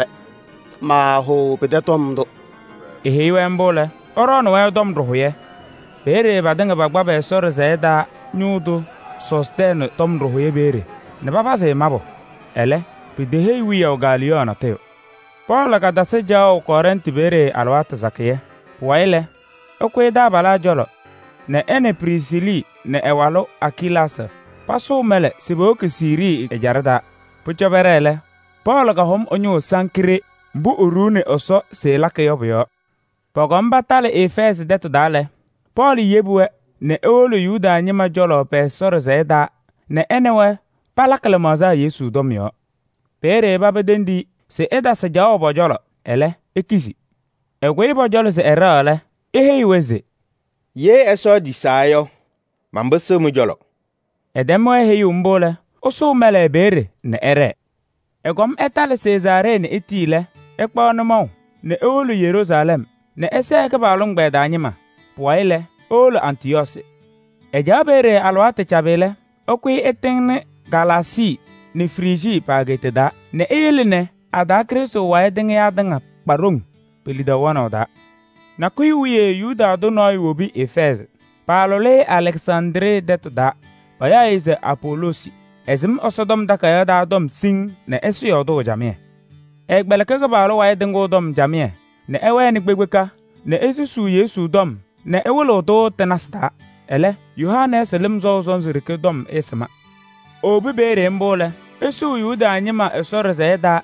Ma ho pede tom do.
Ehe we mbole. Oro no we dom rohye. Bere badanga bagba be sore zeda nyudo sosten tom rohye bere. Ne baba se mabo. Ele pide hei wiya o Galio na teo. Paul ka dase jao Korinte bere alwata zakiye. Waile. Okwe da bala jolo. Ne ene Prisili ne ewalo Akilase. Paso mele siboke siri e jarada. Pucho berele. Paul ka hom onyo sankire. Mbu urune oso se lake yobuyo. Pogomba tale Efes deto dale. Paul yebuwe. Ne eolo Yuda nyema jolo pe sore zeda. Ne enewe. Palakale maza Yesu domyo. Pere babedendi. Se eda se jao bojolo. Ele. Ekisi. Egwe bojolo se era ole. Ehe iweze.
Ye eso disayo. Mambeso mujolo.
Edemo ehe yumbole. Oso mele bere. Ne ere. Egom etale Cesare ne etile. Ekpa onomo. Ne olu Jerusalem. Ne ese eke balong beda anyima. Puaile. Olu Antiosi. Eja bere alwate chabele. Okwi eteng Galasi. Ne Frigi pagete da. Ne eyeline. Ada Kristo wae denge adanga parung. Pelida wana da. Na kui uye Yuda donoi wobi Efez. Palole Alexandre deto da. Baya eze Apolosi. Ezim osodom da kaya da dom sing ne esu yodo jamie. Egbele kege balo wae dengo dom jamie. Ne ewe ni gbegbeka. Ne esusu Yesu dom. Ne ewelo do tenasta. Ele Yohanes elim zo zonzirike dom esma. Obi bere mbole. Esu Yuda anyima esore zeda.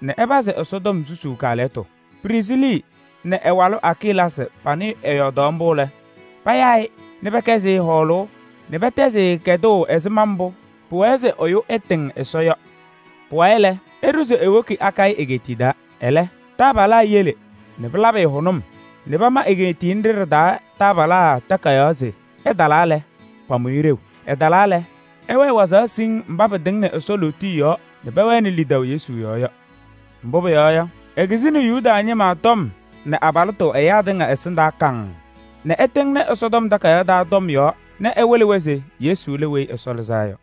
ne ebase Sodom susu kaleto. Prisili ne ewalu Akilas pani eyodombule. Payai ne bekezi holo ne betezi kedo ezimambo pueze oyo eteng esoyo. Puele eruze ewoki akai egetida ele tabala yele ne blabe honum ne bama egeti ndirda tabala takayaze edalale pamuirew edalale ewe waza sing mbabe dingne esoluti yo ne beweni lidaw Yesu yoyo mbobe yoyo egizinu Yuda anyima tom ne abalto eyadinga esinda kang ne etengne esodom dakaya da dom yo ne ewele weze Yesu lewe esolzayo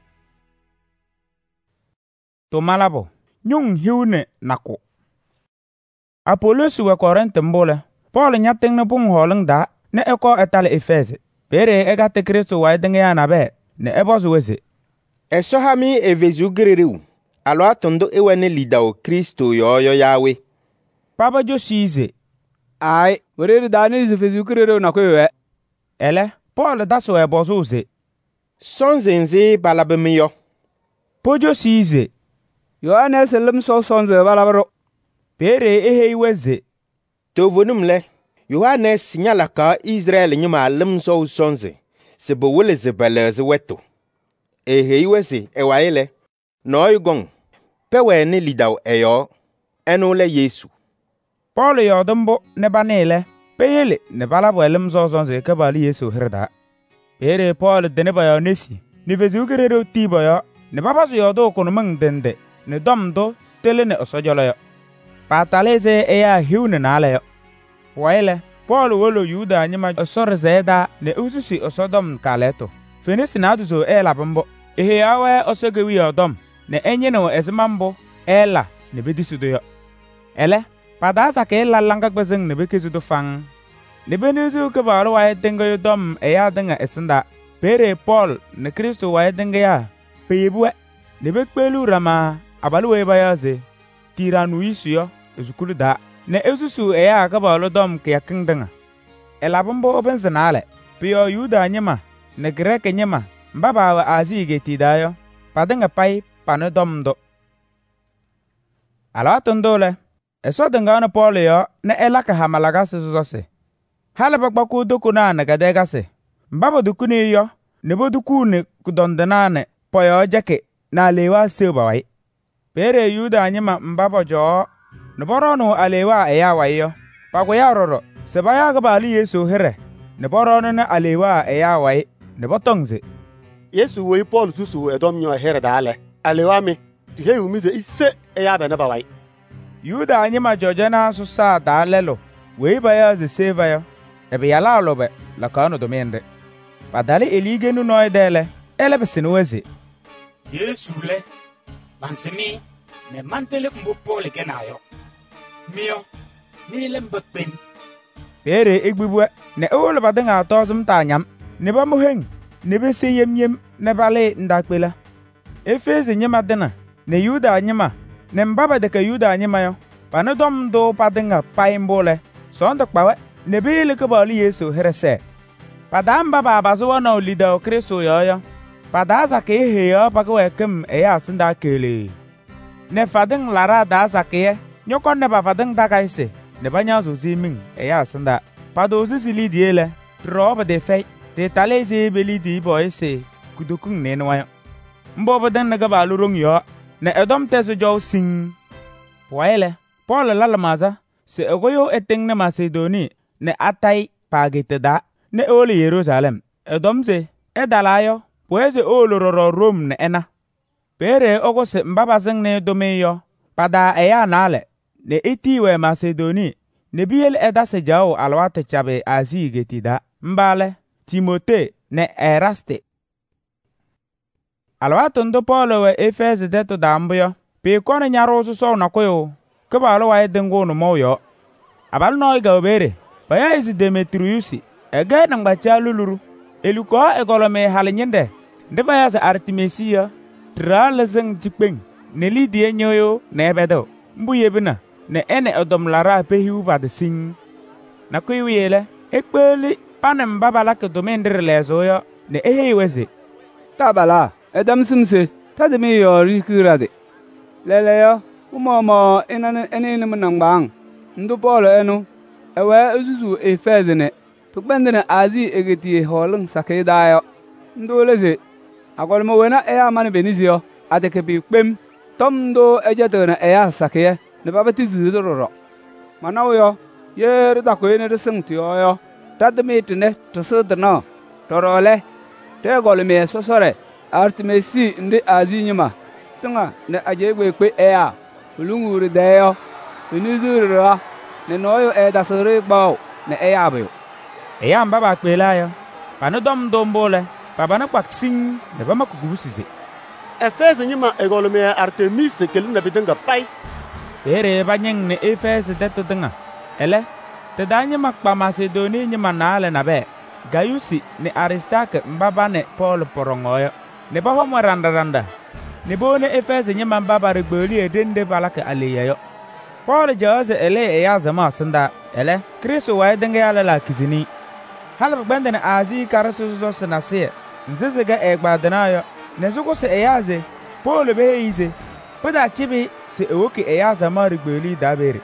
to malabo nyung hiune nako Apollos we Korinte mbole Paul nyating ne bung holing da ne eko etale Efeze pere egate Kristo wa dinga ya na be ne ebozu weze
eso hami evezu gereriu alo atondo ewene lidao Kristo yoyo yawe
Papa Josize
ai were dani ze fezu gereriu na kwewe
ele Paul daso ebozu ze
sonzenze balabemiyo
Po Josize
Yohane selim so sonze balabro
pere ehe weze
to vonum le Yohane signala ka Israel nyima lim so sonze se bo wole ze baleze weto ehe weze ewaile no yugong pewe ne lidaw eyo enu le Yesu
Paul yodumbo ne banele peyele ne balabo lim so sonze ke bali Yesu hirda pere Paul de ne bayo nesi ni vezu gerero tibo yo ne babazo yodo kono mang dende ne domdo tele ne osojolo yo pataleze eya hiune nale yo waile Paul wolo Yuda anyima osor zeda ne ususi osodom kaleto fenisi na aduzo ela bambo ehe awe osogewi odom ne enye no ezimambo ela ne bedisudo yo ele padasa ke la langa gbezeng ne bekezudo fang ne benuzu ke baro wae dengo yo dom eya denga esinda pere Paul ne Kristo wae denga ya peyebue ne bekpelu rama abaluwe bayaze tiranu isuyo ezukulu da ne esusu eya akabalo dom ke yakindanga elabumbo obenzenale piyo Yuda nyema ne Greke nyema mbaba wa azi getidayo padanga pai panodomdo alatondole eso dengana Paul yo ne elaka hamalaga sezose halaba gbaku dokuna na gadegase mbaba dukuni yo ne bodukune kudondenane poyo jake na lewa sebawai pere Yuda anyima mbaba jo neborono alewa eya wayo pago ya roro sebaya gabali Yesu here neborono na alewa eya wai nebotongze
Yesu we Paul susu edom nyo here dale alewa mi tuhe umize isse eya bena bawai
Yuda anyima jojena susa dalelo we baya ze sevayo ebe yala lobe la kanu domende padali eligenu noidele ele besinu weze
Yesu le bansemi ne mantele mbo Paul kenayo Mio, mi lembekpen.
Pere egbibwe ne ewole badinga atozum tanyam ne ba moheng ne be se yem yem ne bale ndakpela Efeze nyema dina ne Yuda nyema ne mbaba de ka Yuda nyema yo panodom do padinga paimbole sondo kpawe ne be le ka bali Yesu herese padamba baba zo na olida o Kristo yo yo padaza ke he yo pakwe kem e ya sinda kele ne fading lara da zakiye nyokon ne ba fading da kaise ne banya zo ziming e ya sinda pado zili diele roba de fei de taleze beli di boyse kudukun ne nwa mbo bodan na gaba lurung yo ne edom teso jo sing waile Paul lalamaza se ogoyo eteng ne Macedoni ne atai pagiteda ne ole Jerusalem edom ze edalayo poeze olororo Rome ne ena pere ogo se mbaba zeng ne domeyo pada eya nale ne itiwe Macedoni ne biel eda se jao alwate chabe azi getida mbale Timote ne Eraste alwate ndo Paul we Efeze deto dambuyo pe kono nyaro so so na koyo ke balo wa edengo no moyo abal no ga obere baya isi Demetrius ege na ngbacha luluru eluko egolome halinyende nde baya se Artemisia tralezeng jipeng ne lidie nyoyo ne ebedo mbu yebina ne ene odom lara pehiu bad sing na kuyiele ekpeli panem babala ke domendre lezoyo ne ehe weze
tabala edam simse tademi yori kurade leleyo umomo inan enin munangbang ndu Paul enu ewe uzuzu efezene pukbendene azi egeti holung sakedayo ndoleze agolmo wena eya man benizio ateke bi kpem tomdo ejatona eya sakeye ne babati zidoro manawo yer da ko ene singtiyo yo tadmitne tsudno torole te golme sosore artimesi ndi azi nyima tunga ne ajegwe kwe eya ulunguru deyo unizuro ne noyo e da sore gbaw ne eya bu
eya mbaba kpelayo panu dom dombole baba na kwaksin ne bama kugubusize
Efeze nyima egolome Artemis kelina bidanga pai
bere banyeng ne Efeze teto tunga ele te danye makpa Macedonia nyima nale na be Gayusi ne Aristarke mbaba ne Paul porongoyo ne baba mo randa randa ne bone Efeze nyima mbaba regboli edende balaka aleyayo Paul jose ele e yazama sanda ele Kristo wa edenge yala la kizini halba bende ne azi karasu zo senase nzezega egbadanayo ne zugo se eyaze Paul be yize pada chibi se ewoke eyazama regboli dabere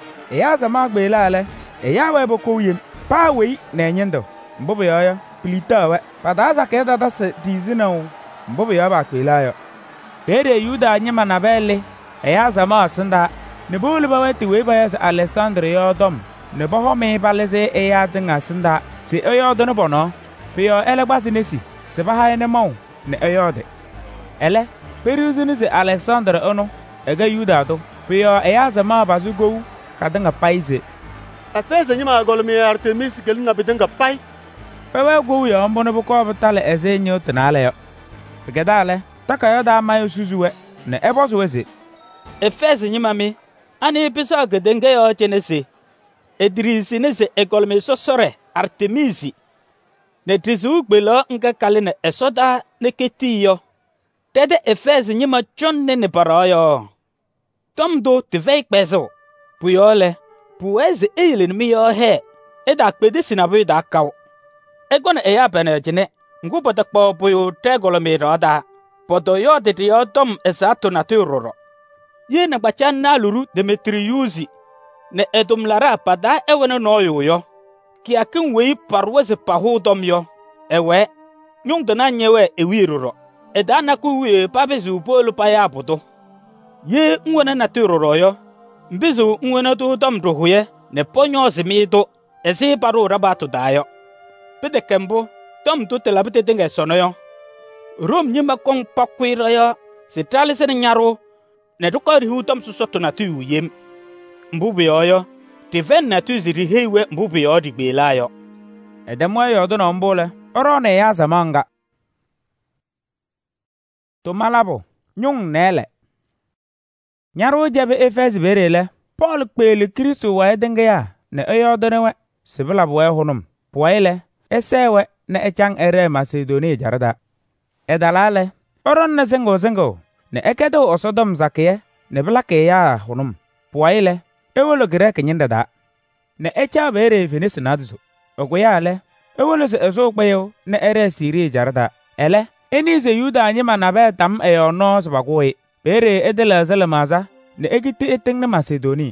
eyazama gbela ale eyawe bokowiem pawe na enyendo mbobo yoyo plitawe padaza keda da se dizina mbobo yoyo ba kwelayo bere yuda nyima na bele eyazama sanda ne bolu ba weti we ba yas Alexander yodom ne bo ho me baleze eya dinga sanda se eyodo no bono peyo elegbasi nesi se ba ha ne maw ne eyode ele peruzini se Alexander ono ega yuda do peyo eyazama bazugo kadanga paize
Efeze nyima golme Artemis kelina bidanga pai
pewe go yo mbono boko betale ezenyo tenale yo gedale taka yo da mayo suzuwe ne ebozo weze
Efeze nyima mi ani pisa gedenge yo chenese edrisi nese ekolme sosore Artemisi ne trisu gbelo nka kaline esoda ne ketiyo tede Efeze nyima chonne ne parayo tomdo tvei peso puyole pueze eile mi yo he eda kpedi sinabu da kaw egona eya bene jene ngu bota kpo puyo tegolo mi roda poto yo de yo tom esato naturoro ye na bacha na luru Demetriusi ne edum lara pada ewena no yo ki akin we parwese pahudom yo ewe nyung dana nyewe ewiroro eda na ku we pabezu polo paya bodo ye nwena naturoro yo mbizu nwena to dom dohuye ne ponyo zimido ezi paru rabato dayo pede kembo tom to telabite denga sonoyo rom nyima kong pakwira yo sitali sen nyaro ne dukari hu tom susoto na tu yem mbubi yoyo tiven na tu ziri heiwe mbubi yo digbelayo
edemwe yo do no mbole oro ne ya zamanga to malabo nyung nele nyaro jabe Efeze berele Paul kpele Kristo wa edenge ya ne eyodonewe sibila bwe hunum puile esewe ne echang ere Macedonia jarada edalale oron ne zengo zengo ne ekedo osodom zakiye ne blake ya hunum puile ewolo gere kenyinda da ne echa bere Venice nadzu ogoyale ewolo se ezo gbeyo ne ere Siri jarada ele enize Yuda anyima na be tam eyono sobagoi bere edela zelemaza ne egiti eteng na Macedonia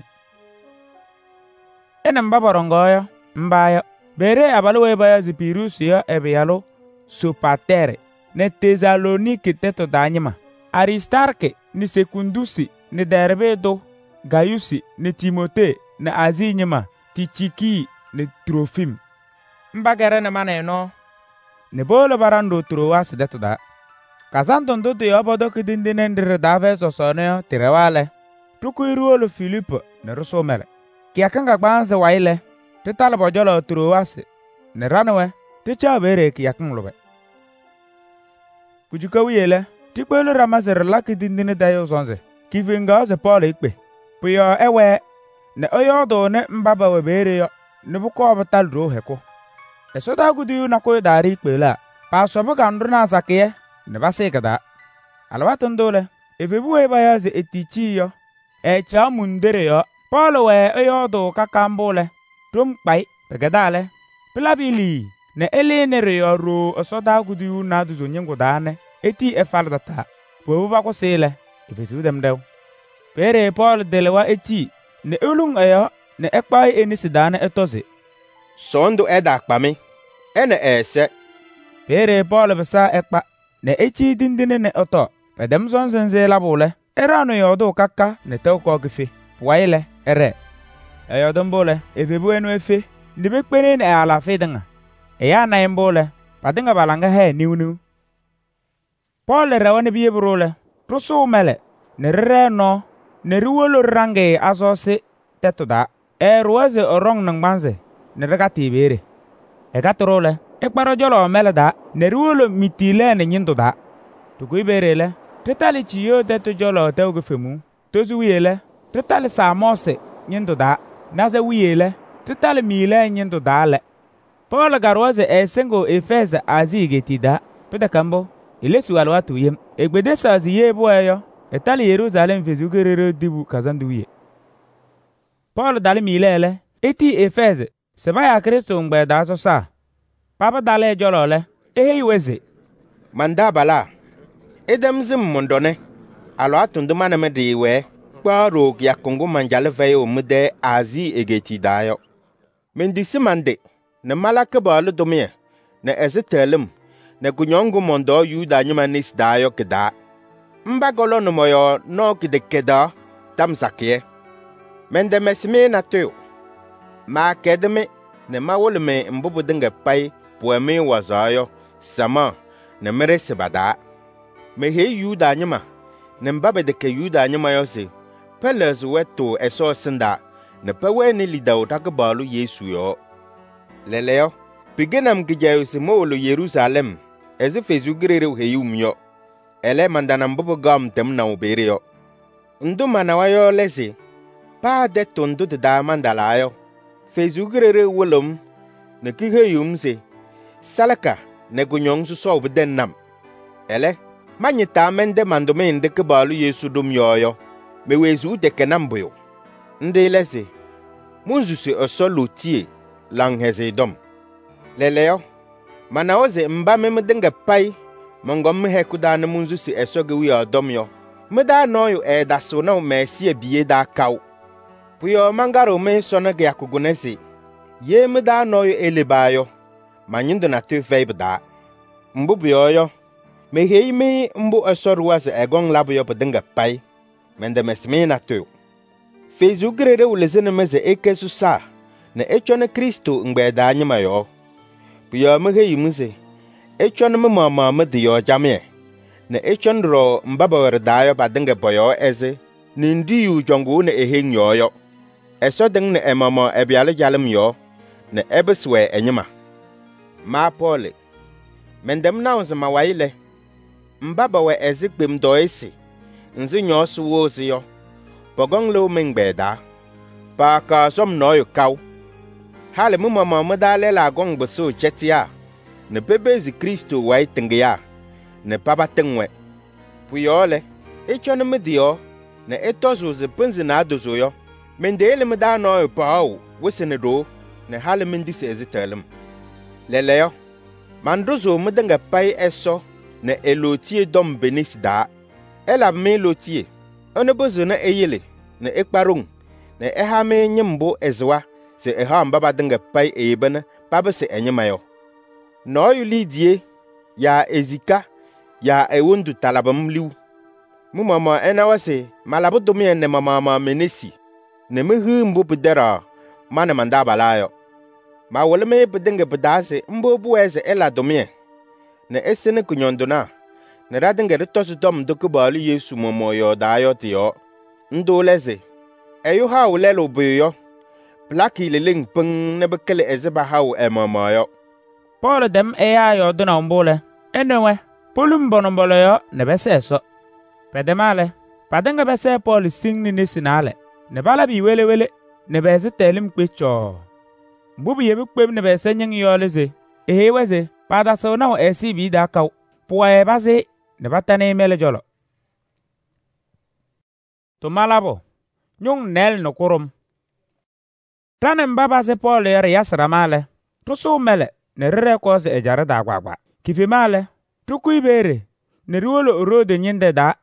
enem babarongoyo mbayo bere abalwe baya zipirus yo ebeyalo Sopatere ne Tesalonike teto danyima Aristarke ni Sekundusi ni Derbedo Gayusi ni Timote ni Azinyima Tichiki ni Trofim mbagere ne maneno ne bolo barando Troas deto da kazandondo de yobodo kidindine ndire dave sosone tirewale tukuiruolo Filipo ne rusomele kiakanga gbanze waile titala bojolo Troas ne ranwe ticha bere kiakang lobe kujuka wiyele tikpelo ramasere lakidindine dayo zonze kivinga ze Paul ikpe puyo ewe ne oyodo ne mbaba we bere yo ne buko batal ro heko esoda gudu na ko dari ikpela pa sobo gandru na sakiye ne basekada alwatondole efebuwe baya ze etichi yo echa mundere yo Paul we oyodo kakambole tum pai pegedale plabili ne elenere yo ro osoda gudu na duzo nyengo dane eti efaldata po ba ko sele efesu dem dew pere Paul delewa eti ne ulung ayo ne ekpai enisi dane etosi
sondu eda kpami ene ese
pere Paul besa ekpa ne echi dindine ne oto pedem son senze labule era no yodo kaka ne te ko gife waile ere ayo dombole ebebu enu efe ndi bekpene ne ala fedanga eya na imbole padinga balanga he niwnu Paul rawani biye brule trusu mele ne reno ne riwolo range azosi tetuda e ruwaze orong nang banze ne regati bere e gatrole e kparo jolo mele da ne riwolo mitile ne nyinduda tugu berele tetali chiyo tetu jolo tewgo femu tozu wiele tetali samose nyinduda naze wiele tetali mile nyinduda le Paul garwaze e sengo Efeze azigetida peda kambo ilesu alwatu yem egbedesa ziye boyo etali Yerusalem vezugerere dibu kazanduye Paul dali milele eti Efeze sebaya Kristo ngbe da so sa papa dale jolole ehe iweze
manda bala edem zim mondone alwatu ndumana mediwe kparo ya kongo manjale veyo mude azi egetida yo mendisi mande ne malaka balu domie ne ezetelem ne kunyongo mondo yuda nyima nis dayo keda mba golo no moyo no kide keda tam sakie mende mesme na teo ma kedme ne mawolme mbubu dinga pai poemi wazayo sama ne mere sebada me he yuda nyima ne mbabe de ke yuda nyima yose peles weto eso sinda ne pewe ni lidao takbalu yesu yo leleo pigenam gijayo se molo Yerusalem eze fezugirere heyum yo ele mandana mbubu gam tem na ubere yo ndu manawa yo lese pa de tondu de da mandala yo fezugirere wolum ne kiheyum se salaka ne gunyong su so beden nam ele manyita mende mandume inde kebalu Yesu dum yo yo mewezu de kenambo yo nde lese munzu se osolotie lang hezedom leleo manaoze mba memdenga pai mongom hekuda na munzu si esoge wi odom yo meda no yo e daso na mesi ebie da kaw puyo mangaro me sona ge akugunesi ye meda no yo elebayo manyindo na te feibda mbubu yo me heimi mbu esoruwa se egon labo yo bedenga pai mende mesme na to fezugere ulezene meze ekesu sa na echone Kristo ngbe da anyima yo puyo me heyimuze echone me mama me dio jamie na echon ro mbaba wer da yo badenge boyo eze nindi yu jongu na ehenyo yo eso den na emama ebiale jalem yo na ebeswe enyima ma pole mendem na unze mawaile mbaba we eze kpem do esi nzi nyo su wo si yo bogong lo mengbe da pa ka som no yo kaw hale mu mama mu dale la gong busu chetia ne bebezi Kristo wai tengia ne papa tengwe puyole echone medio ne etozo ze penzi na adozo yo mendele mu da no yo pao wesene do ne hale mendi se ezitelem leleyo mandozo mu denga pai eso ne elotie dom benis da ela me lotie one bozo na eyele ne ekparung ne ehame nyimbo ezwa se eha mbaba denga pai ebena baba se enyemayo no yulidie ya ezika ya ewundu talabam liu mu mama enawase malabu domi ne mama ma menesi ne mehu mbo bedera mana mandabalayo ma wolme bedenga bedase mbo buweze ela domi ne esene kunyondona ne radenga retosu dom dokubalu Yesu momo yo dayo tiyo ndoleze eyo ha ulelo buyo plaki leleng peng ne bekele ezeba hawo emama yo
Paul dem eya yo dona mbole enwe polum bonombolo yo ne beseso pedemale padenga bese Paul sing ni nesinale ne bala bi wele wele ne bese telim kpecho mbubu yebi kpem ne bese nyeng yo leze ehe weze pada so na esi bi da kaw puwa e base ne batane mele jolo to malabo nyung nel no kurum tanem baba se Paul yer yasra male tusu mele ne rere ko se ejare da gbagba kifi male tuku ibere ne riwolo orode nyinde da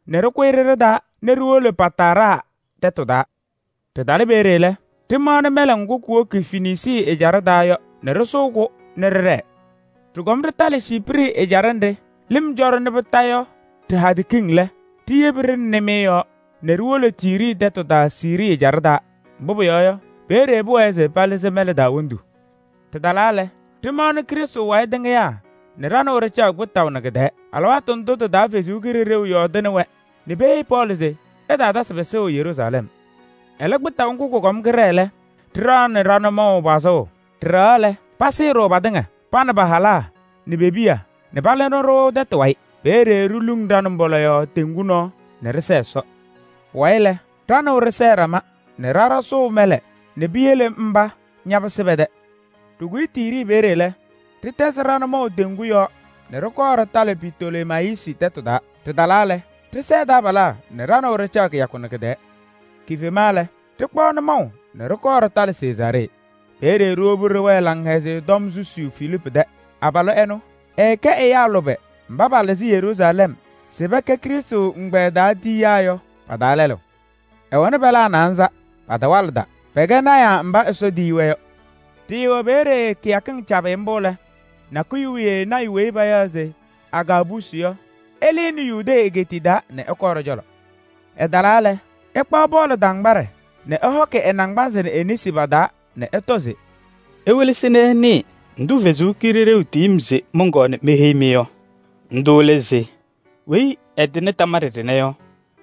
ne rukwiriri da ne ruole patara tetu da. Te dali bere le, ti maane mele ngukuo ki finisi e jara da yo, ne rusugo ne rere. Tugom de tali shipri e jarande, lim joro ne betayo, te hadi king le, ti yebirin ne meyo, ne ruole tiri tetu da siri e jara da. Bubu yoyo, bere bu eze palise mele da undu. Te dalale, ti maane Kristo wa edenge ya, ne rano recha gwetaw na gede, alwa tonto to da fezi ukiri reu yo dene we, ne behi polize, eda da sebese o Yerusalem. Ele gwetaw nkuku kom girele, tira ne rano mo baso, tira le, pasi ro badenge, pana bahala, ne bebia, ne baleno ro dete wai, bere rulung dano mbolo yo tenguno, ne reseso. Waile, rano reserama, ne rara so mele, ne biele mba, nyaba sebede. Tugui tiri bere le, trites rano mo tengu yo, ne rokora tale pitole maisi tetu da, te dalale, trise da bala, ne rano rechak yakunakede. Kife male, trikpo ne mo, ne rokora tale Cesare. Bere robure we langheze dom zusu Philippe de, abalo eno, eke e ya lobe, mbaba lezi Jerusalem, sebeke Kristo ngbe da di ya yo, padalelo. E wane bela nanza, padawalda, pege na ya mba eso diwe yo. Diwe bere kiaking chabe mbole, na kuyuye na iwe bayaze, agabusi yo, eli ni yude egetida ne ekoro jolo. E dalale, ekpa bolo dangbare, ne ehoke enangbanze ne enisi bada, ne etoze.
Ewelisine ni, ndu vezu kirire utimze mungo ne mehemio. Ndu leze, wei edine tamarene yo.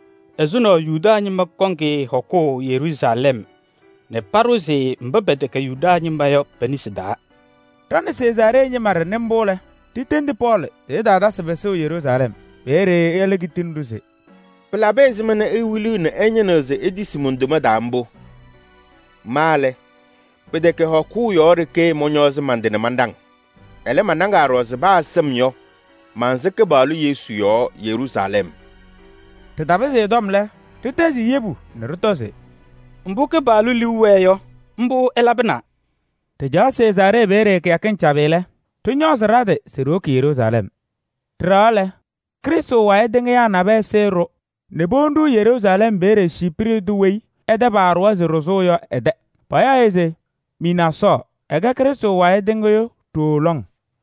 Ezuno yuda nyima konge hoko Yerusalem, ne paroze mbebede ke yuda nyima yo benisida. Tane Cesare nyimare nembole, titendi pole, te dada sebese o Yerusalem, bere elegitinduze.
Pela bezi mene ewilu ne enyenoze edisi mundume dambo. Male, pedeke hoku yore ke monyoze mandene mandang. Ele mandanga roze ba asem yo, manzeke balu Yesu yo Yerusalem.
Te dabeze domle, titezi yebu ne rutose.
Mbuke balu liwe yo, mbu elabena.
Te ja Cesare bere ke aken chabele, tu nyose rade seroki Yerusalem. Trale, Kristo wa edenge ya nabe sero, ne bondu Yerusalem bere shipiri duwei, ede barwa zerozo yo ede. Paya eze, mina so, ega Kristo wa edenge yo tuolong.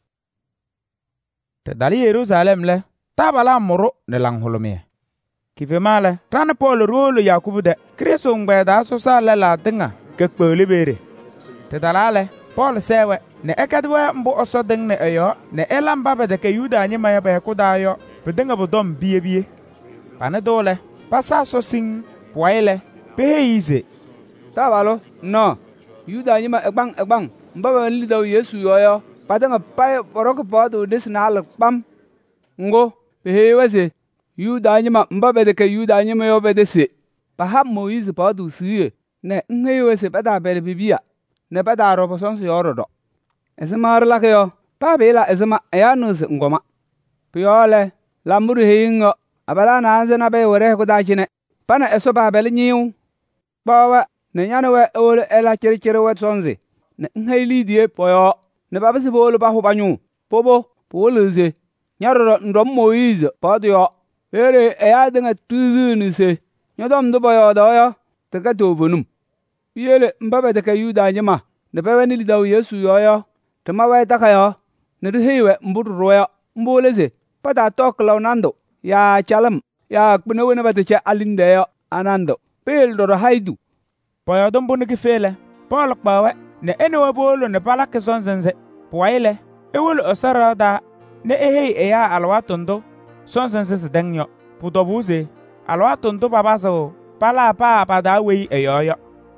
Te dali Yerusalem le, tabala muro ne langholomie. Kife male, tane Paul ruolo Yakubu de, Kristo ngbe da so sa le la dinga, ke kpele bere. Te dalale, Paul sewe, ne ekedwe mbu oso ding ne eyo, ne elamba bede ke yuda nyima ya be kuda yo, bedinga bodom biye biye. Pane dole, pasa so sing, poile, pehe ize.
Tabalo, no, yuda nyima egbang egbang, mbaba lidaw Yesu yoyo, padanga pay boroko podo desnal pam. Ngo, pehe wese, yuda nyima mbaba de ke yuda nyima yo bedese. Paham Moise podo siye, ne nge wese pada bele bibia, ne pada ropo sonso yorodo. Esema arlake yo, pa bela esema ayanus ngoma. Piole, lamuru heingo, abala na anze na be wore ko dachine. Pana eso ba bele nyiu. Bawa, ne nyane we ole ela chiri chiri we sonze. Ne nhaili die poyo, ne babasi bolo ba hobanyu. Pobo, poluze. Nyaro ndom Moise podo yo. Ere eya denga tuzu ni se. Nyodom do boyo do yo, teka to bonum. Yele mbabe de ka yuda nyama, ne bebe ni lidaw Yesu yo yo. Tama we taka yo, ne du heiwe mburu roya, mboleze. Pata tok lawnando, ya chalam, ya kpene wene bate alinde yo, anando. Pel do haidu.
Poyo dombo ne kifele, Paul kpawe, ne ene wabolo ne pala ke sonzenze. Poile, ewolo osara da, ne ehei eya alwatondo, sonzenze se dengyo. Pudobuze, alwatondo babazo, pala pa pada wei eyoyo.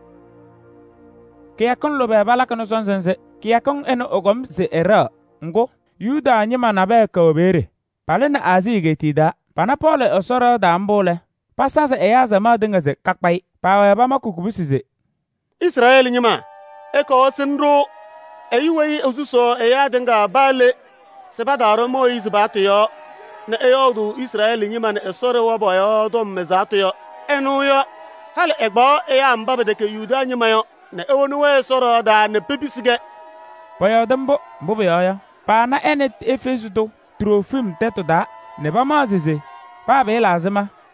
Kia kon lobe bala kano sonzenze, kia kon eno ogom se era, ngo, yuda nyima na be ka obere. Pale na azi getida, pana pole osoro da mbole. Pasasa eya zama dinga ze kakpai, pawe ba makukubusize.
Israel nyima, eko osindro, eyiwei ozuso eya dinga bale, sebadaro Moise batiyo, na eyodu Israel nyima na esoro waboyo dom mezatiyo, enu yo, hali egbo eya mbabe deke yuda nyima yo, na ewonu we soro da ne pebisige.
Poyo dambo, mbobe yoyo, pa na ene efesudo, trofim teto da, ne ba mazize, pa be lazima,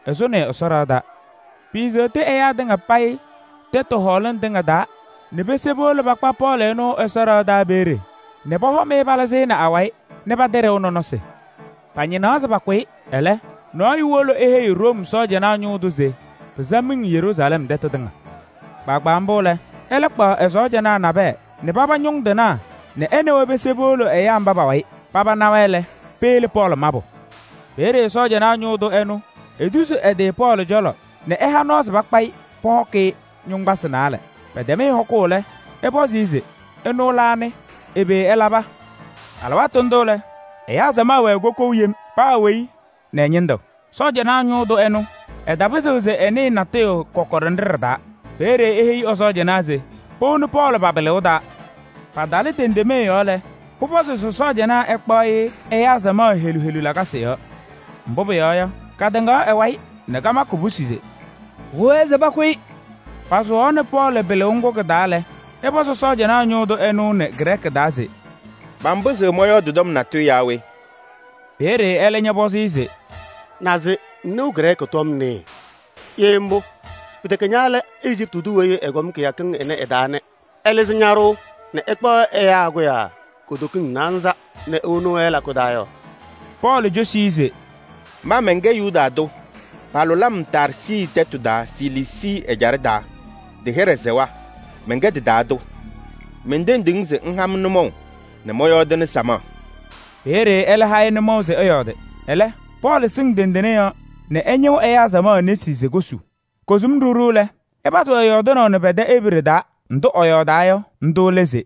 ezone osora da pizo te eya dinga pai te to holen dinga da ne besebole bakpa Paul eno osora da bere ne bo ho me balaze na awai ne ba dere ono no se panye na za bakwe ele no yiwolo ehe Rome soja na anyu duze zamin Jerusalem de to dinga bagba mbole ele kpa ezoja na nabe ne baba nyong de na ne ene we besebolo eya mbaba wai baba na wele pele Paul mabo bere soja na anyu do enu edusu ede Paul jolo ne eha no za bakpai poke nyong basenale bedeme hokole ebozize enu lani ebe elaba alwa tondole eya zama we goko yem pa we ne nyindo soja na anyu do enu edabezuze eni nateo kokorndirda bere ehi osoja naze ponu Paul babele uda padale tendeme yole kupozo so soja na ekpoi eya zama helu helu lagase yo mbobe yo kadanga ewai negama kubusize weze bakwi paso one Paul bele ungo kedale ebozo soja na nyodo enu ne grek daze
bambuze moyo dudom na tu yawe
bere elenya bozize
naze nu grek tom ne yembo Pitekenyale Egypt duwe egom ke yakin ene edane elezinyaro ne ekpo eya agoya kodokin nanza ne onu ela kodayo
Paul josize
ma menge yuda do palolam tarsi tetuda silisi ejarda de herezewa menge de dado menden dingze nham numo ne moyo de ne sama
bere ele haye ne moze oyode ele Paul sing dendene yo ne enyo eya zama ne size gosu kozum durule ebato oyodo no ne bede ebirida ndo oyoda yo ndo leze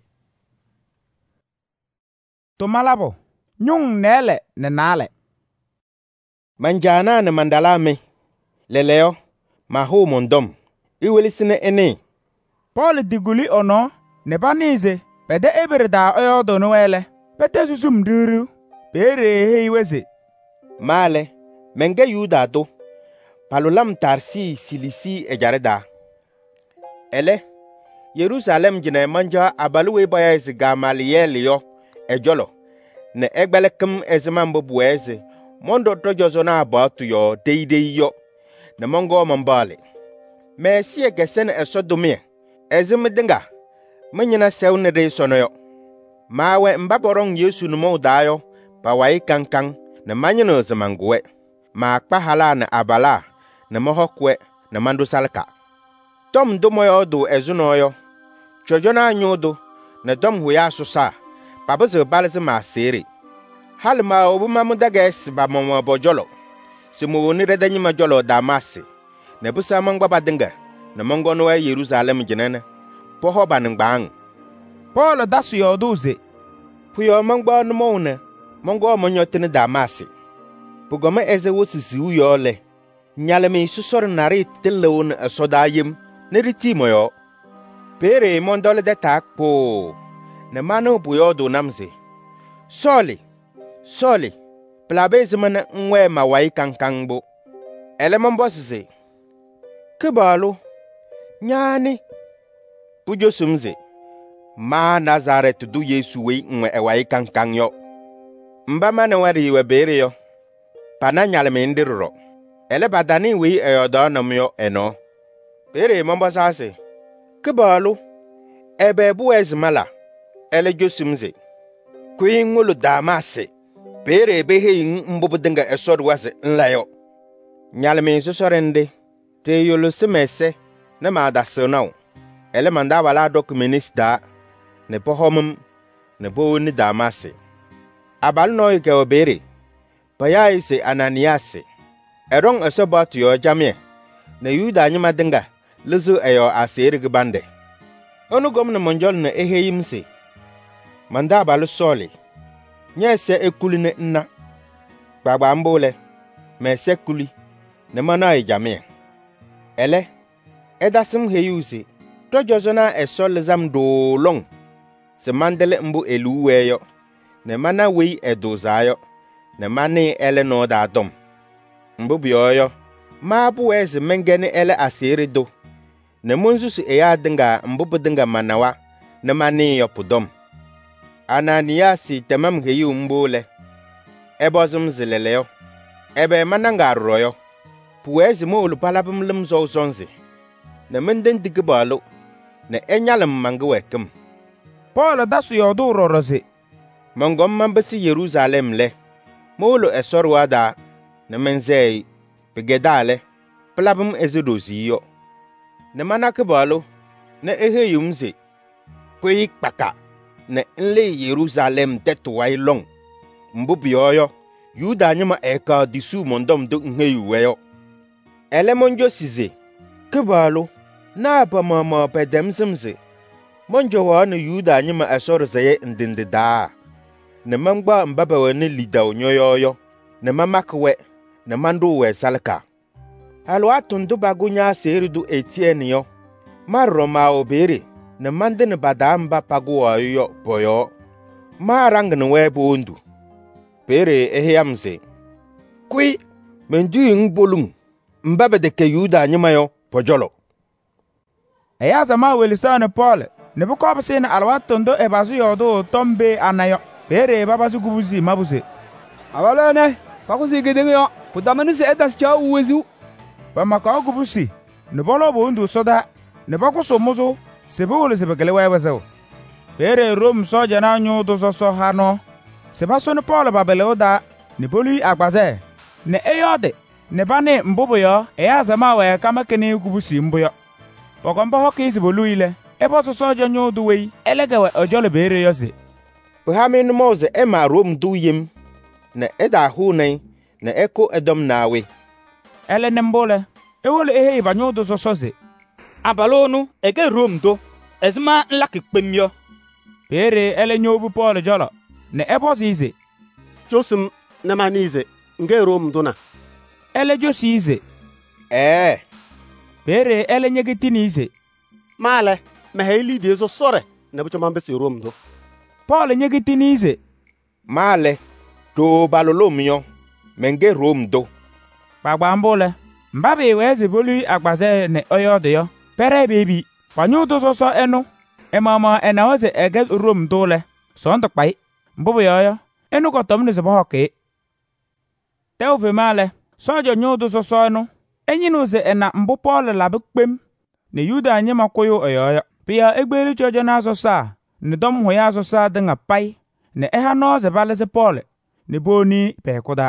to malabo nyung nele ne nale
manjana ne mandalame leleo mahu mondom iwelisine ene
Paul diguli ono ne banize bede ebirida oyodo no wele pete susum duru bere heiweze
male menge yuda do palolam tarsi silisi ejareda ele Jerusalem jine manja abaluwe baya ezi Gamaliel yo ejolo ne egbelekem ezimambo bueze mondo tojozo na abatu yo deide yo ne mongo mambale me sie gesen esodomie ezim dinga menyina sewne de sono yo mawe mbaborong Yesu numo dayo bawai kankan ne manyino zamangwe ma kpahala na abala ne mohokwe ne mandu salka tom do moyo do ezunoyo chojona anyodo ne dom huya susa babazo balze ma sere halma obu mamudages ba momo bojolo simu woni redanyi ma jolo damasi ne busa mangba badinga ne mongo no Jerusalem jinene poho banngban
Paul dasu yoduze
puyo mangba no mone mongo monyotene damasi pugome eze wosisi uyole nyaleme susor nari telewon asodayem ne ritimoyo pere mondole de takpo ne manu buyodo namze soli soli plabezmana nwe mawai kankangbo elemon bosise kebalu nyani pujo sumze ma Nazaret du Yesu we nwe ewai kankangyo mba mane wari we bere yo pana nyaleme ndirro ele badani we eyodo namyo eno pere mombo sase kebalu ebe bu ezmala ele josumze kuin ngulu damase pere behe mbobudinga esod wase nlayo nyaleme sosorende te yolo semese ne ma da sonaw ele manda wala dokumenista ne pohomum ne bo ni damase abal no ke obere paya ise Ananias erong esobatu yo jamie na Yuda nyima dinga lezu eyo asere gbande onu gomna monjol na eheyimse manda balu soli nyese ekuli ne nna gbagba mbole me sekuli ne mana ejamie ele edasim heyuse tojozona esol zam do long se mandele mbu eluweyo ne mana wei edozayo ne mani ele no da dom mbu biyoyo ma bu eze mengene ele asere do ne munzusu eya dinga mbu dinga manawa ne mani yopudom Ananias temam heyu mbole ebozum zileleyo ebe mananga royo puwezi mo ulu palabum lum zo zonzi na menden digbalu na enyalum mangewekum.
Paul dasu yodu rorozi
mangom mambasi Yerusalem le molo esorwada na menzei pegedale palabum ezidoziyo na manakbalu na eheyumzi kwe kpaka na nle Yerusalem tetuwai long mbubiyoyo Yuda nyima eka disu mondom do nheyuweyo elemonjo size kbalu na pa mama pedemsimze monjo wa na Yuda nyima asor zaye ndindida na mangba mbaba wa ne lida onyoyoyo na mamakwe na mando we salka alwa tundu bagunya seridu etienyo marro ma obere na mandene badamba paguwa yo boyo marang na we bondu pere ehiyamze kui mendu ngbolung mbaba de ke Yuda nyima yo pojolo
eya zama welisana Paul ne bukob sin alwa tondo e bazu yodo tombe anayo pere baba su gubuzi mabuze
awalene pakusi gedengyo pudamani se etas cha uwezu
bama ka gubusi ne bolo bondu soda ne bakuso muzo se bolo se begele wewezo pere rom soja na nyu do so so hano se baso ne Paul babele oda ne bolu agbaze ne eyode ne bane mbubo yo eya zama we kama kene gubusi mbuyo pogomba hokizi bolu ile ebo so soja nyu do we elegewe ojole bere yose
Uhamin Mose ema rom duyim na eda hunai na eko edom nawe.
Ele nembole ewole ehe ibanyo do sosoze.
Abalonu ege rom do ezma nlaki kpemyo.
Pere ele nyobu Paul jolo na ebo zize.
Josum na manize nge rom do na.
Ele josize.
Eh.
Pere ele nyegitini ize.
Male meheli de zo sore na bucho mambesi rom do.
Paul nyegitini ize
male to balolomyo menge rom do
bagba mbole mbabe weze bolu agbaze ne oyode yo pere bebi panyu do soso enu emama enaoze ege rom do le so ndo pai mbubu yoyo enu ko tomne se bohoke teove male sojo nyu do soso enu enyinu ze ena mbu Paul labe kpem ne Yuda anyema koyo oyoyo pia egbeli jojo na sosa ne dom ho ya so sa denga pai ne eha no ze balese Paul ne boni pe koda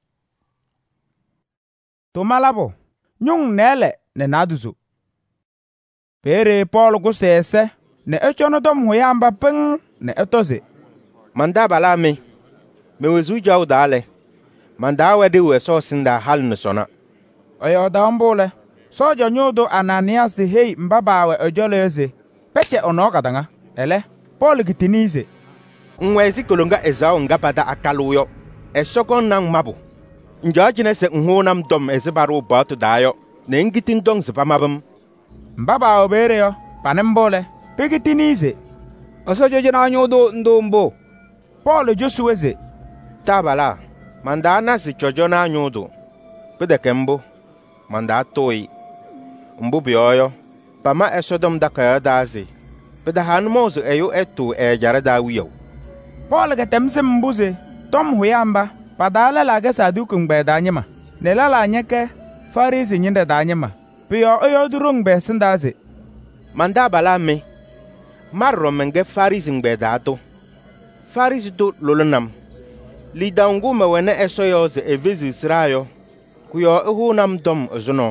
to malabo nyung nele ne naduzo pere Paul go sese ne echono dom ho ya mba pen ne etoze
manda bala me me wezu jaw dale manda wede we so sinda hal ne sona
oyo da mbole sojo nyodo Ananias hei mbaba we ojole eze peche ono kadanga ele Paul gitinize
nwezi kolonga ezao ngabada akaluyo esokon nang mabu njajine se nhonam dom ezibaro batu dayo ne ngitin dong zipamabam
mbaba obere yo panembole pegitinize
osojo jina nyodo ndombo
Paul josuweze
tabala mandana si chojo na nyodo pedekembo manda toyi mbu bioyo pama esodom dakaya dazi Peda hanmozo eyo etu e jara dawiyo.
Paul ga temse mbuze tom huyamba padala la ga saduku ngbe danyema ne la la nyeke farisi nyinde danyema piyo oyo durung be sindaze
manda bala me marro menge farisi ngbe dato farisi to lolonam lidangu me wene esoyoze evizu israyo kuyo ehunam dom ozuno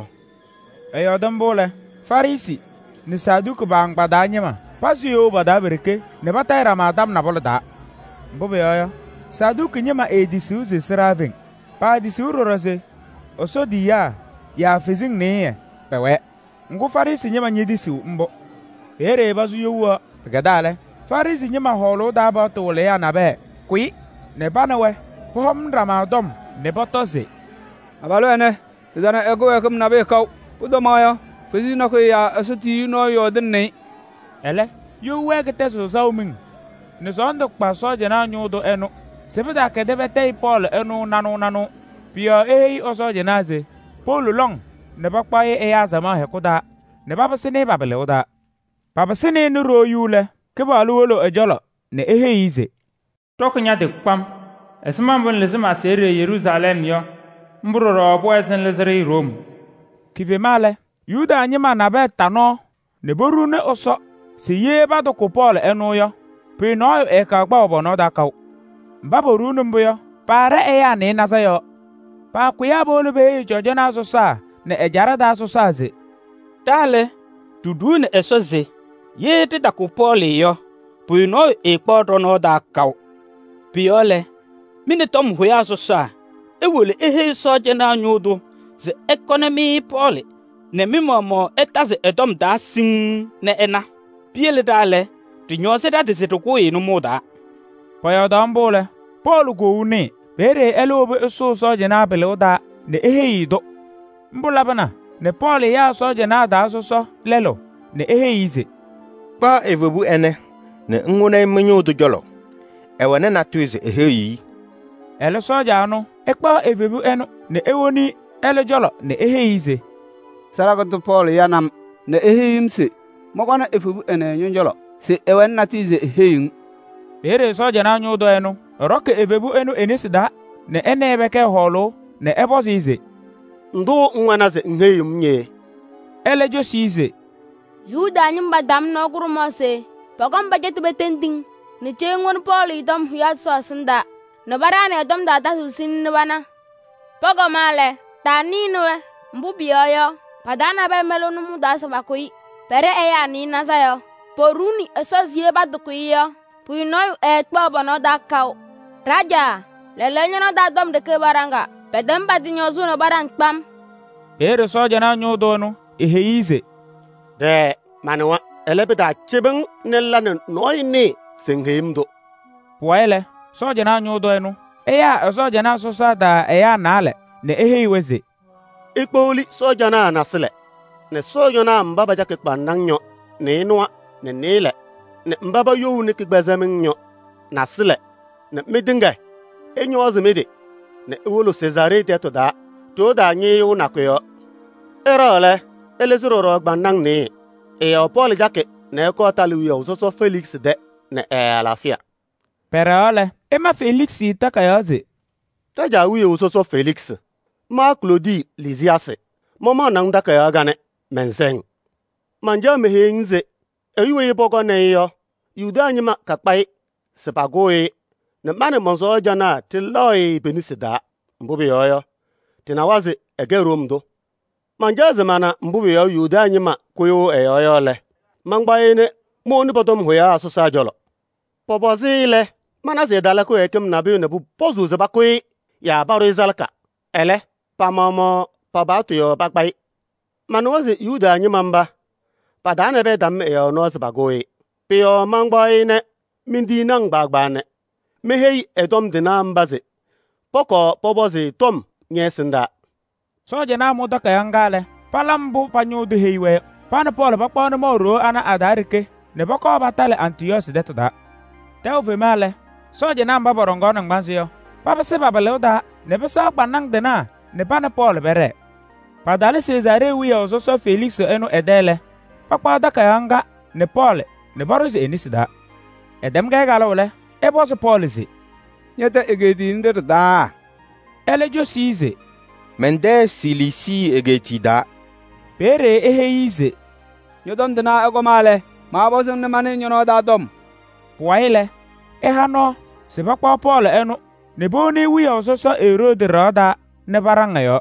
eyo dambole farisi ni saduku bang padanyema pasu yo bada bereke ne batayra madam na bolda mbobe yo saduku nyema edisi uze sraving pa disi urorose osodi ya ya fizing ne pewe ngu farisi nyema nyedisi mbo ere basu yo wa gadale farisi nyema holo da ba to le ya na be kui ne banawe hom ramadom ne botose
abalo ene dana ego ekum na be kaw udomayo fizi na ko ya asoti no yo dinne
ele yo wege teso saumin ne zondo pa soje na nyudo eno sebeda ke debete Paul eno nanu nanu pia ei osoje naze Paul long ne bakpa e ya zama he koda ne baba sene babele oda baba sene no royule ke balu wolo ejolo ne ehe ize
tokunya de kpam esma bon lezima sere Jerusalem yo mburo ro bo esen lezere Rome
kive male Yuda nyima na be tano ne boru ne oso se ye ba do ko Paul enu yo pe no e ka gba obono da ka ba boru nu mbo yo pare e ya ni nasa yo pa ku ya bolu be jojo na so sa ne ejara da so sa ze
dale dudu ne eso ze ye te da ko Paul yo pe no e kpo do no da ka piole mini tom ho ya so sa e wole ehe so je na anyudo ze economy Paul ne mimomo etaze edom da sin ne ena piele dale ti nyose da de to ko inu muda
poyo dambole Paul go uni bere elobe so so je na bele oda ne ehe yido mbula bana ne Paul ya so je na da so so lelo ne ehe yize
pa evobu ene ne ngune menyo do jolo ewe ne na tuize ehe yi
ele so ja no ekpa evobu eno ne ewoni ele jolo ne ehe yize
Saragoto Paul yanam ne ehim se mogona efubu ene nyonjolo se ewen na tuize ehim
bere so je na nyudo eno roke evebu eno enisida ne ene ebeke holo ne ebosize
ndu nwanaze nheyum nye
ele josize
Yuda nyimba dam no gurumose pagom bajet betending ne chengon Paul idom huyat so sinda no barane dom da da susin bana pagomale taninwe mbubiyoyo padana be melonu muda sabakoi pere eya ni nasayo poruni esozie badukuyo puinoy ekpo bono dakao raja lelenyo no dadom de ke baranga pedem badinyo zuno barang pam
bere soja na nyodonu eheyize
de manwa elebeda chibeng nelan noyni singimdo
poele soja na nyodonu eya soja na sosa da eya nale ne eheyiweze
ikpoli soja na nasile ne soja na mbaba jake kpananyo ne inwa ne nile ne mbaba yowu ne kigbazaminyo nasile ne midinga enyo ozimide ne wolo Cesare teto da to da nyi yu nakoyo erole elezuroro gbanang ne e o Paul jake ne ko taluyo soso Felix de ne e alafia
perole e ma Felix takayoze
taja wiyo soso Felix ma Claudie Lysias mama nang da kaya gane menseng manja mehenze eyiwe bogo ne yo Yuda nyima kakpai sepagoe ne mane monzo jana tiloi benisida mbubi yoyo tinawaze egeromdo manja zemana mbubi yo Yuda nyima koyo eyoyo le mangbaene mo ni bodom hoya asusa jolo pobozile mana zedala ko ekem na be ne bu pozu zebakoi ya baro izalka ele pamomo pabatu yo bakpai manwaze Yuda nyima mba padane be dam e no zbagoe pio mangbaene mindi nang bagbane mehei edom dina mbaze poko pobozi tom nyesinda
soja na muda kayangale palambu panyu de heiwe pana Paul bakpone moro ana adarike ne bako batale Antiochus detoda teuve male soja na mba borongo nang banzio papa se babaleuda ne besa banang dena ne pana Paul bere padale Cesare wiya ososo Felix eno edele pakpa da kayanga ne Paul ne barozi enisida edem ga galole e boso Paul zi
nyata egedi nder da
ele josize
mende silisi egeti da
pere eheyize
nyodom dina egomale ma bosum ne mane nyono da dom
poile e hano se pakpa Paul eno ne boni wiya ososo Herode roda ne baranga yo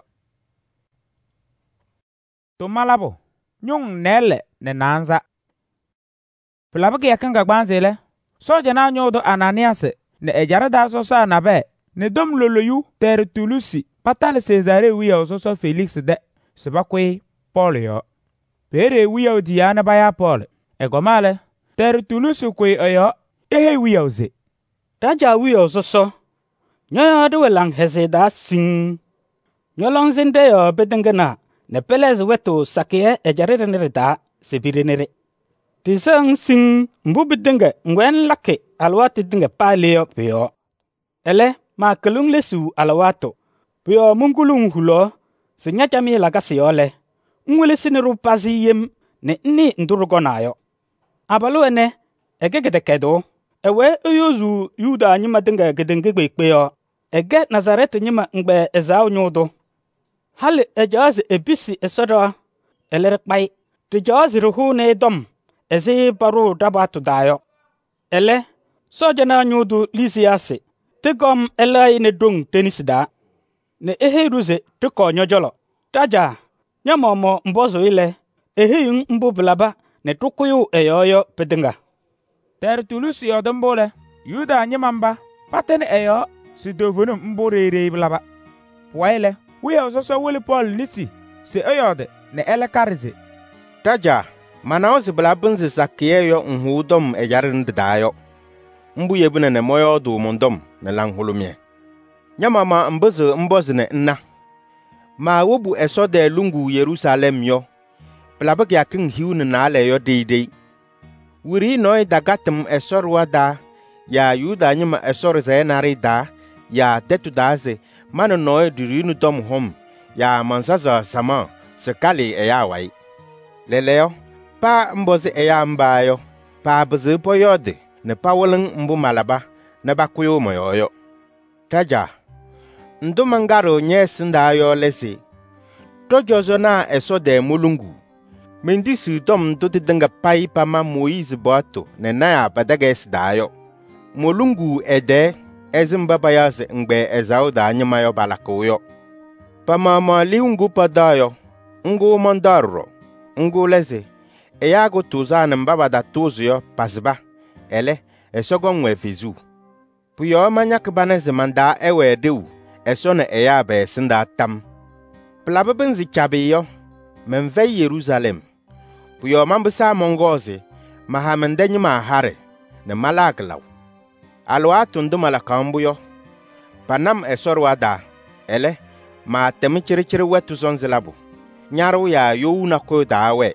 to malabo nyung nele ne nanza Plabaki yakanga gbanzele soja na nyodo Ananias ne ejara da so sa na be ne dom loloyu Tertulusi patale Cesare wiya ososo Felix de sebakwe Paul yo pere wiya diana baya Paul egomale Tertulusi kwe oyo ehe wiya oze
daja wiya ososo nyoyo de welang heseda sing nyolong zinde yo bedengena ne pelez weto sakie ejare ne da sebirenere tisang sing mbubi dinga ngwen lake alwati dinga paleo pio ele ma kelung lesu alwato pio mungulung hulo senyacha mi la kasiole ngwele siniru pasi yem ne ni ndurugo nayo abalu ene egegede kedo ewe uyozu Yuda nyima dinga gedenge gbekpeo ege Nazaret nyima ngbe ezao nyudo hali ejazi ebisi esodo eler kpai te jazi ruhu ne dom ezi baru dabatu dayo ele soja na nyudu lisiase te gom elai ne dung tenisida ne ehe ruze te ko nyojolo taja nyamomo mbozo ile ehe mbu blaba ne tukuyu eyoyo pedenga
ter tulus yodombole yuda nyimamba paten eyo sidovunum mborere blaba waile wiyo soso wuli Paul nisi se eyode ne ele karize
taja mana ozi blabunzi sakiyeyo nhudom ejarin dayo mbu yebune ne moyo du mondom ne langhulumye nyamama mbuzu mbozi ne nna ma wobu eso de lungu Yerusalem yo blabak yakin hiune na le yo deidei wuri noy dagatum esorwa da ya yuda nyima esor zenari da ya detu daze manu noy dirinu dom hom ya mansaza sama sekali eya wai leleo pa mbozi eya mbayo pa buzu poyode ne pawolin mbu malaba ne bakuyo moyoyo taja ndu mangaro nye sindayo lesi tojozo na eso de mulungu mendi su dom do te denga pai pa ma Moise boato ne na ya badages dayo mulungu ede ezimbaba yaze ngbe ezao da anyamayo balakoyo pa ma ma liungu padayo ngu mandaro ngu leze eyago tuzana mbaba da tuzuyo pasba ele esogo nwe fizu puyo manyak baneze manda ewe deu esone eya be sinda tam plababenzi chabiyo menve Yerusalem puyo mambisa mongozi mahamandenyi mahare ne malaglaw alwa tundu malakambuyo panam esorwada ele ma temichirichiri wetu zonzilabu nyaru ya youna ko dawe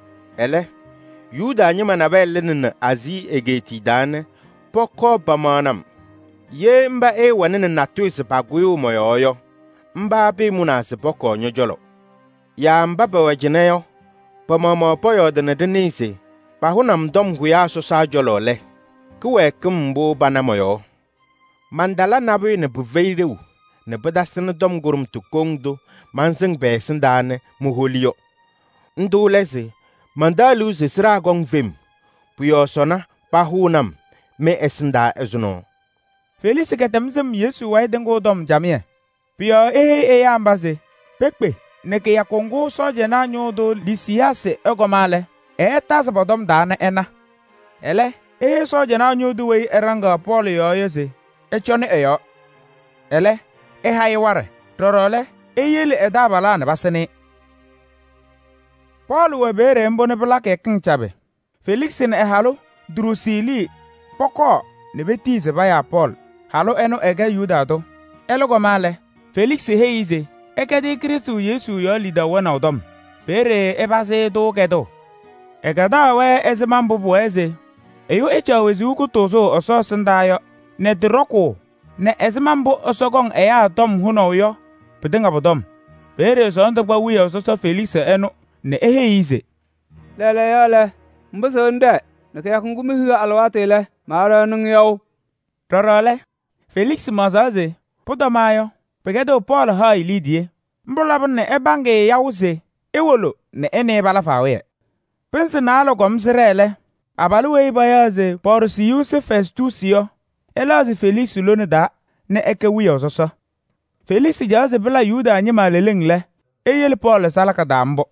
ele yuda nyima na belin azi egeti dan poko bamanam ye mba e wanene natuis paguyo moyoyo mba be munasi poko nyojolo ya mba bawajineyo pamama poyo de denise pahunam dom huya so sa jolo le kuwe kumbo bana moyo mandala nabu ne buveiru ne badasin dom gurum tukongdo mansing besin dane muholio ndu leze mandalu sisra gong vim puyo sona pahunam me esinda ezuno
Felix ketemzim Yesu wai dengo dom jamie puyo ehe e ambaze pekpe ne ke yakongo soje na nyodo lisiase egomale e tasbodom dana ena ele ehe soje na nyodo wei eranga Paul yo yeze echone eyo ele e hayware torole eyele edabala na basene Paul we bere mbone blake kinchabe Felix ne halo drusili poko ne betize baya Paul halo eno ege yuda do elogo male Felix heize ekedi Kristu Yesu yo lida wona odom bere ebase do gedo egada we ezemambu bu eze eyo echa wezi uku tozo oso sindayo ne droko ne ezemambu osogon eya dom huno yo pedenga bodom bere so ndagba wiyo so Felix eno ne eheize
lele yale mbuso nde ne kaya kungumi higa alwatele mara nung yow
torole Felix mazaze podomayo pegedo Paul ha ilidie mbulabne ebange yawze ewolo ne ene balafawe pense na alo gomsrele abaluwe bayaze Porcius Festusio elazi Felix loneda ne ekewi ososo Felix jaze bela Yuda anyi malelengle eyel Paul salaka dambo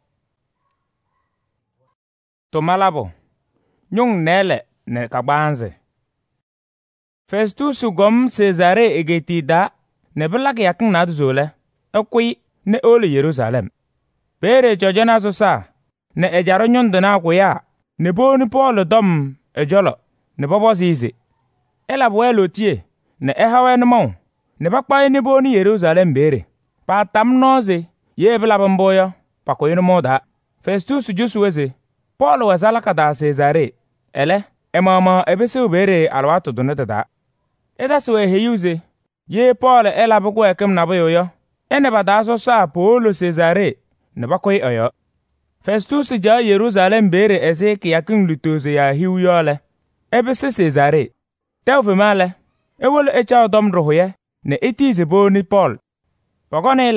to malabo nyung nele ne kabanze Festus gom Cesare egetida ne belak yakin na zole ekwi ne ole Jerusalem bere jojana so sa ne ejaro nyondo na akuya ne boni Paul dom ejolo ne bobo zizi ela boelo tie ne ehawe no mo ne bakpa ne boni Jerusalem bere pa tam noze ye bela bomboyo pa ko yino moda Festus jusuweze Paul wazala kada Cesare ele emama ebese bere alwato donata eda so eheyuze ye Paul ela bugo ekem na boyo ene bada so sa Paul Cesare ne bakoy oyo Festus ja Jerusalem bere eze ki yakin lutoze ya hiwyole ebese Cesare tewfe male ewol echa dom rohoye ne etize boni Paul pogonele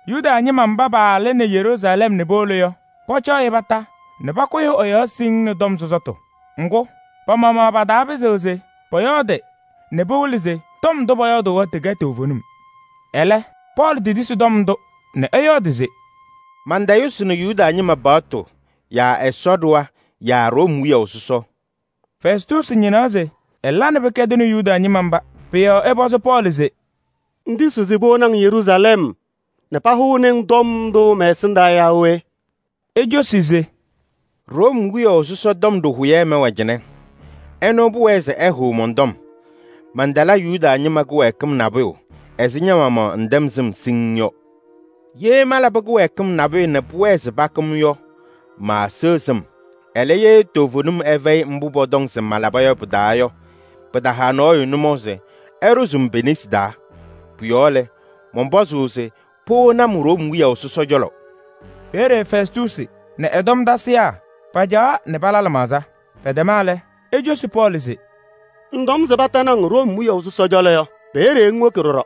Yuda nyima mba baale ne Yerusalem ne bolo yo. Pocho ibata ne bakoyo oyo sing ne dom zozoto. Ngo pa mama bada bezoze. Boyode ne bolize tom do boyodo wote gete ovonum. Ele Paul didi su dom do ne eyodize.
Mandayus ne Yuda nyima bato ya esodwa ya Rom wiya osuso.
Festus nyinaze ela ne bekede ne Yuda nyima mba. Pio ebozo Paul ze.
Ndi suzibo nang Yerusalem ne pahu ning dom do mesinda yawe.
Ejo size.
Rom wiya osuso dom do huye me wajene. Eno buweze ehu mondom. Mandala Yuda nyima gwe kum nabyo. Ezinya mama ndemzim sinyo. Ye malabagu ekum nabe ne puweze bakum yo. Ma sesem. Ele ye tovunum eve mbubo dong se malabayo pudayo. Pudahano yunumoze. Eruzum benisda. Puyole. Mombozu se. Po na murom wiya osuso jolo.
Pere Festusi. Ne edom dasia. Paja ne balalamaza. Pedemale. Ejo si Paul
ndom zebata nang Rom wiya osuso jolo yo. Pere nwokeroro.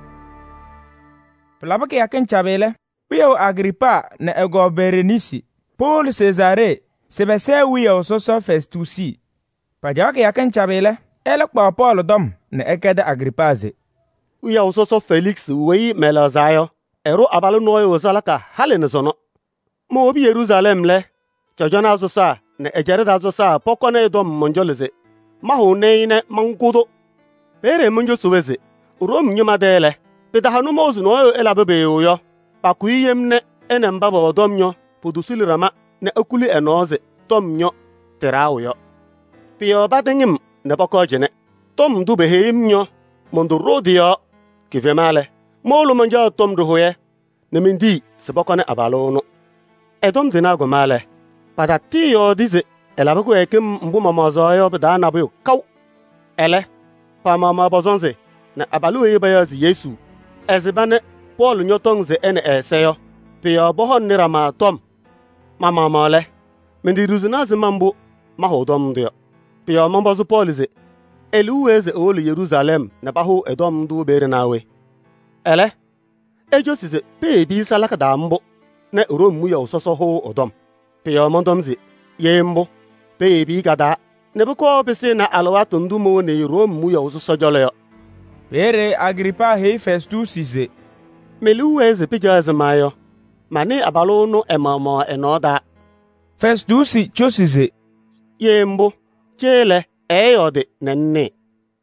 Plabake yakin chabele. Wiya Agripa ne ego Berenisi. Paul Cesare. Sebese wiya osuso Festusi. Pajawake yakin chabele. Ele kwa Paul dom ne ekede Agripa ze.
Wiya osuso Felix wei melazayo. Ero abalu noyo ozalaka halen zono. Mo obi Yerusalem le. Chajana azusa ne ejere azusa poko ne dom monjoleze. Mahu ne ine mangudo. Pere munjo suweze. Rom nyuma dele. Pedahanu mozu noyo elabebe yo. Pakuyem ne ene mbaba odomnyo. Pudusili rama ne okuli enoze. Tomnyo terao yo. Pio badengim ne poko jene. Tom dube heimnyo. Mondo rodi yo. Kivemale. Molu manja tom duhoye. Ne mindi se poko ne abalono. Edom dinago male. Padati yo dize. Elabaku ekim mbu mamazo yo beda nabu kau. Ele. Pa mama bozonze. Ne abalu e bayazi Yesu. Ezibane Paul nyotongze ene eseyo. Pio bohon nirama tom. Mama male. Mendi ruzunazi mambu. Mahodom dio. Pio mambozu Paul ze. Eluweze olu Yerusalem ne bahu edom du bere nawe. Ele. Ejo size pebi salaka dambo. Ne Rom wiya ososo ho odom. Pio mondomze. Yembo. Pebi gada. Ne buko bese na alwatu ndumo ne Rom wiya ososo jolo.
Pere Agripa hei Festusi ze.
Meluweze pijaze mayo. Mane abalono emamo enoda.
Festusi chosize.
Yembo. Chele. Eyode nenne.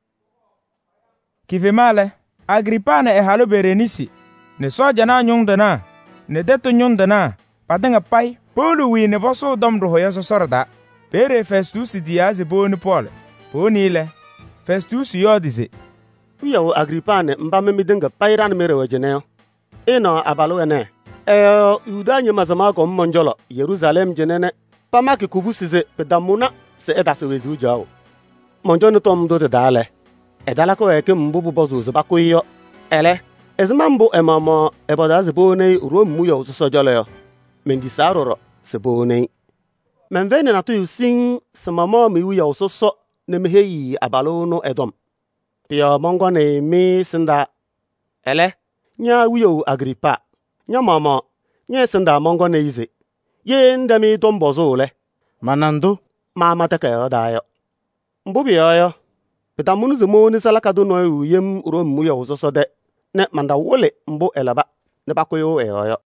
Kivemale. Agripa ne ehalo Berenisi. Ne soja na nyongdana. Ne deto nyongdana. Padenga pai. Polu wi ne boso dom roho ya sosorda. Pere Festusi diaze boni Paul. Poni le. Festusi yodize.
Wiya Agripa ne mbame midenga pairan mere wajeneo. Eno abalo ene. Eh Yuda nye mazama ko monjolo Yerusalem jenene. Pamaki kubusize pedamuna se edase wezi ujao. Monjono tom do de dale. Edala ko eke mbubu bozu zebako yo. Ele. Ezimambo emama eboda zebone Rom muyo usojolo yo. Mendisaroro sebone. Menvene na to yusin se mama mi wiya usoso ne meheyi abalo no edom. Pio mongo ne mi sinda. Ele. Nya wiyo Agripa. Nya mama. Nya sinda mongo ne ize. Ye ndami tombozo le.
Manando.
Mama teke yo dayo. Mbubi yo yo. Pita munu zemo ni salaka do no yu yem Rom muya usoso de. Ne manda wole mbu elaba. Ne bako yo yo yo.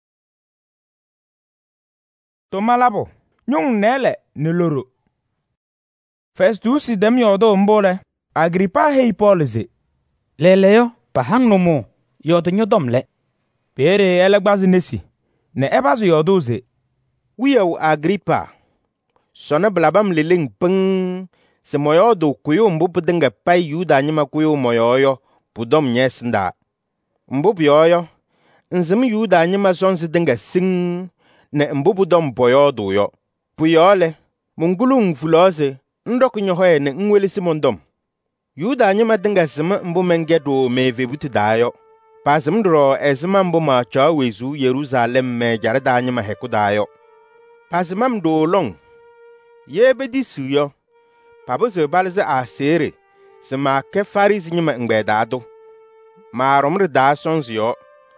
Tomalabo. Nyong nele ne loro. Festusi dem yodo mbole. Agripa hei Paul ze.
Lele yo. Pahang nomo. Yodo nyodom le.
Pere elegbazi nesi. Ne ebazu yodo ze.
Wiya Agripa. Sona blabam liling peng. Se moyo do kuyo mbupu denga pai Yuda nyima kuyo moyo yo. Pudom nyesinda. Mbupu yoyo. Nzim Yuda nyima sonsi denga sing. Ne mbupu dom boyo do yo. Puyole. Mungulu ngfulose. Ndoku nyohoye ne nweli simondom. Yuda nyima denga sim mbu mengedo meve butu dayo. Pasim dro ezima mbu ma cha wezu Yerusalem me jarada nyima heku dayo. Pasimam do long. Yebe di suyo. Pabuzo balze a sere. Se ma ke faris nyima ngbedado. Ma romre da sons yo.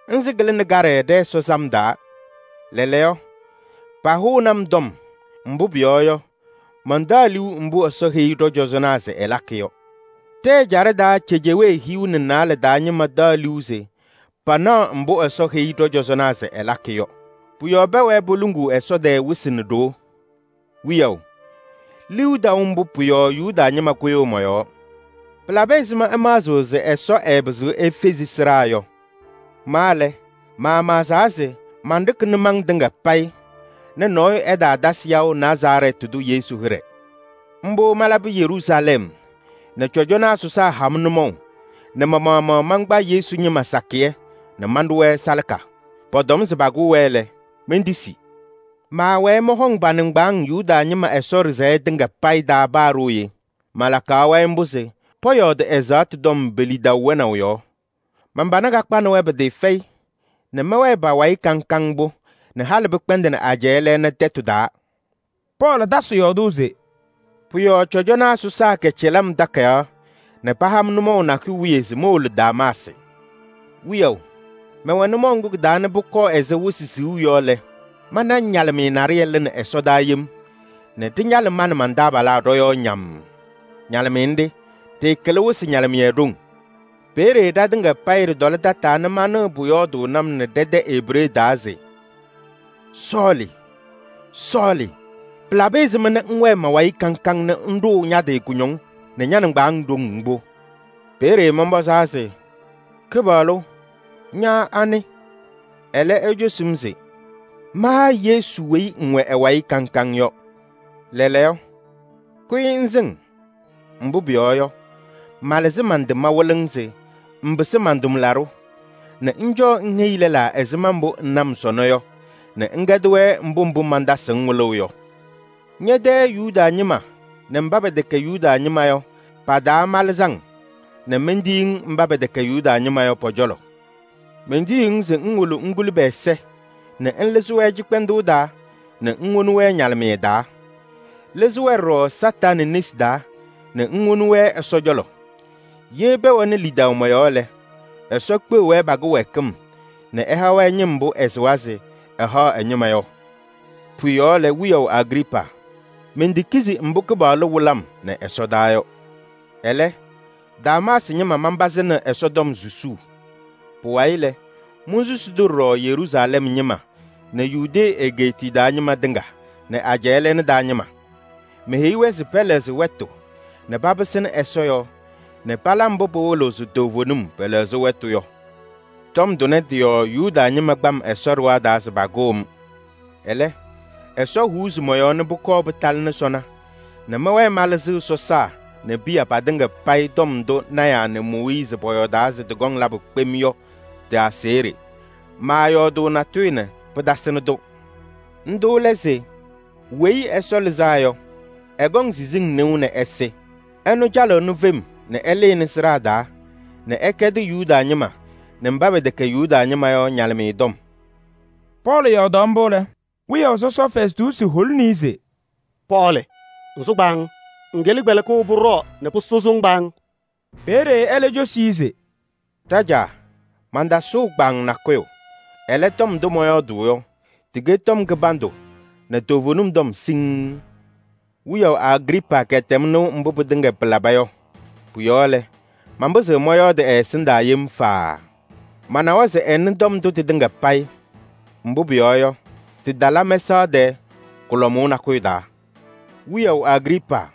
nzigele ni gare de so zamda leleo pahu nam dom mbu bioyo mandaliu mbu aso hei do jozonaze elakio te jare da chejewe hiu ni nale da nyima daliu ze pana mbu aso hei do jozonaze elakio puyo bewe bulungu eso de wisin do wiyo liu da mbu puyo yu da nyima kuyo moyo plabezima amazo ze eso ebzu efezi srayo male mama zaze mandik ni mang dinga pai ne noy eda dasiao Nazaret du Yesu hire mbo malabi Yerusalem ne chojona susa hamnumo ne mama mama mangba Yesu nyima sakie ne manduwe salka podom zbagu wele mendisi ma we mohong banengbang Yuda nyima esor ze dinga pai da baruye malaka wa mbuze poyo de ezat dom belida wena yo mambana gakpa no webe de fei ne mewe ba wai kankangbo ne halbe kpende ne ajele ne tetuda
Paul dasu yoduze
puyo chojona susa ke chelam dakaya ne paham numo na ki wiezi mol damase wiyo mewe numo nguk dane buko eze wusisi uyole mana nyalmi nariyele ne esodayim ne tinyal man mandaba la doyo nyam nyalmi ndi te kele wusi nyalmi edung pere da dinga pair dolata tane manu buyo du nam ne dede ebre daze soli soli plabeze mene nwe mawai kankang ne ndo nyade kunyong ne nyan gbang dong ngbo pere mombo sase kebalo nya ani ele ejo simze ma Yesu wei nwe ewai kankang yo leleo kuinzing mbu bioyo maleze mande mawolengze mbese mandum laro ne njo ngeile la ezemambo nam sonoyo ne ngadwe mbumbu manda sengwolo yo nyede Yuda nyima ne mbabe de ke Yuda nyima yo pada malzang ne mending mbabe de ke Yuda nyima yo pojolo mending ze ngulu ngulu bese ne enlezuwe jikpendo da ne ngunwe nyalme da lezuwe ro satan nisda ne ngunwe esojolo yebe woni lida umayole esokpe we bago wekem ne ehawe nyimbo eswaze eha enyumayo puyole wiyo Agripa mendikizi mbuke balo wulam ne esodayo ele Damas nyima mambaze ne esodom zusu puwaile muzusu duro Yerusalem nyima ne Yude egeti da nyima dinga ne ajele ne da nyima mehiwe zipeles weto ne babesen esoyo ne palambo bolo zutovonum pelezo weto yo tom donetio Yuda nyima gbam esorwa das bagom ele eso huzu moyo ne buko betal ne sona ne mawe malzu so sa ne bia padinga pai tom do na ya ne Moise boyo das de gong labo pemio de asere mayo do na tuine pedasene do ndo leze wei eso lezayo egong zizing ne une ese eno jalo no vem ne ele ne srada ne ekede Yuda nyima ne mbabe de ke Yuda nyima yo nyalme dom
Paul yo dombole wi yo so so Festus holnize
Paul nsugbang ngeli gbele ko buro ne pustuzung bang
pere ele josize
taja manda su gbang na koyo ele tom do moyo duyo tige tom gebando ne tovunum dom sing wi yo Agripa ketemno mbubu dinga plabayo puyole mambuze moyo de esinda yim fa mana waze en dom do tidinga pai mbubu yoyo tidala mesa de kulomuna kuida wiyo Agripa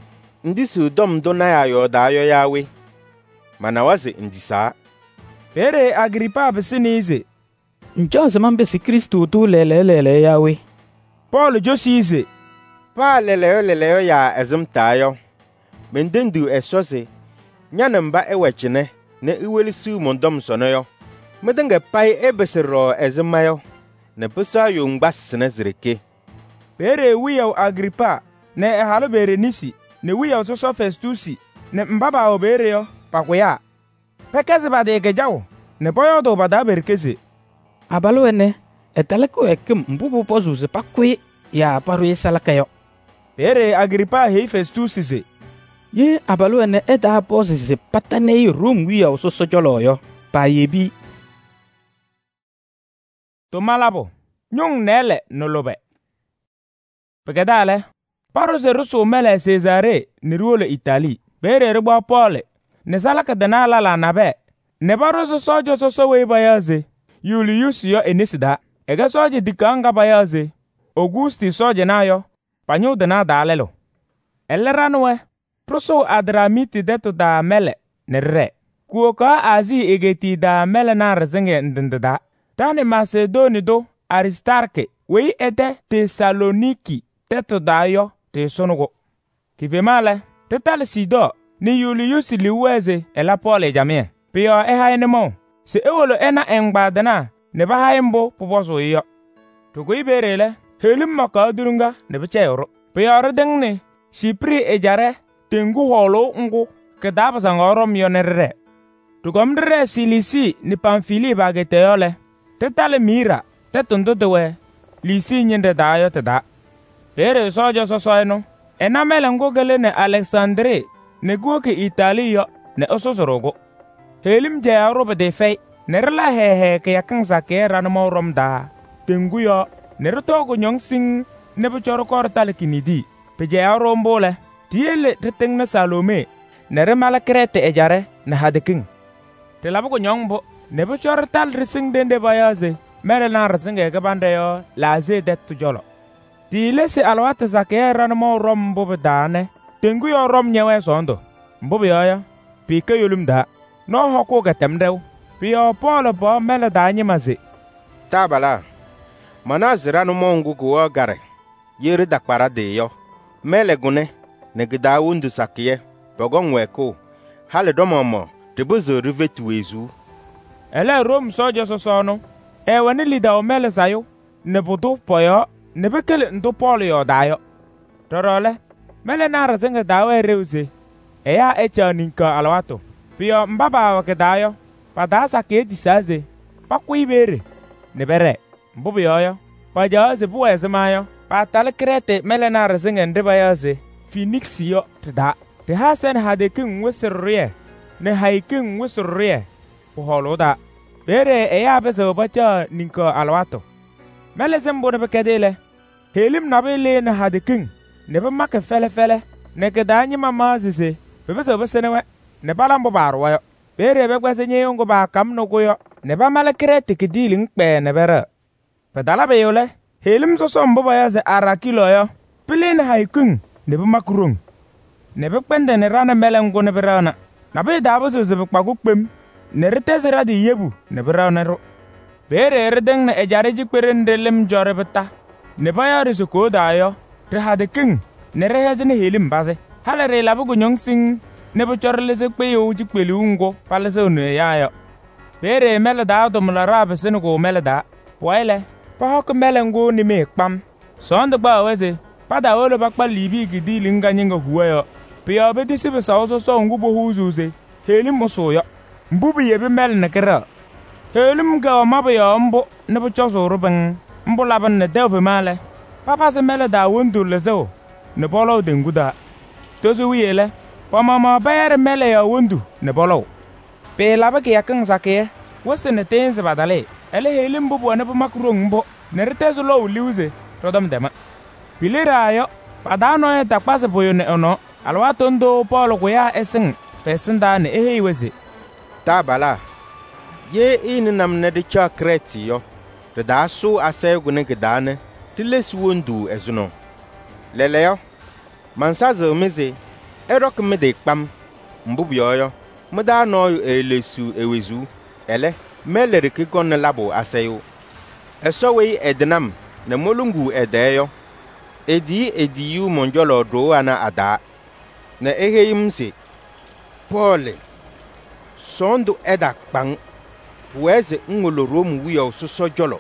ndisu dom do na ya yo da yo yawe mana waze ndisa
pere Agripa besinize
njonse mambesi Kristo tu lele lele yawe
Paul josize
pa lele lele ya ezum tayo mendendu esose nyanamba ewechine ne iwelisu mondom sonoyo medenge pai ebesero ezemayo ne pesa yo ngbasene zireke
pere wiyo Agripa ne ehalo Berenisi ne wiyo soso Festusi ne mbaba obere yo pakwya pekeze bade kejawo ne boyo do bada berkeze
abalwene etaleko ekem mbubu pozuze pakwe ya paru yesalakayo
pere Agripa hei Festusi ze
ye abalwene eda pozuze patane rum wiyo soso jolo yo pa yebi
to malabu nyung nele nolobe pegedale paro se rusu mele Cesare ni ruole Itali bere rigba Paul ne salaka danala la nabe ne baro so sojo so so we bayaze Julius yo enisida ega soje dikanga bayaze Augusti soje nayo panyu dana dalelo elranwe proso adramiti deto da mele nerre kuoka azi egeti da mele na rezenge ndindada tani Macedoni do Aristarke wei ete Tesaloniki teto dayo te sonugo kivemale tetal sido ni Julius liweze ela Paul jamie pio e haynemo se ewolo ena engbadana ne ba haymbo poboso yo to go iberele helim maka durunga ne becheyoro pio redengne Sipri ejare tengu holo ngu kedaba sangorom yonerre to gomdre silisi ni Pamfili bageteyole tetale mira tetundo dewe lisi nyinde dayo teda ere sojo sosoino ena melengo gele ne Alexandre ne goke Itali yo ne ososorogo helim je robe de fei nerla hehe ke yakansa ke ranmo rom da tengu yo nertogo nyong sing ne buchoro kortale kinidi peje rombole tiele teteng na Salome nere mala krete ejare na hadeking te labugo nyongbo ne buchoro tal rising dende bayaze mere na rising e gabande yo laze det tujolo tiele se alwata zake ranmo rom bobe dane tengu yo rom nyewe sondo mbobe yo pike yulum da no hoko gatemdew pio Paul bo mele danye maze
tabala manazira no mongu go gare yere dakpara de yo mele gune ne gida wundu sakiye bogon weko hale domomo de bozo rivetu ezu
ele rom sojo sosono e wani lida o mele sayo ne budu poyo ne bekele ndo Paul yo dayo torole mele na razenga dawe reuze e ya echa ninka alwato pio mbaba wa dayo pada sakiye disaze pakwi bere ne bere mbubu yoyo pa jaze buwe zemayo pa tal krete mele na razenga ndeba yaze Phoenix yo tada te hasen hade kin wisriye ne haikin wisriye ko holoda bere e ya beso bacha ninko alwato mele sembo ne bekedele helim nabele ne hade kin ne be make fele fele ne kedanyi mama zise be beso besenewe ne balambo barwa yo bere be kwese nyongo ba kam no ko yo ne ba male krete kidilin pe ne bere pedala be yole helim so sombo ba ya ze arakilo yo pilin haikin ne be makurung ne be kpende ne rana melengo ne be rana na be dabo so zebe kpagu kpem ne rete ra di yebu ne be rana ro bere redeng ne ejare ji kperende lem jore beta ne ba ya riso ko dayo te hade king ne re heze ne helim baze halere labu go nyong sing ne be chorle se kpe yo ji kpeli ungo pale se no ya yo bere mele da do mala rabe se no go mele da waile pa hok melengo ni me kpam sonde gba weze pada olo bakpa libi gidili nga nyinga huwa yo pia be disi be sawo so so ngubo huzuze helim moso yo mbubu yebe mel ne kera helim ga mabe yo mbo ne bo choso ruben mbo laban ne deve male papa se mele da wondu lezo ne bolo de nguda tozu wiyele pa mama bayar mele yo wondu ne bolo pe laba ke yakan sake wose ne tenze badale ele helim bubu ne bo makrong mbo ne retezo lo liuze rodam dema Pilira yo padano e takpase boyo ne ono alwato ndo Paul ko ya esen pesinda ne ehe iweze
tabala ye in nam ne de cha kreti yo de da so ase gune gedane tiles wondu ezuno lele yo mansazo meze erok me de kpam mbubu yo muda no elesu ewezu ele melere ki gon labo aseyo eso we ednam ne molungu edeyo edi ediyu monjolo do ana ada na eheyimse Paul sondo eda kpang weze ngolo rom wiyo so jolo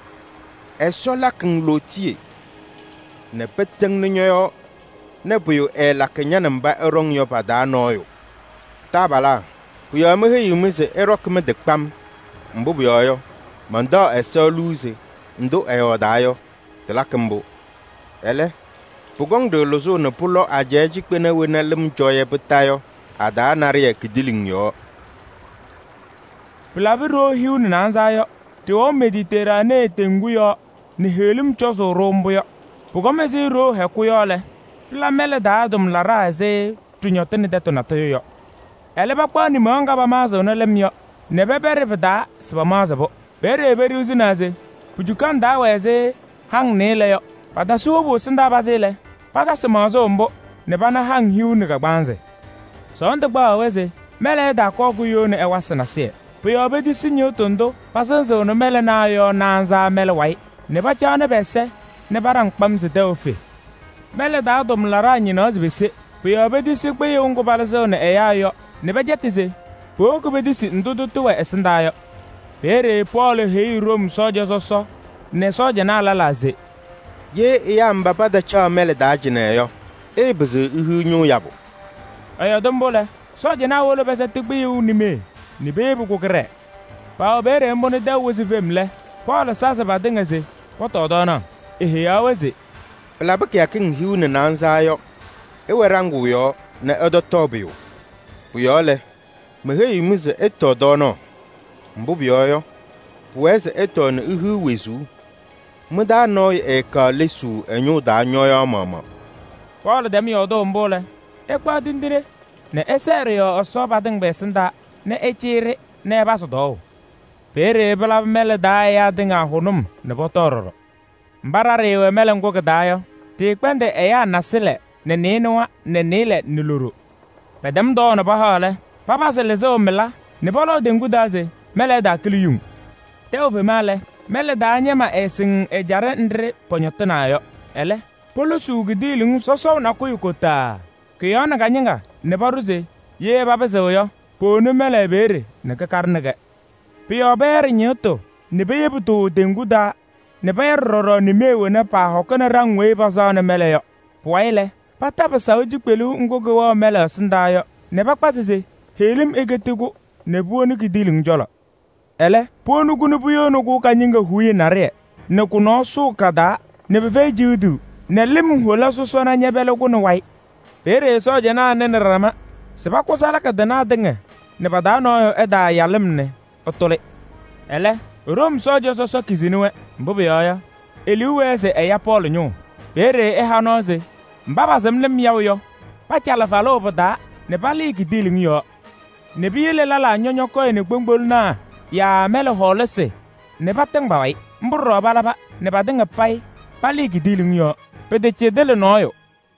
eso la kan lotie ne peteng nyo ne buyo e la kenya namba erong yo pada noyo tabala kuyo me heyimse erok me de kpam mbubu yo manda eso luze ndo eyodayo telakambo ele pugong de lozo ne pulo ajeji kwena wena lem joye betayo ada nariye kidiling yo
Pilabiro hiu ni nanzayo ti o Mediterane tenguyo ni helim choso rombuyo pugome si ro hekuyo le la mele da dum la raze tunyotene detona toyo ele ba kwa ni manga ba mazo no lemyo ne bebere bda sba mazo bo bere bere uzinaze pujukan da weze hang ne le yo pada subu sinda bazele pada smazo mbo ne bana hang hiu ne gbanze so ndo gba weze mele da ko guyo ne ewasana se puyo be di sinyo tondo pasanzo no mele na yo nanza mele wai ne ba cha ne bese ne barang pamze de ofe mele da dom lara nyi no zbese puyo be di sikpe yo ngo balzo ne eya yo ne ba jetize po ko be di si ndudu tuwe esinda yo bere Paul hei Rom soja soso ne soja na lalaze
ye iya mbaba da cha mele da jine yo e bezu ihu nyu yabo
ayo dombole soja na wolo bese tigbi yu ni me ni bebu ko kre pa bere mbo ne da wozi femle Paul sasa ba dingaze woto dona ehe ya weze
la ba kya kin hiu ne nanza yo e werangu yo na edo tobio uyole me hei mize eto dono mbubio yo pueze eto ne ihu wezu muda no e ka lesu enyu da nyoyo mama
Paul dem yo do mbole e kwa dindire ne esere yo oso bading besinda ne echire ne baso do pere bela mele da ya dinga hunum ne botororo mbarare we mele ngoga da yo ti kwende e ya nasile ne ninwa ne nile niluru bedem do ne bahale papa se lezo mela ne bolo de ngudaze mele da kliyum teove male mele da nyema esin ejare ndre ponyotena yo ele polo sugidilin soso na kuyukota kiyona ganyinga ne baruze ye babese yo ponu mele bere ne kakarnege piyo bere nyoto ne beyebuto denguda ne bayer roro ni mewe ne pa hokona rangwe baza ne mele yo poile pata basa oji pelu ngogo wa mele sinda yo ne bakpasise helim egetego ne buonu gidilin jolo ele ponu gunu buyo no go kanyinga huye nare ne kuno su kada ne befe jiudu ne lim hola so so na nyebele gunu wai bere so je na ne rama se ba ko sala ka dana dinga ne bada no eda yalim ne otole ele rom so je so so kizinwe mbobe ya eliwe se eya Paul nyu bere e ha no ze mbaba sem lim yawo yo pa chala falo bada ne bali gidilin yo ne biyele lala nyonyo ko ne gbogbol na ya mele holese ne bateng bawai mburo balaba ne badinga pai pali gidilin yo pede chedele noyo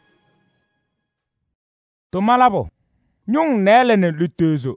to malabo nyung nele ne lutezo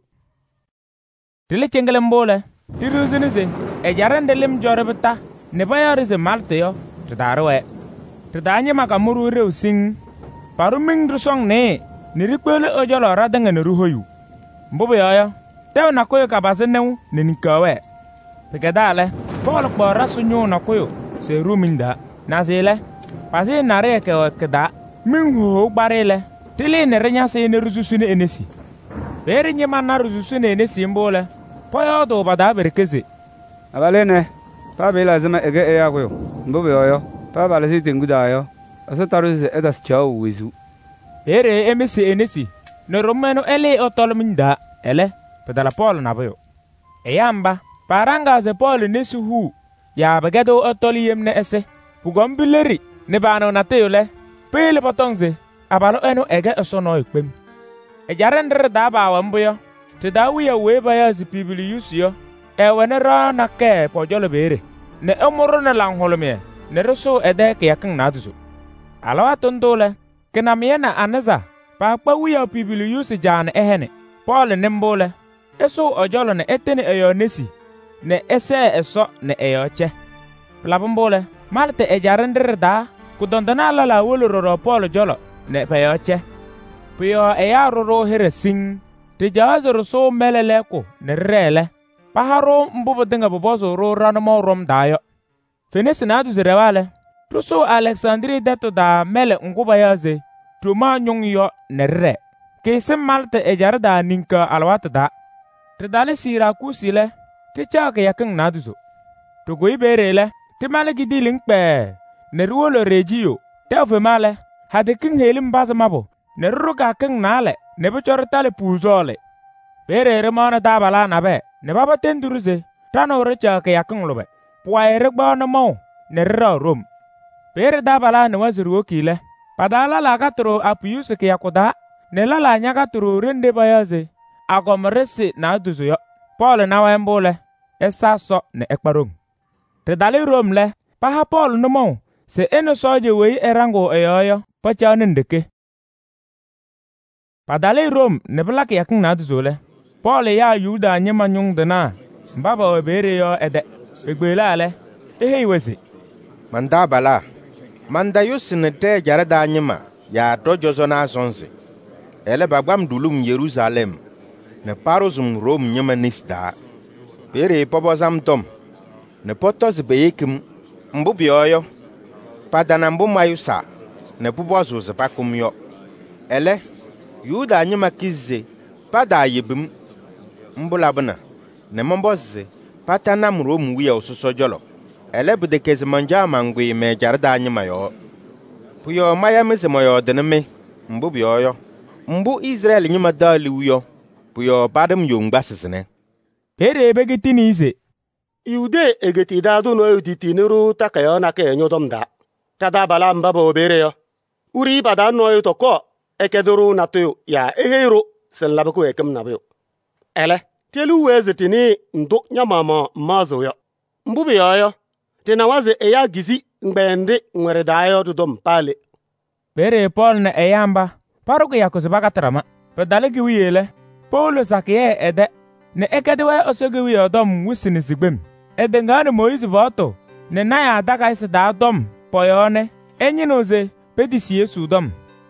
tele chengele mbole tiruzinize e jarande lim jorebta ne bayarize malte yo tdarwe tdanye makamuru reusing paruming drusong ne nirikpele ojolo radanga ne ruhoyu mbobe ya tew na koyo kabase new ne nikawe pegedale Paul kpo rasu nyu na koyo se ruminda na zele pasi nare ke keda minhu gbarele tili ne renya se ne rususu ne enesi beri nyima na rususu ne enesi mbole poyo do bada berkeze
abalene pa bela zama ege e ya koyo mbobe yo pa bala si tinguda yo aso taru se edas chao wizu bere emesi enesi ne romeno ele otolminda ele pedala Paul na boyo eyamba paranga ze Paul nesu hu ya bagedo otoliyem ne ese pugombileri ne bano na teole pele potongze abalo eno ege osono ekpem ejarendre da ba wamboyo te da wiya we ba ya zipibilius yo ewene ra na ke pojolo bere ne emoro na langholme ne roso ede ke yakin na duso alawa tondole kena miena anaza pa pa wiya pibilius jan ehene Paul nembole eso ojolo ne etene eyo nesi ne ese eso ne eyo che plabombole malte ejarendre da kudondana la la wolo ro Paul jolo ne peyo che pio eya roro heresing te jazoro so melele ko ne rele paharo mbubo dinga bobozo ro ranmo rom dayo fenesi na du zerewale tuso Alexandrie deto da mele nguba yaze tuma nyong yo ne re ke sim malte ejarda ninka alwata da te dale sira kusile te chaka yakin naduzo to goyi berele te male gidilin pe ne ruolo regio te ofe male hade king helim bazamabo ne ruga king nale ne bechor tale puzole berere mana dabala nabe ne baba tenduruze
tano richa ke yakung lobe puai regba no mo ne ra rom pere da bala ne wazuru kile padala la katro apiyus ke yakuda ne lala nya katro rende bayaze agomresi na duzuyo Paul na wembole esa so ne ekparong te dali rom le paha Paul no mo se eno soje we erango eyoyo pacha nendeke padale rom ne blak yakun na duzole Paul ya yuda nyema nyung dana mbaba obere yo ede egbela le ehe wese
manda bala manda yusine te jarada nyema ya dojozo na sonse ele bagbam dulum Jerusalem ne parosum rom nyema nisda bere pobozam tom ne potos beyekim mbubi oyo padana mbu mayusa ne pubozu zapakum yo ele yuda nyema kize pada yebim mbulabna ne momboze patana mrom wiya osuso jolo ele bude keze manja mangwe me jarda nyema yo puyo maya mese moyo deneme mbubi oyo mbu Israel nyema dali uyo puyo badam yongbasisene
ere begitini ise
Yude egeti dadu no yuditi niru takayo na ke nyodom da tada bala mbaba obere yo uri bada no yutoko ekeduru natu ya ehero senlabaku ekem nabyo ele telu wezetini ndo nyamama mazo yo mbubi yo tenawaze eya gizi ngbende nwere dayo dudom pale
bere Paul na eyamba paruku yakuzibaka trama pedalegi wiyele Paul sakiye ede ne ekedewe osoge wiye odom wusini sigbem ede ngane Moise boto ne naya adaka isi da dom poyone enyi noze pedisi Yesu dom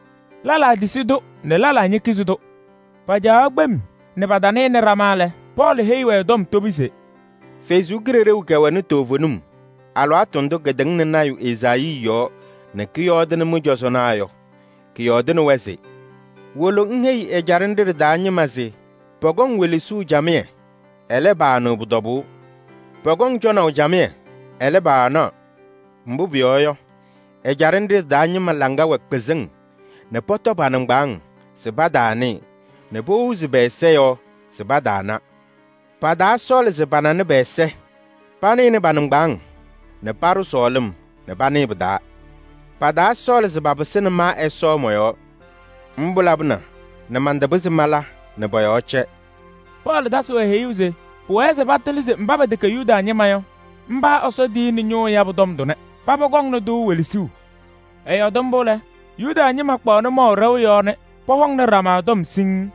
lala disido ne lala nyikizudo paja ogbem ne badane ne ramale Paul heiwe dom tobise
fezu grere ukewani tovonum alo atondo gedeng ne nayu Ezayi yo ne kiyodene mujosonayo kiyodene wese wolo nhei ejarindir danye maze pogong welisu jamie ele baano budobu pogong jona jamie ele baano mbubi oyo ejarindir danye malanga wekpezeng ne poto banangbang se badani ne bouzi beseyo se badana pada sol se banane bese pani ne banangbang ne paru solim ne bani bda pada sol se babasene ma eso moyo mbulabna ne mandabuzi mala ne boyoche
Paul daso heyuze pueze batelize mbaba de Yuda nyemayo mba oso di ni nyo ya budom done papa gong no do welisiu eyo dombole Yuda nyema kpo no mo rew yo ne pohong ne rama dom sing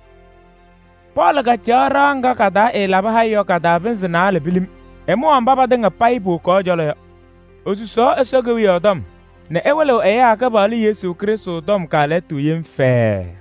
Paul ga charanga kada e laba hayo kada benzina le bilim emo ambaba de nga paipu ko jolo yo osuso esogewi odom ne ewelo eya ka bali Yesu Kristo dom kale tu yem fe